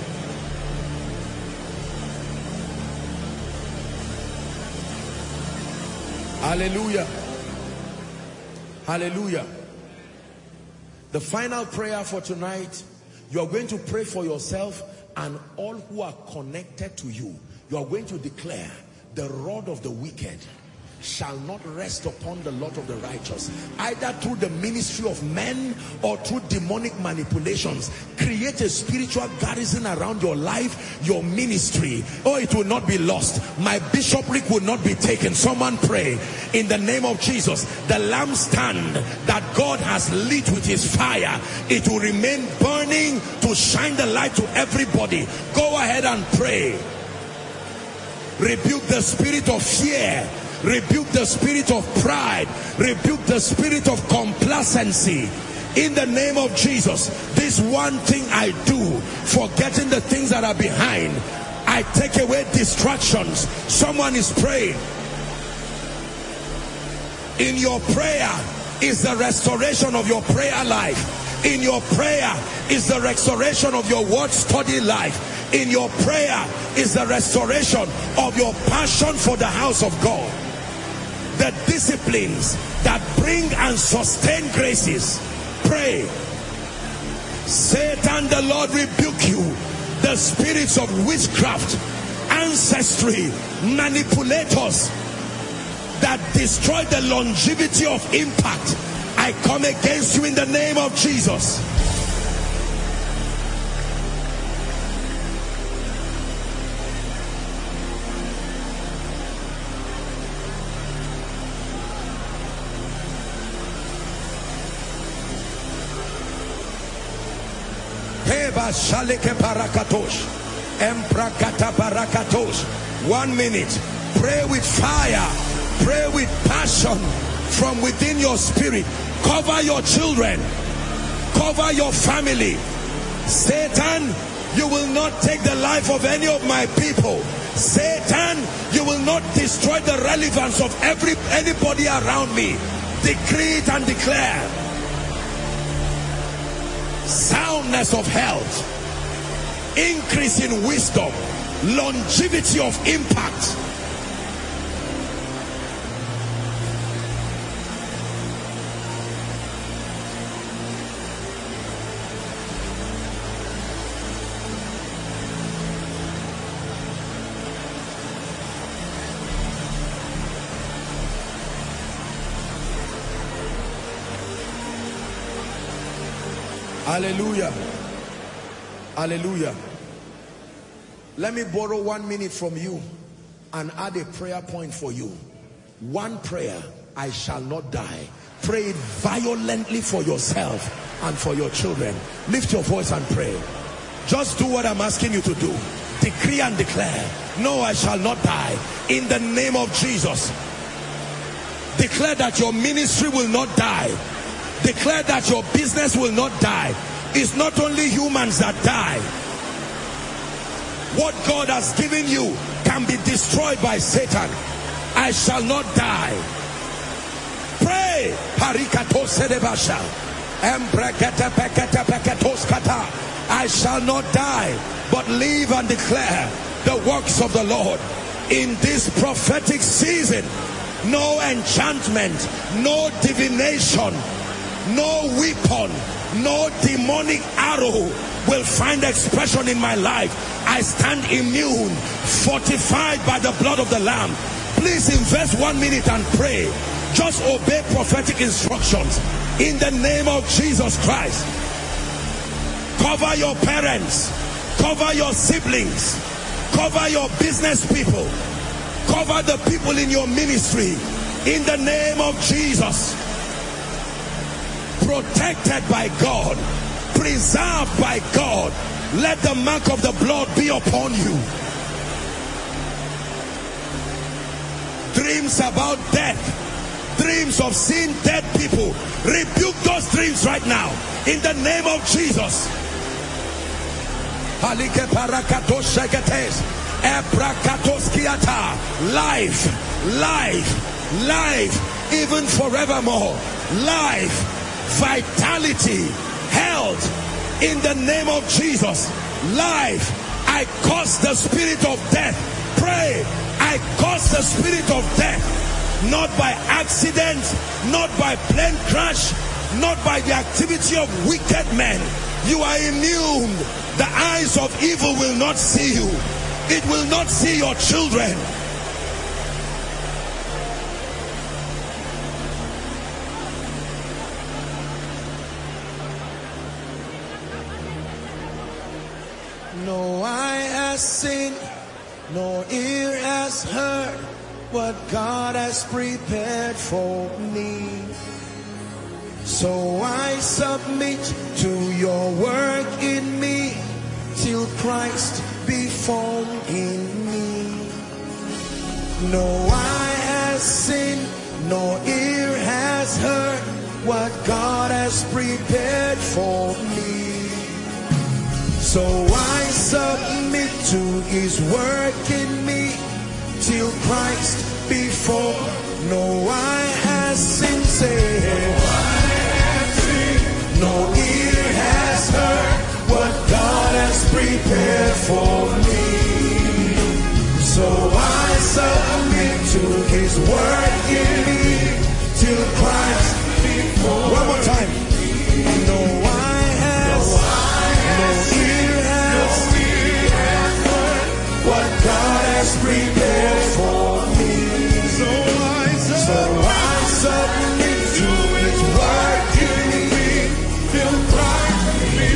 Hallelujah. Hallelujah. The final prayer for tonight, you are going to pray for yourself and all who are connected to you. You are going to declare, the rod of the wicked shall not rest upon the lot of the righteous, either through the ministry of men or through demonic manipulations. Create a spiritual garrison around your life, your ministry. Oh, it will not be lost. My bishopric will not be taken. Someone pray in the name of Jesus. The lampstand that God has lit with his fire, it will remain burning to shine the light to everybody. Go ahead and pray. Rebuke the spirit of fear. Rebuke the spirit of pride. Rebuke the spirit of complacency. In the name of Jesus, this one thing I do, forgetting the things that are behind, I take away distractions. Someone is praying. In your prayer is the restoration of your prayer life. In your prayer is the restoration of your word study life. In your prayer is the restoration of your passion for the house of God. The disciplines that bring and sustain graces. Pray. Satan, the Lord rebuke you. The spirits of witchcraft, ancestry, manipulators that destroy the longevity of impact, I come against you in the name of Jesus. One minute. Pray with fire. Pray with passion from within your spirit. Cover your children. Cover your family. Satan, you will not take the life of any of my people. Satan, you will not destroy the relevance of every anybody around me. Decree it and declare. Soundness of health, increase in wisdom, longevity of impact. Hallelujah. Hallelujah. Let me borrow one minute from you and add a prayer point for you. One prayer, I shall not die. Pray it violently for yourself and for your children. Lift your voice and pray. Just do what I'm asking you to do. Decree and declare, no, I shall not die. In the name of Jesus. Declare that your ministry will not die. Declare that your business will not die. It's not only humans that die. what God has given you can be destroyed by Satan. I shall not die. Pray. I shall not die, but live and declare the works of the Lord. In this prophetic season, no enchantment, no divination, no weapon, no demonic arrow will find expression in my life. I stand immune, fortified by the blood of the Lamb. Please invest one minute and pray. Just obey prophetic instructions in the name of Jesus Christ. Cover your parents, cover your siblings, cover your business people, cover the people in your ministry in the name of Jesus. Protected by God, preserved by God. Let the mark of the blood be upon you. Dreams about death, dreams of seeing dead people, rebuke those dreams right now in the name of Jesus. Life, life, life, even forevermore. Life, vitality, health, in the name of Jesus. Life, I curse the spirit of death. Pray, I curse the spirit of death, not by accident, not by plane crash, not by the activity of wicked men. You are immune. The eyes of evil will not see you. It will not see your children. No eye has seen, no ear has heard what God has prepared for me. So I submit to your work in me till Christ be formed in me. No eye has seen, no ear has heard what God has prepared for me. So I submit to his work in me till Christ be formed. No eye has seen, say, no ear has heard what God has prepared for me. So I submit to his work in me till Christ be formed. One more time. No eye has, no ear has, what God has prepared for me. So I submit, so I submit to his work in me till Christ be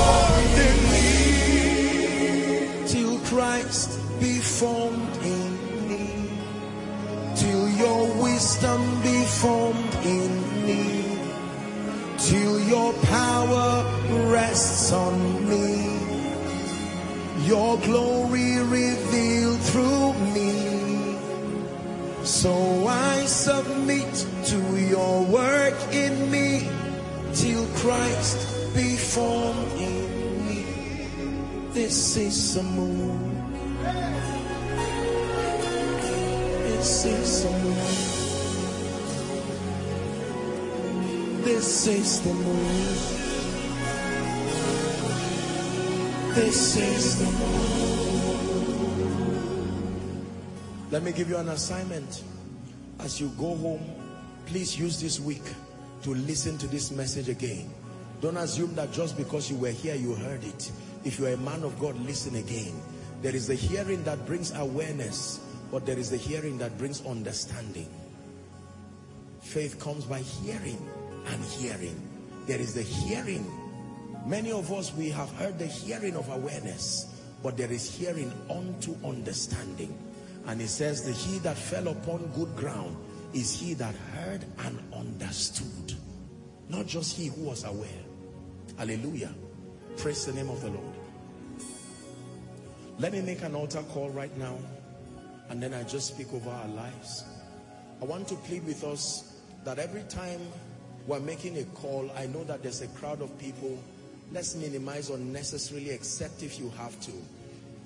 formed in me. Till Christ be formed in me. Till your wisdom be formed in me. Till your power rests on me. Your glory revealed through me. So I submit to your work in me till Christ be formed in me. This is the move. This is the move. This is the move. This is the move. Let me give you an assignment. As you go home, please use this week to listen to this message again. Don't assume that just because you were here, you heard it. If you are a man of God, listen again. There is the hearing that brings awareness, but there is the hearing that brings understanding. Faith comes by hearing and hearing. There is the hearing. Many of us, we have heard the hearing of awareness, but there is hearing unto understanding. And it says that he that fell upon good ground is he that heard and understood. Not just he who was aware. Hallelujah. Praise the name of the Lord. Let me make an altar call right now, and then I just speak over our lives. I want to plead with us that every time we're making a call, I know that there's a crowd of people. Let's minimize unnecessarily, except if you have to.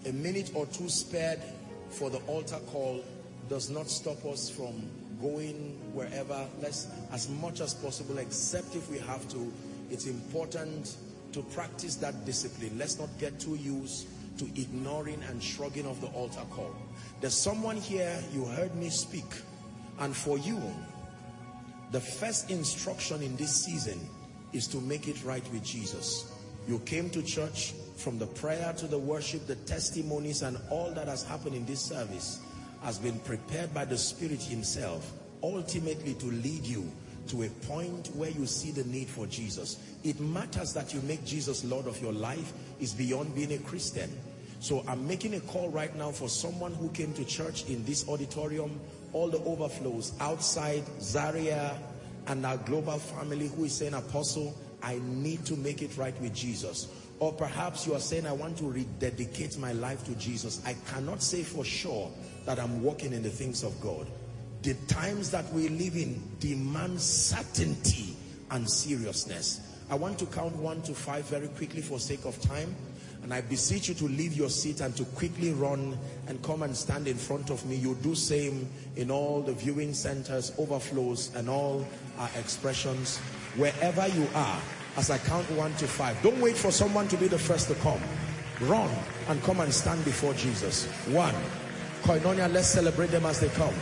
A minute or two spared for the altar call does not stop us from going wherever. Let's, as much as possible, except if we have to, it's important to practice that discipline. Let's not get too used to ignoring and shrugging off the altar call. There's someone here, you heard me speak, and for you, the first instruction in this season is to make it right with Jesus. You came to church, from the prayer to the worship, the testimonies, and all that has happened in this service has been prepared by the Spirit himself, ultimately to lead you to a point where you see the need for Jesus. It matters that you make Jesus Lord of your life. Is beyond being a Christian. So I'm making a call right now for someone who came to church in this auditorium, all the overflows outside, Zaria, and our global family, who is saying, Apostle, I need to make it right with Jesus. Or perhaps you are saying, I want to rededicate my life to Jesus. I cannot say for sure that I'm walking in the things of God. The times that we live in demand certainty and seriousness. I want to count one to five very quickly for sake of time. And I beseech you to leave your seat and to quickly run and come and stand in front of me. You do same in all the viewing centers, overflows, and all our expressions. Wherever you are, as I count one to five. Don't wait for someone to be the first to come. Run and come and stand before Jesus. One. Koinonia, let's celebrate them as they come.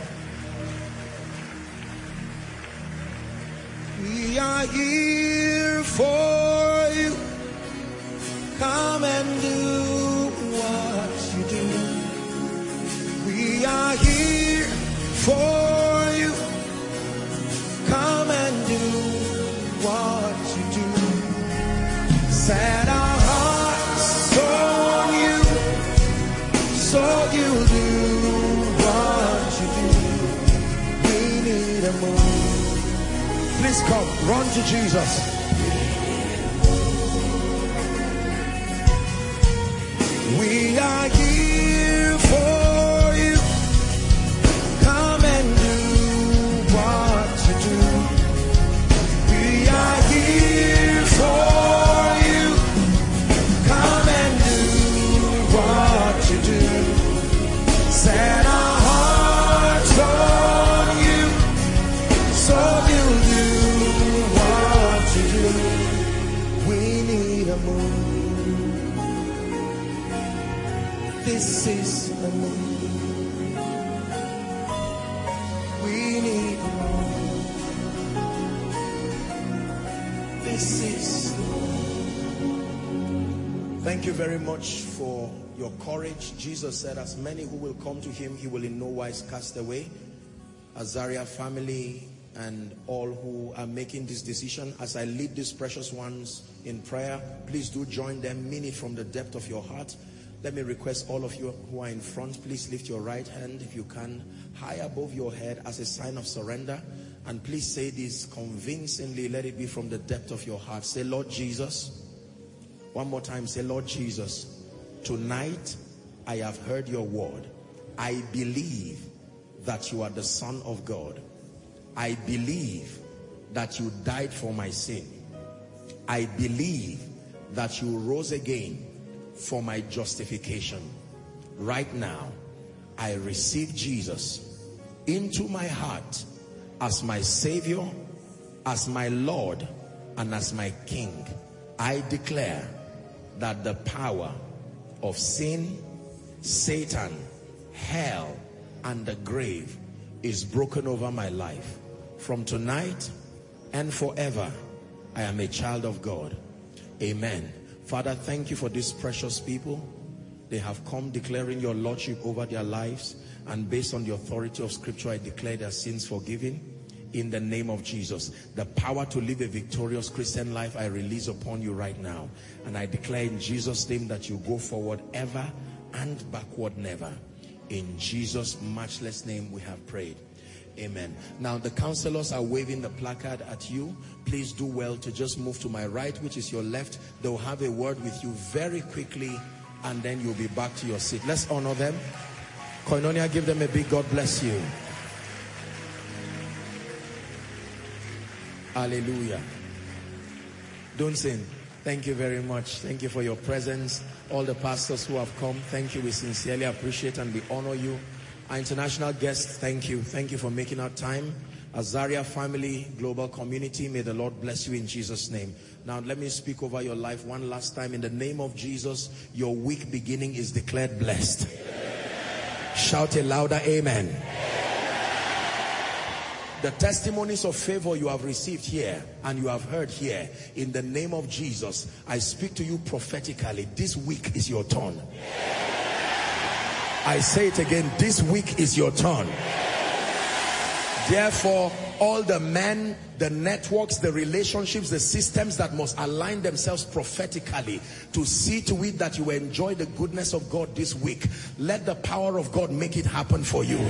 We are here for you. Come and do what you do. We are here for you. Come and do what you do. Set our hearts on you, so you do what you do. We need a move. Please come, run to Jesus. We are here for you. Come and do what you do. We are here for you. Come and do what you do. Set our hearts on you, so you'll do what you do. We need a move. This is a move. We need a move. This is the move. Thank you very much for your courage. Jesus said, as many who will come to him, he will in no wise cast away. Azaria family and all who are making this decision, as I lead these precious ones in prayer, please do join them. Mean it from the depth of your heart. Let me request all of you who are in front, please lift your right hand, if you can, high above your head as a sign of surrender. And please say this convincingly. Let it be from the depth of your heart. Say, Lord Jesus. One more time. Say, Lord Jesus, tonight I have heard your word. I believe that you are the Son of God. I believe that you died for my sin. I believe that you rose again for my justification. Right now, I receive Jesus into my heart as my Savior, as my Lord, and as my King. I declare that the power of sin, Satan, hell, and the grave is broken over my life. From tonight and forever, I am a child of God. Amen. Father, thank you for these precious people. They have come declaring your lordship over their lives, and based on the authority of scripture, I declare their sins forgiven in the name of Jesus. The power to live a victorious Christian life I release upon you right now, and I declare in Jesus' name that you go forward ever and backward never. In Jesus' matchless name we have prayed. Amen. Now the counselors are waving the placard at you. Please do well to just move to my right, which is your left. They'll have a word with you very quickly, and then you'll be back to your seat. Let's honor them. Koinonia, give them a big God bless you. Hallelujah. Don't sin. Thank you very much. Thank you for your presence. All the pastors who have come, thank you. We sincerely appreciate and we honor you. Our international guests, thank you. Thank you for making our time. Azaria family, global community, may the Lord bless you in Jesus' name. Now let me speak over your life one last time. In the name of Jesus, your week beginning is declared blessed. Amen. Shout a louder amen. The testimonies of favor you have received here and you have heard here, in the name of Jesus, I speak to you prophetically. This week is your turn. I say it again, this week is your turn. Therefore, all the men, the networks, the relationships, the systems that must align themselves prophetically to see to it that you enjoy the goodness of God this week, let the power of God make it happen for you.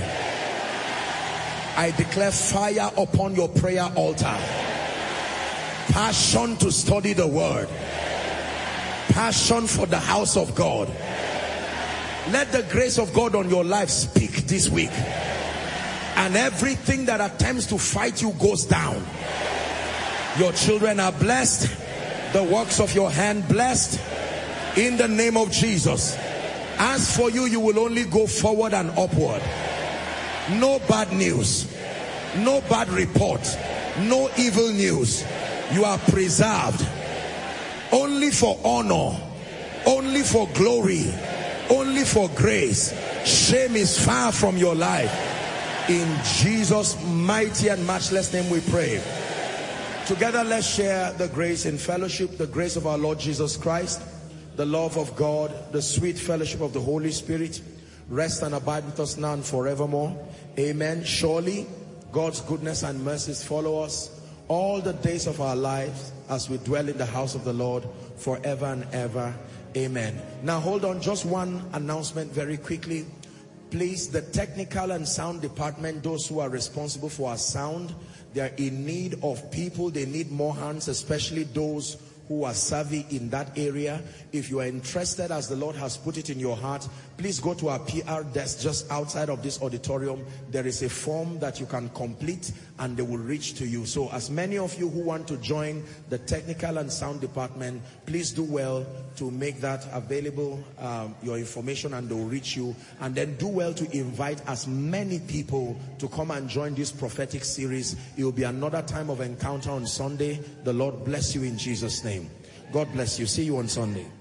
I declare fire upon your prayer altar. Passion to study the word. Passion for the house of God. Let the grace of God on your life speak this week. And everything that attempts to fight you goes down. Your children are blessed. The works of your hand blessed. In the name of Jesus. As for you, you will only go forward and upward. No bad news, no bad report, no evil news. You are preserved only for honor, only for glory, only for grace. Shame is far from your life. In Jesus' mighty and matchless name we pray. Together let's share the grace in fellowship, the grace of our Lord Jesus Christ, the love of God, the sweet fellowship of the Holy Spirit, rest and abide with us now and forevermore. Amen. Surely God's goodness and mercies follow us all the days of our lives as we dwell in the house of the Lord forever and ever. Amen. Now hold on, just one announcement very quickly. Please, the technical and sound department, those who are responsible for our sound, they are in need of people. They need more hands, especially those who are savvy in that area. If you are interested, as the Lord has put it in your heart, please go to our P R desk just outside of this auditorium. There is a form that you can complete and they will reach to you. So as many of you who want to join the technical and sound department, please do well to make that available, um, your information, and they will reach you. And then do well to invite as many people to come and join this prophetic series. It will be another time of encounter on Sunday. The Lord bless you in Jesus' name. God bless you. See you on Sunday.